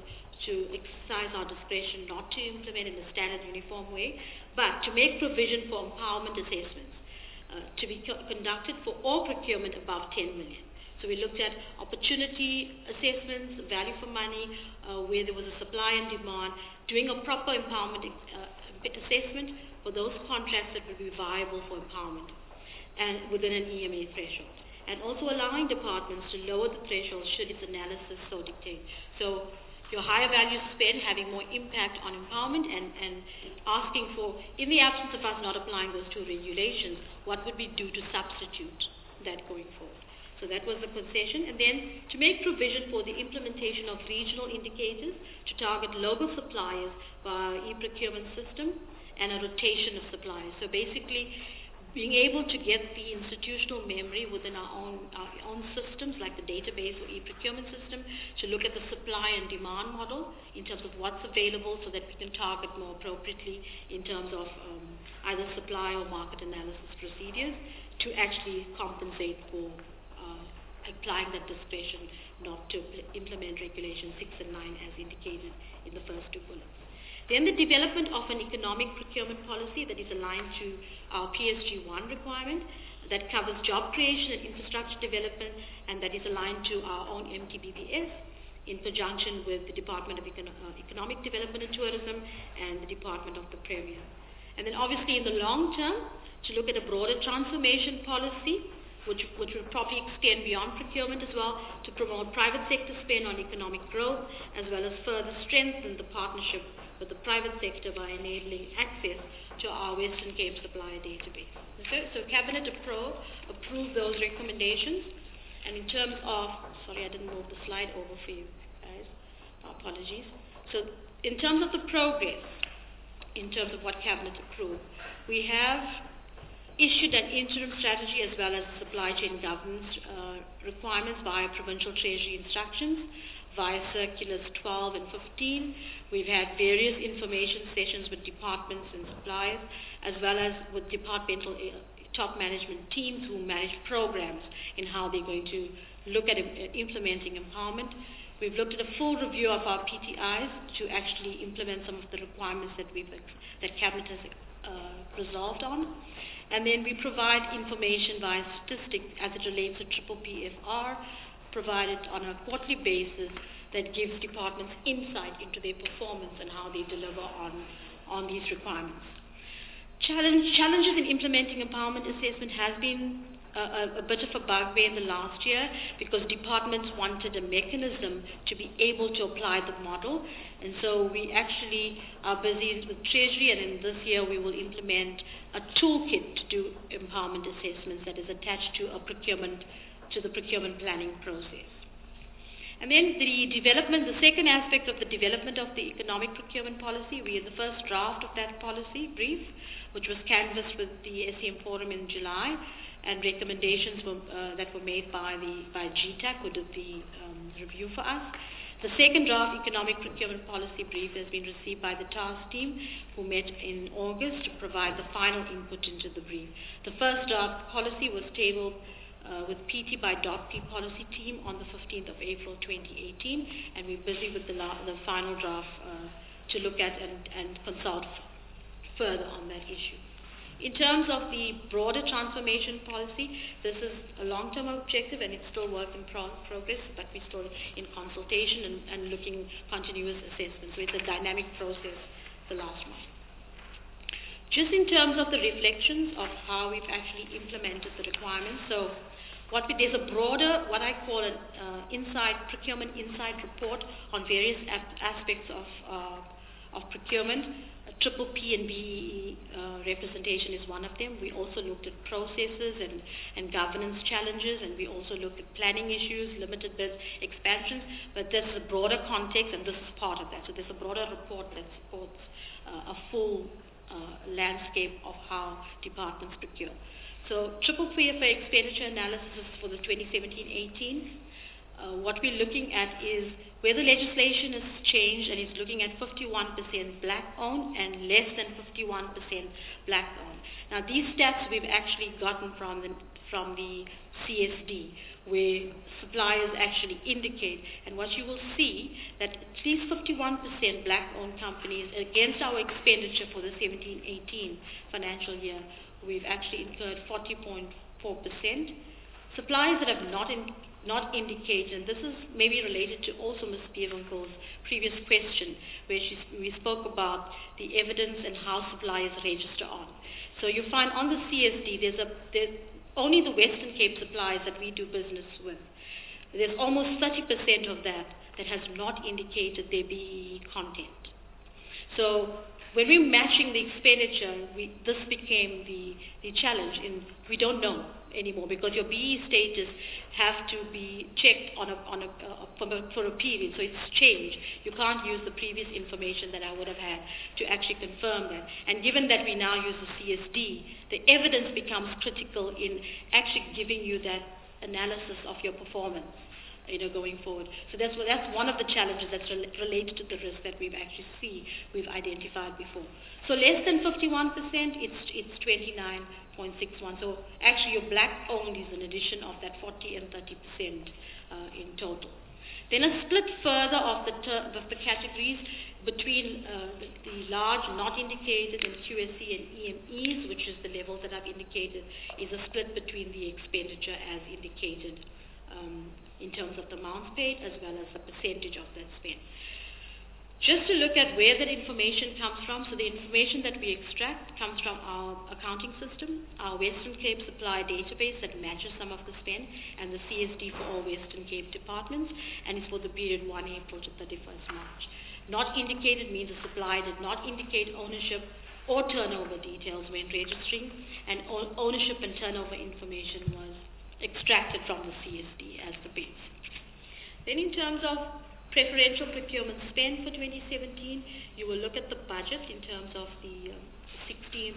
S8: to exercise our discretion not to implement in a standard uniform way, but to make provision for empowerment assessments to be conducted for all procurement above 10 million. So we looked at opportunity assessments, value for money, where there was a supply and demand, doing a proper empowerment assessment for those contracts that would be viable for empowerment and within an EMA threshold. And also allowing departments to lower the threshold should its analysis so dictate. So your higher value spend having more impact on empowerment and asking for, in the absence of us not applying those two regulations, what would we do to substitute that going forward? So that was the concession. And then to make provision for the implementation of regional indicators to target local suppliers via e-procurement system and a rotation of suppliers. So basically being able to get the institutional memory within our own systems like the database or e-procurement system to look at the supply and demand model in terms of what's available so that we can target more appropriately in terms of either supply or market analysis procedures to actually compensate for applying that discretion not to implement Regulation 6 and 9 as indicated in the first two bullets. Then the development of an economic procurement policy that is aligned to our PSG1 requirement that covers job creation and infrastructure development and that is aligned to our own MTBPS in conjunction with the Department of Economic Development and Tourism and the Department of the Premier. And then obviously in the long term to look at a broader transformation policy which will probably extend beyond procurement as well to promote private sector spend on economic growth as well as further strengthen the partnership with the private sector by enabling access to our Western Cape supplier database. Okay? So Cabinet approved those recommendations, and in terms of, sorry I didn't move the slide over for you guys, apologies. So in terms of the progress, in terms of what Cabinet approved, we have issued an interim strategy as well as supply chain governance requirements via provincial treasury instructions, via circulars 12 and 15. We've had various information sessions with departments and suppliers, as well as with departmental top management teams who manage programs in how they're going to look at implementing empowerment. We've looked at a full review of our PTIs to actually implement some of the requirements that Cabinet has resolved on. And then we provide information via statistics as it relates to PPFR, provided on a quarterly basis that gives departments insight into their performance and how they deliver on these requirements. Challenges in implementing empowerment assessment has been a bit of a bugbear in the last year because departments wanted a mechanism to be able to apply the model, and so we actually are busy with Treasury, and in this year we will implement a toolkit to do empowerment assessments that is attached to the procurement planning process. And then the second aspect of the development of the economic procurement policy, we had the first draft of that policy brief, which was canvassed with the SCM Forum in July, and recommendations that were made by GTAC, who did the review for us. The second draft economic procurement policy brief has been received by the task team, who met in August to provide the final input into the brief. The first draft policy was tabled with PT by DOT-P policy team on the 15th of April 2018, and we're busy with the final draft to look at and consult further on that issue. In terms of the broader transformation policy, this is a long-term objective and it's still work in progress, but we're still in consultation and looking continuous assessment. So it's a dynamic process the last month. Just in terms of the reflections of how we've actually implemented the requirements, so there's a broader, what I call an procurement insight report on various aspects of procurement. Triple P and BEE representation is one of them. We also looked at processes and governance challenges, and we also looked at planning issues, limited bids, expansions, but there's a broader context, and this is part of that. So there's a broader report that supports a full landscape of how departments procure. So Triple PFA expenditure analysis for the 2017-18 what we're looking at is where the legislation has changed and it's looking at 51% black-owned and less than 51% black-owned. Now, these stats we've actually gotten from the CSD, where suppliers actually indicate, and what you will see that at least 51% black-owned companies, against our expenditure for the 17-18 financial year, we've actually incurred 40.4%. Suppliers that have not indicated, and this is maybe related to also Ms. Biewenkel's previous question, where we spoke about the evidence and how suppliers register on. So you find on the CSD, there's only the Western Cape suppliers that we do business with. There's almost 30% of that has not indicated their BEE content. So when we're matching the expenditure, this became the challenge. We don't know anymore because your BEE status have to be checked for a period, so it's changed. You can't use the previous information that I would have had to actually confirm that. And given that we now use the CSD, the evidence becomes critical in actually giving you that analysis of your performance, going forward. So that's one of the challenges that's related to the risk that we've identified before. So less than 51%, it's 29.61. So actually your black-owned is an addition of that 40 and 30% in total. Then a split further of the categories between the large not indicated and QSE and EMEs, which is the levels that I've indicated, is a split between the expenditure as indicated in terms of the amounts paid as well as the percentage of that spend. Just to look at where that information comes from, so the information that we extract comes from our accounting system, our Western Cape supply database that matches some of the spend, and the CSD for all Western Cape departments, and it's for the period 1 April to 31st March. Not indicated means the supplier did not indicate ownership or turnover details when registering, and ownership and turnover information was extracted from the CSD as the base. Then in terms of preferential procurement spend for 2017, you will look at the budget in terms of the 16.17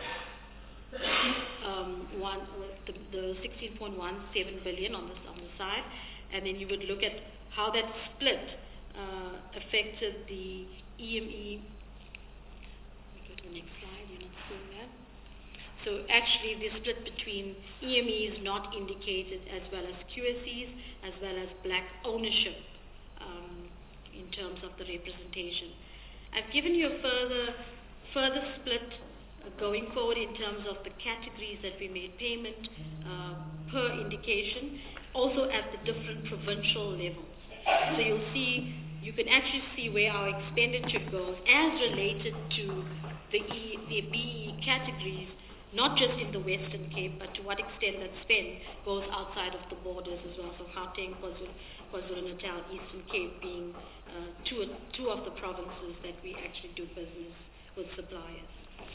S8: billion on the side, and then you would look at how that split affected the EME. Go to the next slide, you're not seeing that. So actually the split between EMEs not indicated as well as QSEs as well as black ownership in terms of the representation. I've given you a further split going forward in terms of the categories that we made payment per indication, also at the different provincial levels. So you can actually see where our expenditure goes as related to the BE categories, not just in the Western Cape, but to what extent that spend goes outside of the borders as well. So Gauteng, KwaZulu-Natal, Eastern Cape being two of the provinces that we actually do business with suppliers.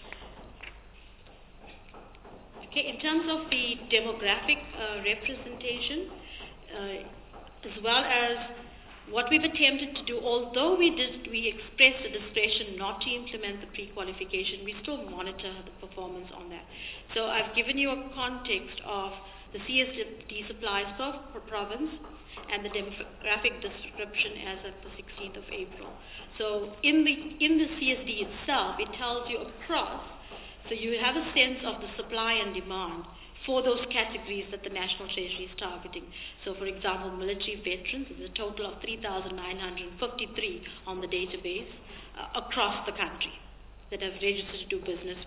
S8: Okay, in terms of the demographic representation, as well as what we've attempted to do, although we expressed the discretion not to implement the pre-qualification, we still monitor the performance on that. So I've given you a context of the CSD supplies per province and the demographic description as of the 16th of April. So in the CSD itself, it tells you across, so you have a sense of the supply and demand for those categories that the National Treasury is targeting. So for example, military veterans, there's a total of 3,953 on the database across the country that have registered to do business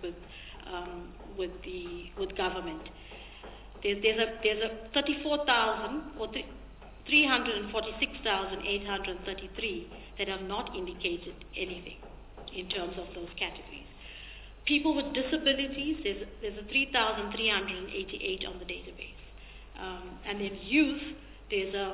S8: with government. There's a 34,000 or 346,833 that have not indicated anything in terms of those categories. People with disabilities, there's a 3,388 on the database. And then youth, there's a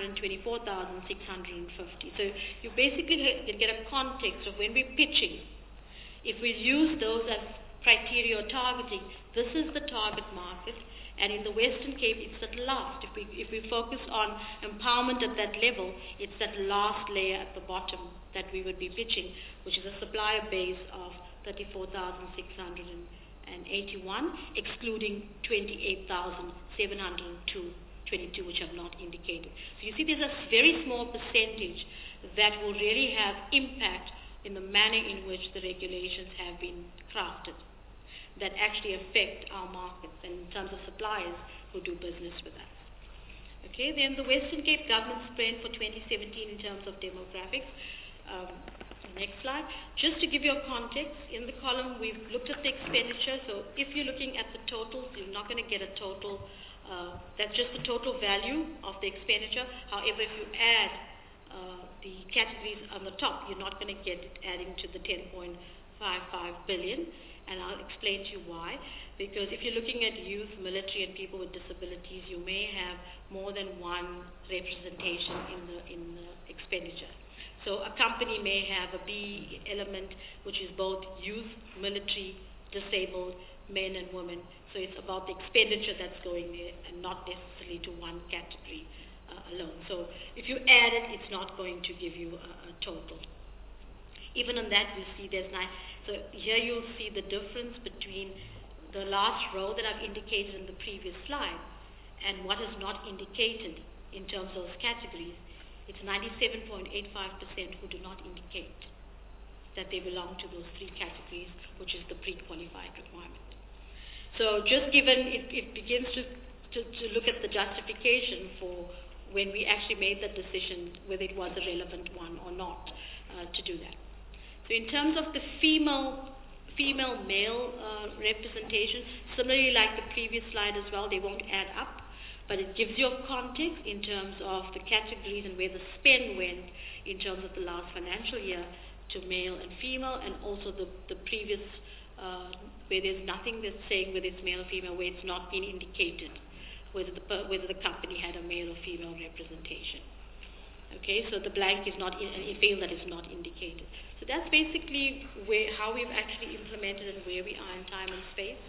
S8: 124,650. So you basically get a context of when we're pitching. If we use those as criteria or targeting, this is the target market. And in the Western Cape, it's that last. If we focus on empowerment at that level, it's that last layer at the bottom that we would be pitching, which is a supplier base of 34,681, excluding 28,702 22 which have not indicated. So you see there's a very small percentage that will really have impact in the manner in which the regulations have been crafted that actually affect our markets and in terms of suppliers who do business with us. Okay, then the Western Cape government spend for 2017 in terms of demographics. Next slide. Just to give you a context, in the column we've looked at the expenditure. So if you're looking at the totals, you're not going to get a total. That's just the total value of the expenditure. However, if you add the categories on the top, you're not going to get it adding to the 10.55 billion. And I'll explain to you why. Because if you're looking at youth, military, and people with disabilities, you may have more than one representation in the expenditure. So a company may have a B element, which is both youth, military, disabled, men and women. So it's about the expenditure that's going there and not necessarily to one category alone. So if you add it, it's not going to give you a total. Even on that, you see there's 9. So here you'll see the difference between the last row that I've indicated in the previous slide and what is not indicated in terms of those categories. It's 97.85% who do not indicate that they belong to those 3 categories, which is the pre-qualified requirement. So just given it begins to look at the justification for when we actually made that decision, whether it was a relevant one or not, to do that. So in terms of the female-male representation, similarly like the previous slide as well, they won't add up. But it gives you a context in terms of the categories and where the spend went in terms of the last financial year to male and female, and also the previous, where there's nothing that's saying whether it's male or female, where it's not been indicated whether the company had a male or female representation. Okay, so the blank is not, a field that is not indicated. So that's basically how we've actually implemented and where we are in time and space.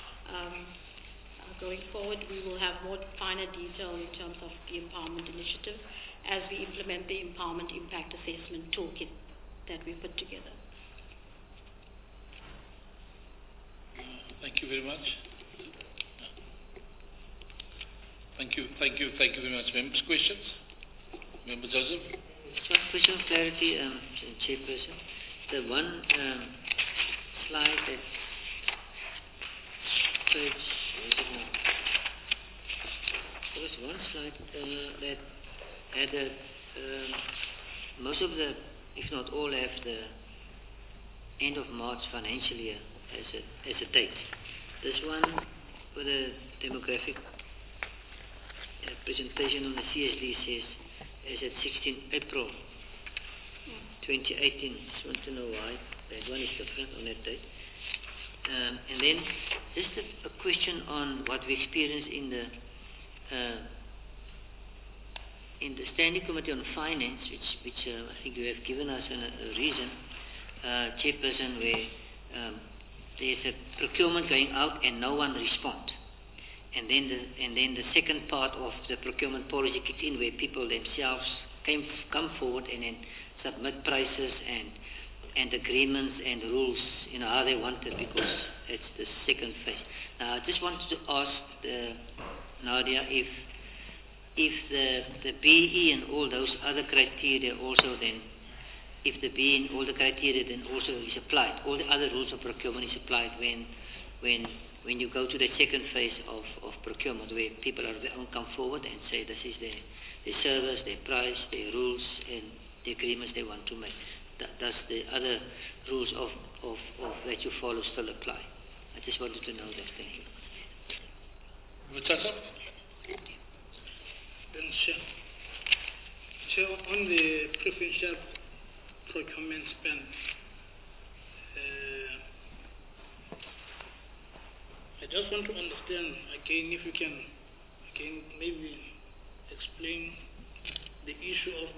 S8: Going forward, we will have more finer detail in terms of the empowerment initiative as we implement the empowerment impact assessment toolkit that we put together.
S1: Thank you very much. Thank you very much. Members' questions? Member Joseph?
S3: Just for some clarity, Chairperson, the one slide that there was one slide that had most of the, if not all, have the end of March financial year as a date. This one with a demographic presentation on the CSD says as at 16 April 2018. Just want to know why that one is different on that date. And then just a question on what we experienced in the Standing Committee on Finance, which I think you have given us a reason, Chairperson, where there's a procurement going out and no one responds. And then the second part of the procurement policy kicked in, where people themselves come forward and then submit prices and agreements and rules, how they want it, because it's the second phase. Now, I just wanted to ask Nadia if the BE and all those other criteria also then, if the BE and all the criteria then also is applied, all the other rules of procurement is applied when you go to the second phase of procurement, where people come forward and say this is their service, their price, their rules, and the agreements they want to make. Does the other rules of that you follow still apply? I just wanted to know that. Thank you.
S10: So on the preferential procurement spend, I just want to understand again, if you can maybe explain the issue of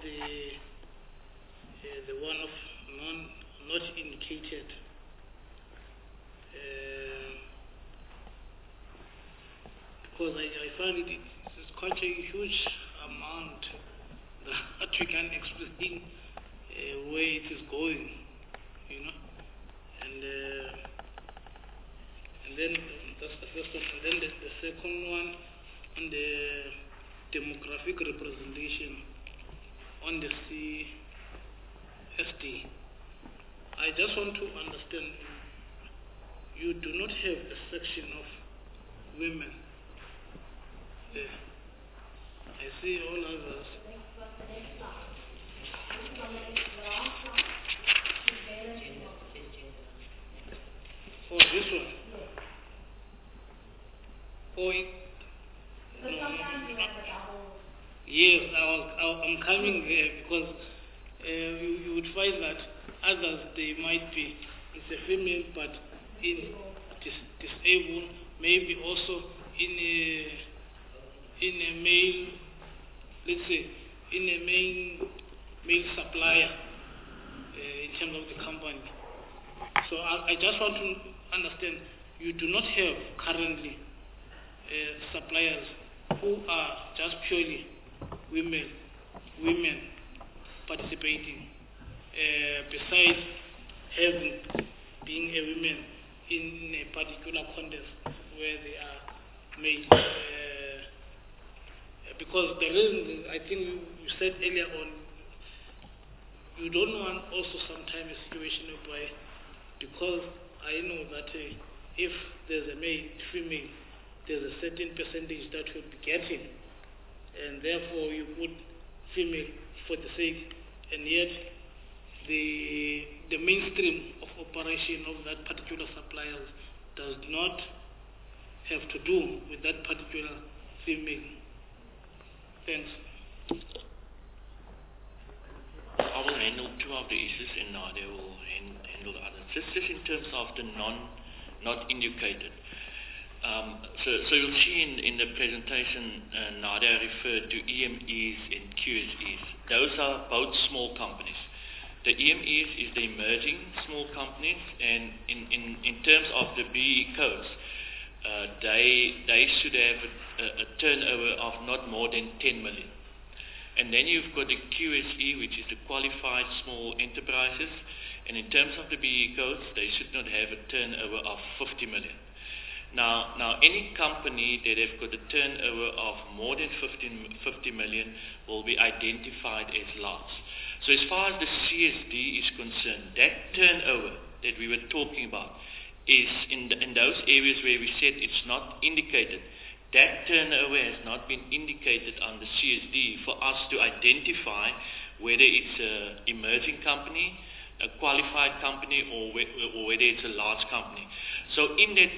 S10: the one of not indicated. Because I find it's quite a huge amount that we can explain where it is going, and then that's the first one. And then the second one on the demographic representation on the CSD. I just want to understand, you do not have a section of women there. I see all others. Oh, this one. Oh, yes, I'm coming there because you would find that others, they might be, it's a female, but in disabled, maybe also in a male, let's say, in a male supplier in terms of the company. So I just want to understand, you do not have currently suppliers who are just purely women participating, besides being a woman in a particular contest where they are made. Because the reason, I think you said earlier on, you don't want also sometimes a situation whereby, because I know that if there's a female, there's a certain percentage that will be getting, and therefore you put female for the sake, and yet the mainstream of operation of that particular supplier does not have to do with that particular female. Thanks.
S7: I will handle two of the issues and Nadia will handle the others. Just in terms of the not indicated. So you'll see in the presentation, Nadia referred to EMEs and QSEs. Those are both small companies. The EMEs is the emerging small companies, and in terms of the BE codes, they should have a turnover of not more than 10 million. And then you've got the QSE, which is the Qualified Small Enterprises, and in terms of the BE codes, they should not have a turnover of 50 million. Now, any company that have got a turnover of more than 50 million will be identified as large. So as far as the CSD is concerned, that turnover that we were talking about is in those areas where we said it's not indicated. That turnover has not been indicated on the CSD for us to identify whether it's an emerging company, a qualified company, or whether it's a large company. So in that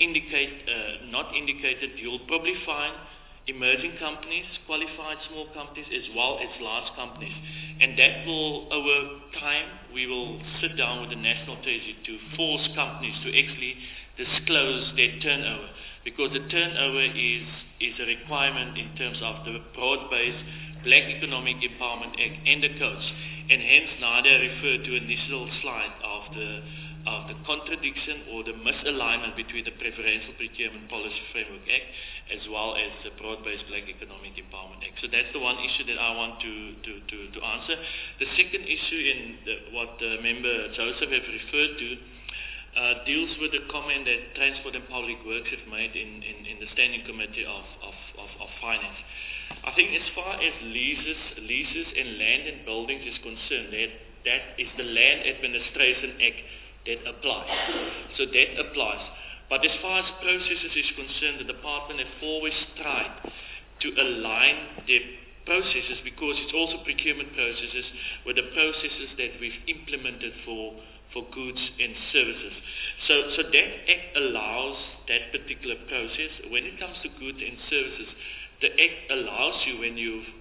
S7: not indicated, you'll probably find emerging companies, qualified small companies, as well as large companies. And that will, over time, we will sit down with the National Treasury to force companies to actually disclose their turnover, because the turnover is a requirement in terms of the broad-based Black Economic Empowerment Act and the codes. And hence Nadia referred to an initial slide of the contradiction or the misalignment between the Preferential Procurement Policy Framework Act as well as the Broad-Based Black Economic Empowerment Act. So that's the one issue that I want to answer. The second issue what Member Joseph have referred to deals with the comment that Transport and Public Works have made in the Standing Committee of Finance. I think as far as leases and land and buildings is concerned, that is the Land Administration Act that applies. So that applies. But as far as processes is concerned, the department have always tried to align their processes, because it's also procurement processes, with the processes that we've implemented for goods and services. So that act allows that particular process. When it comes to goods and services, the act allows you when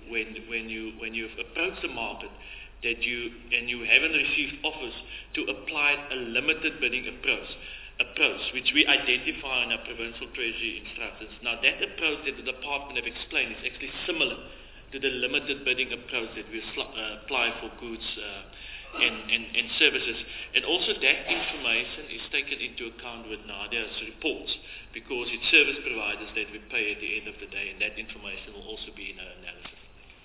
S7: you've approached the market that you haven't received offers to apply a limited bidding approach, which we identify in our provincial treasury instructions. Now that approach that the department have explained is actually similar to the limited bidding approach that we apply for goods and services. And also that information is taken into account with Nadia's reports, because it's service providers that we pay at the end of the day, and that information will also be in our analysis.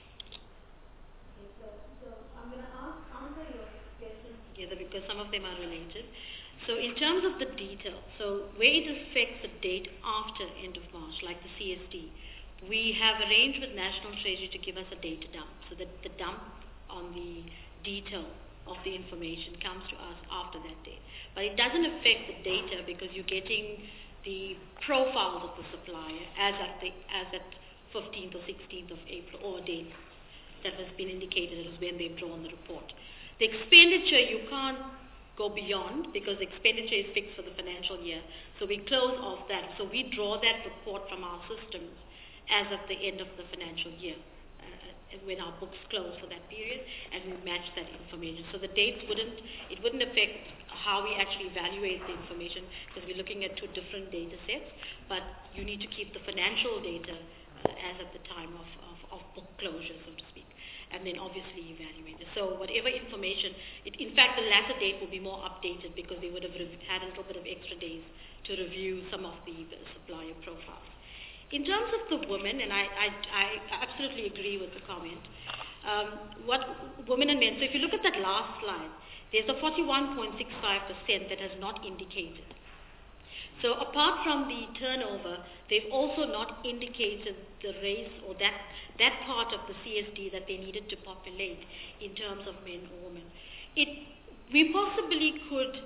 S8: So I'm going to answer your questions together because some of them are related. So in terms of the detail, so where it affects the date after end of March, like the CSD, we have arranged with National Treasury to give us a data dump, so that the dump on the detail of the information comes to us after that date. But it doesn't affect the data because you're getting the profiles of the supplier as at 15th or 16th of April, or a date that has been indicated as when they've drawn the report. The expenditure you can't go beyond because expenditure is fixed for the financial year. So we close off that. So we draw that report from our systems as at the end of the financial year, when our books close for that period, and we match that information. So the dates wouldn't affect how we actually evaluate the information because we're looking at two different data sets, but you need to keep the financial data as at the time of book closure, so to speak, and then obviously evaluate it. So whatever information, in fact the latter date will be more updated because they would have had a little bit of extra days to review some of the supplier profiles. In terms of the women, and I absolutely agree with the comment, what women and men, so if you look at that last slide, there's a 41.65% that has not indicated. So apart from the turnover, they've also not indicated the race or that part of the CSD that they needed to populate in terms of men or women. We possibly could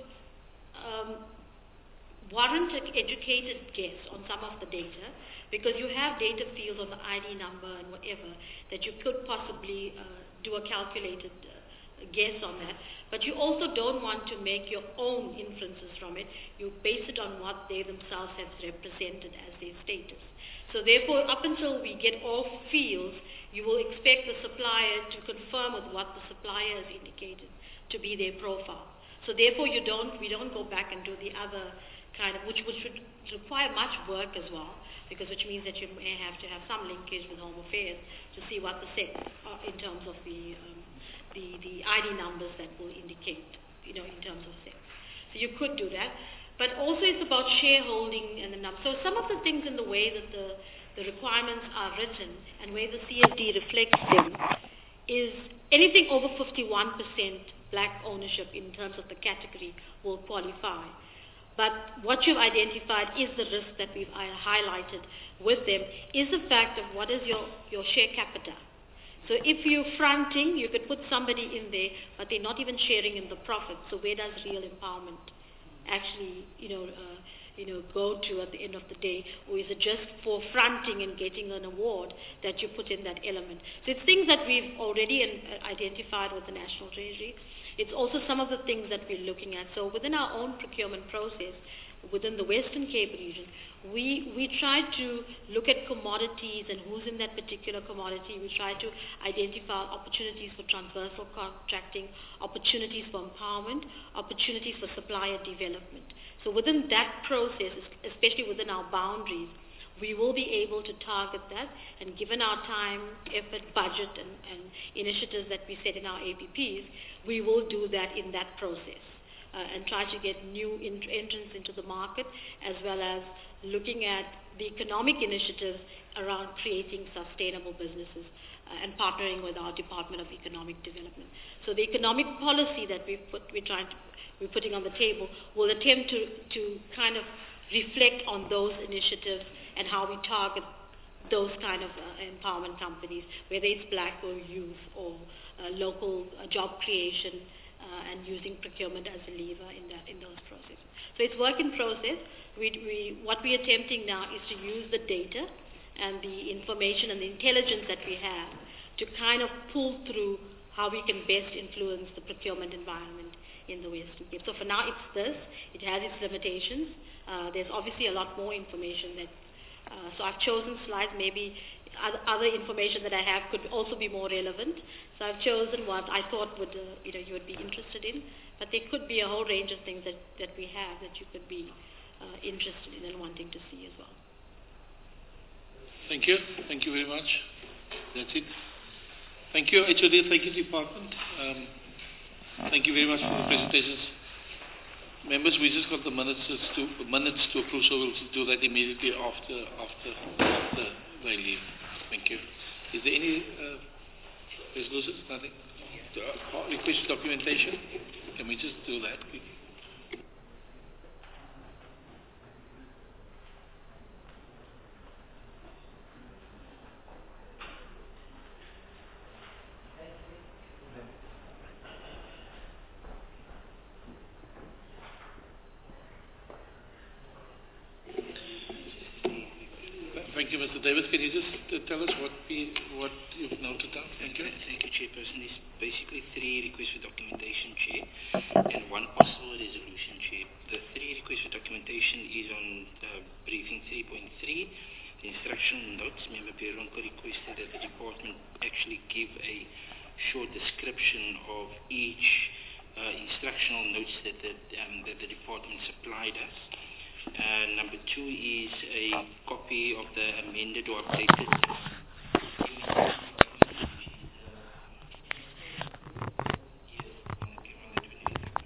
S8: warrant an educated guess on some of the data, because you have data fields on the ID number and whatever that you could possibly do a calculated guess on that. But you also don't want to make your own inferences from it. You base it on what they themselves have represented as their status. So therefore, up until we get all fields, you will expect the supplier to confirm with what the supplier has indicated to be their profile. So therefore, we don't go back and do the other kind of, which would require much work as well, because which means that you may have to have some linkage with Home Affairs to see what the set in terms of the ID numbers that will indicate, in terms of sex. So you could do that, but also it's about shareholding and the number. So some of the things in the way that the requirements are written and where the CSD reflects them is anything over 51% black ownership in terms of the category will qualify. But what you've identified is the risk that we've highlighted with them is the fact of what is your share capita. So if you're fronting, you could put somebody in there, but they're not even sharing in the profit. So where does real empowerment actually, go to at the end of the day? Or is it just for fronting and getting an award that you put in that element? So it's things that we've already identified with the National Treasury. It's also some of the things that we're looking at. So within our own procurement process, within the Western Cape region, we try to look at commodities and who's in that particular commodity. We try to identify opportunities for transversal contracting, opportunities for empowerment, opportunities for supplier development. So within that process, especially within our boundaries, we will be able to target that, and given our time, effort, budget, and initiatives that we set in our APPs, we will do that in that process and try to get new entrants into the market, as well as looking at the economic initiatives around creating sustainable businesses and partnering with our Department of Economic Development. So the economic policy that we're putting on the table will attempt to kind of reflect on those initiatives and how we target those kind of empowerment companies, whether it's black or youth or local job creation, and using procurement as a lever in those processes. So it's work in process. What we're attempting now is to use the data and the information and the intelligence that we have to kind of pull through how we can best influence the procurement environment in the Western Cape. So for now, it's this. It has its limitations. There's obviously a lot more information that. So I've chosen slides. Maybe other information that I have could also be more relevant. So I've chosen what I thought would you would be interested in. But there could be a whole range of things that we have that you could be interested in and wanting to see as well.
S1: Thank you. Thank you very much. That's it. Thank you, HOD. Thank you, Department. Thank you very much for the presentations. Members, we just got the minutes to approve, so we'll do that immediately after they leave. Thank you. Is there any resolutions? Nothing? Request documentation? Can we just do that? Thank you, Mr. Davis. Can you just tell us what you've noted down? Thank you.
S12: Thank you, Chairperson. There's basically 3 requests for documentation, Chair, and 1 possible resolution, Chair. The 3 requests for documentation is on briefing 3.3. The instructional notes. Member Peronko requested that the department actually give a short description of each instructional notes that the department supplied us. Number 2 is a copy of the amended or updated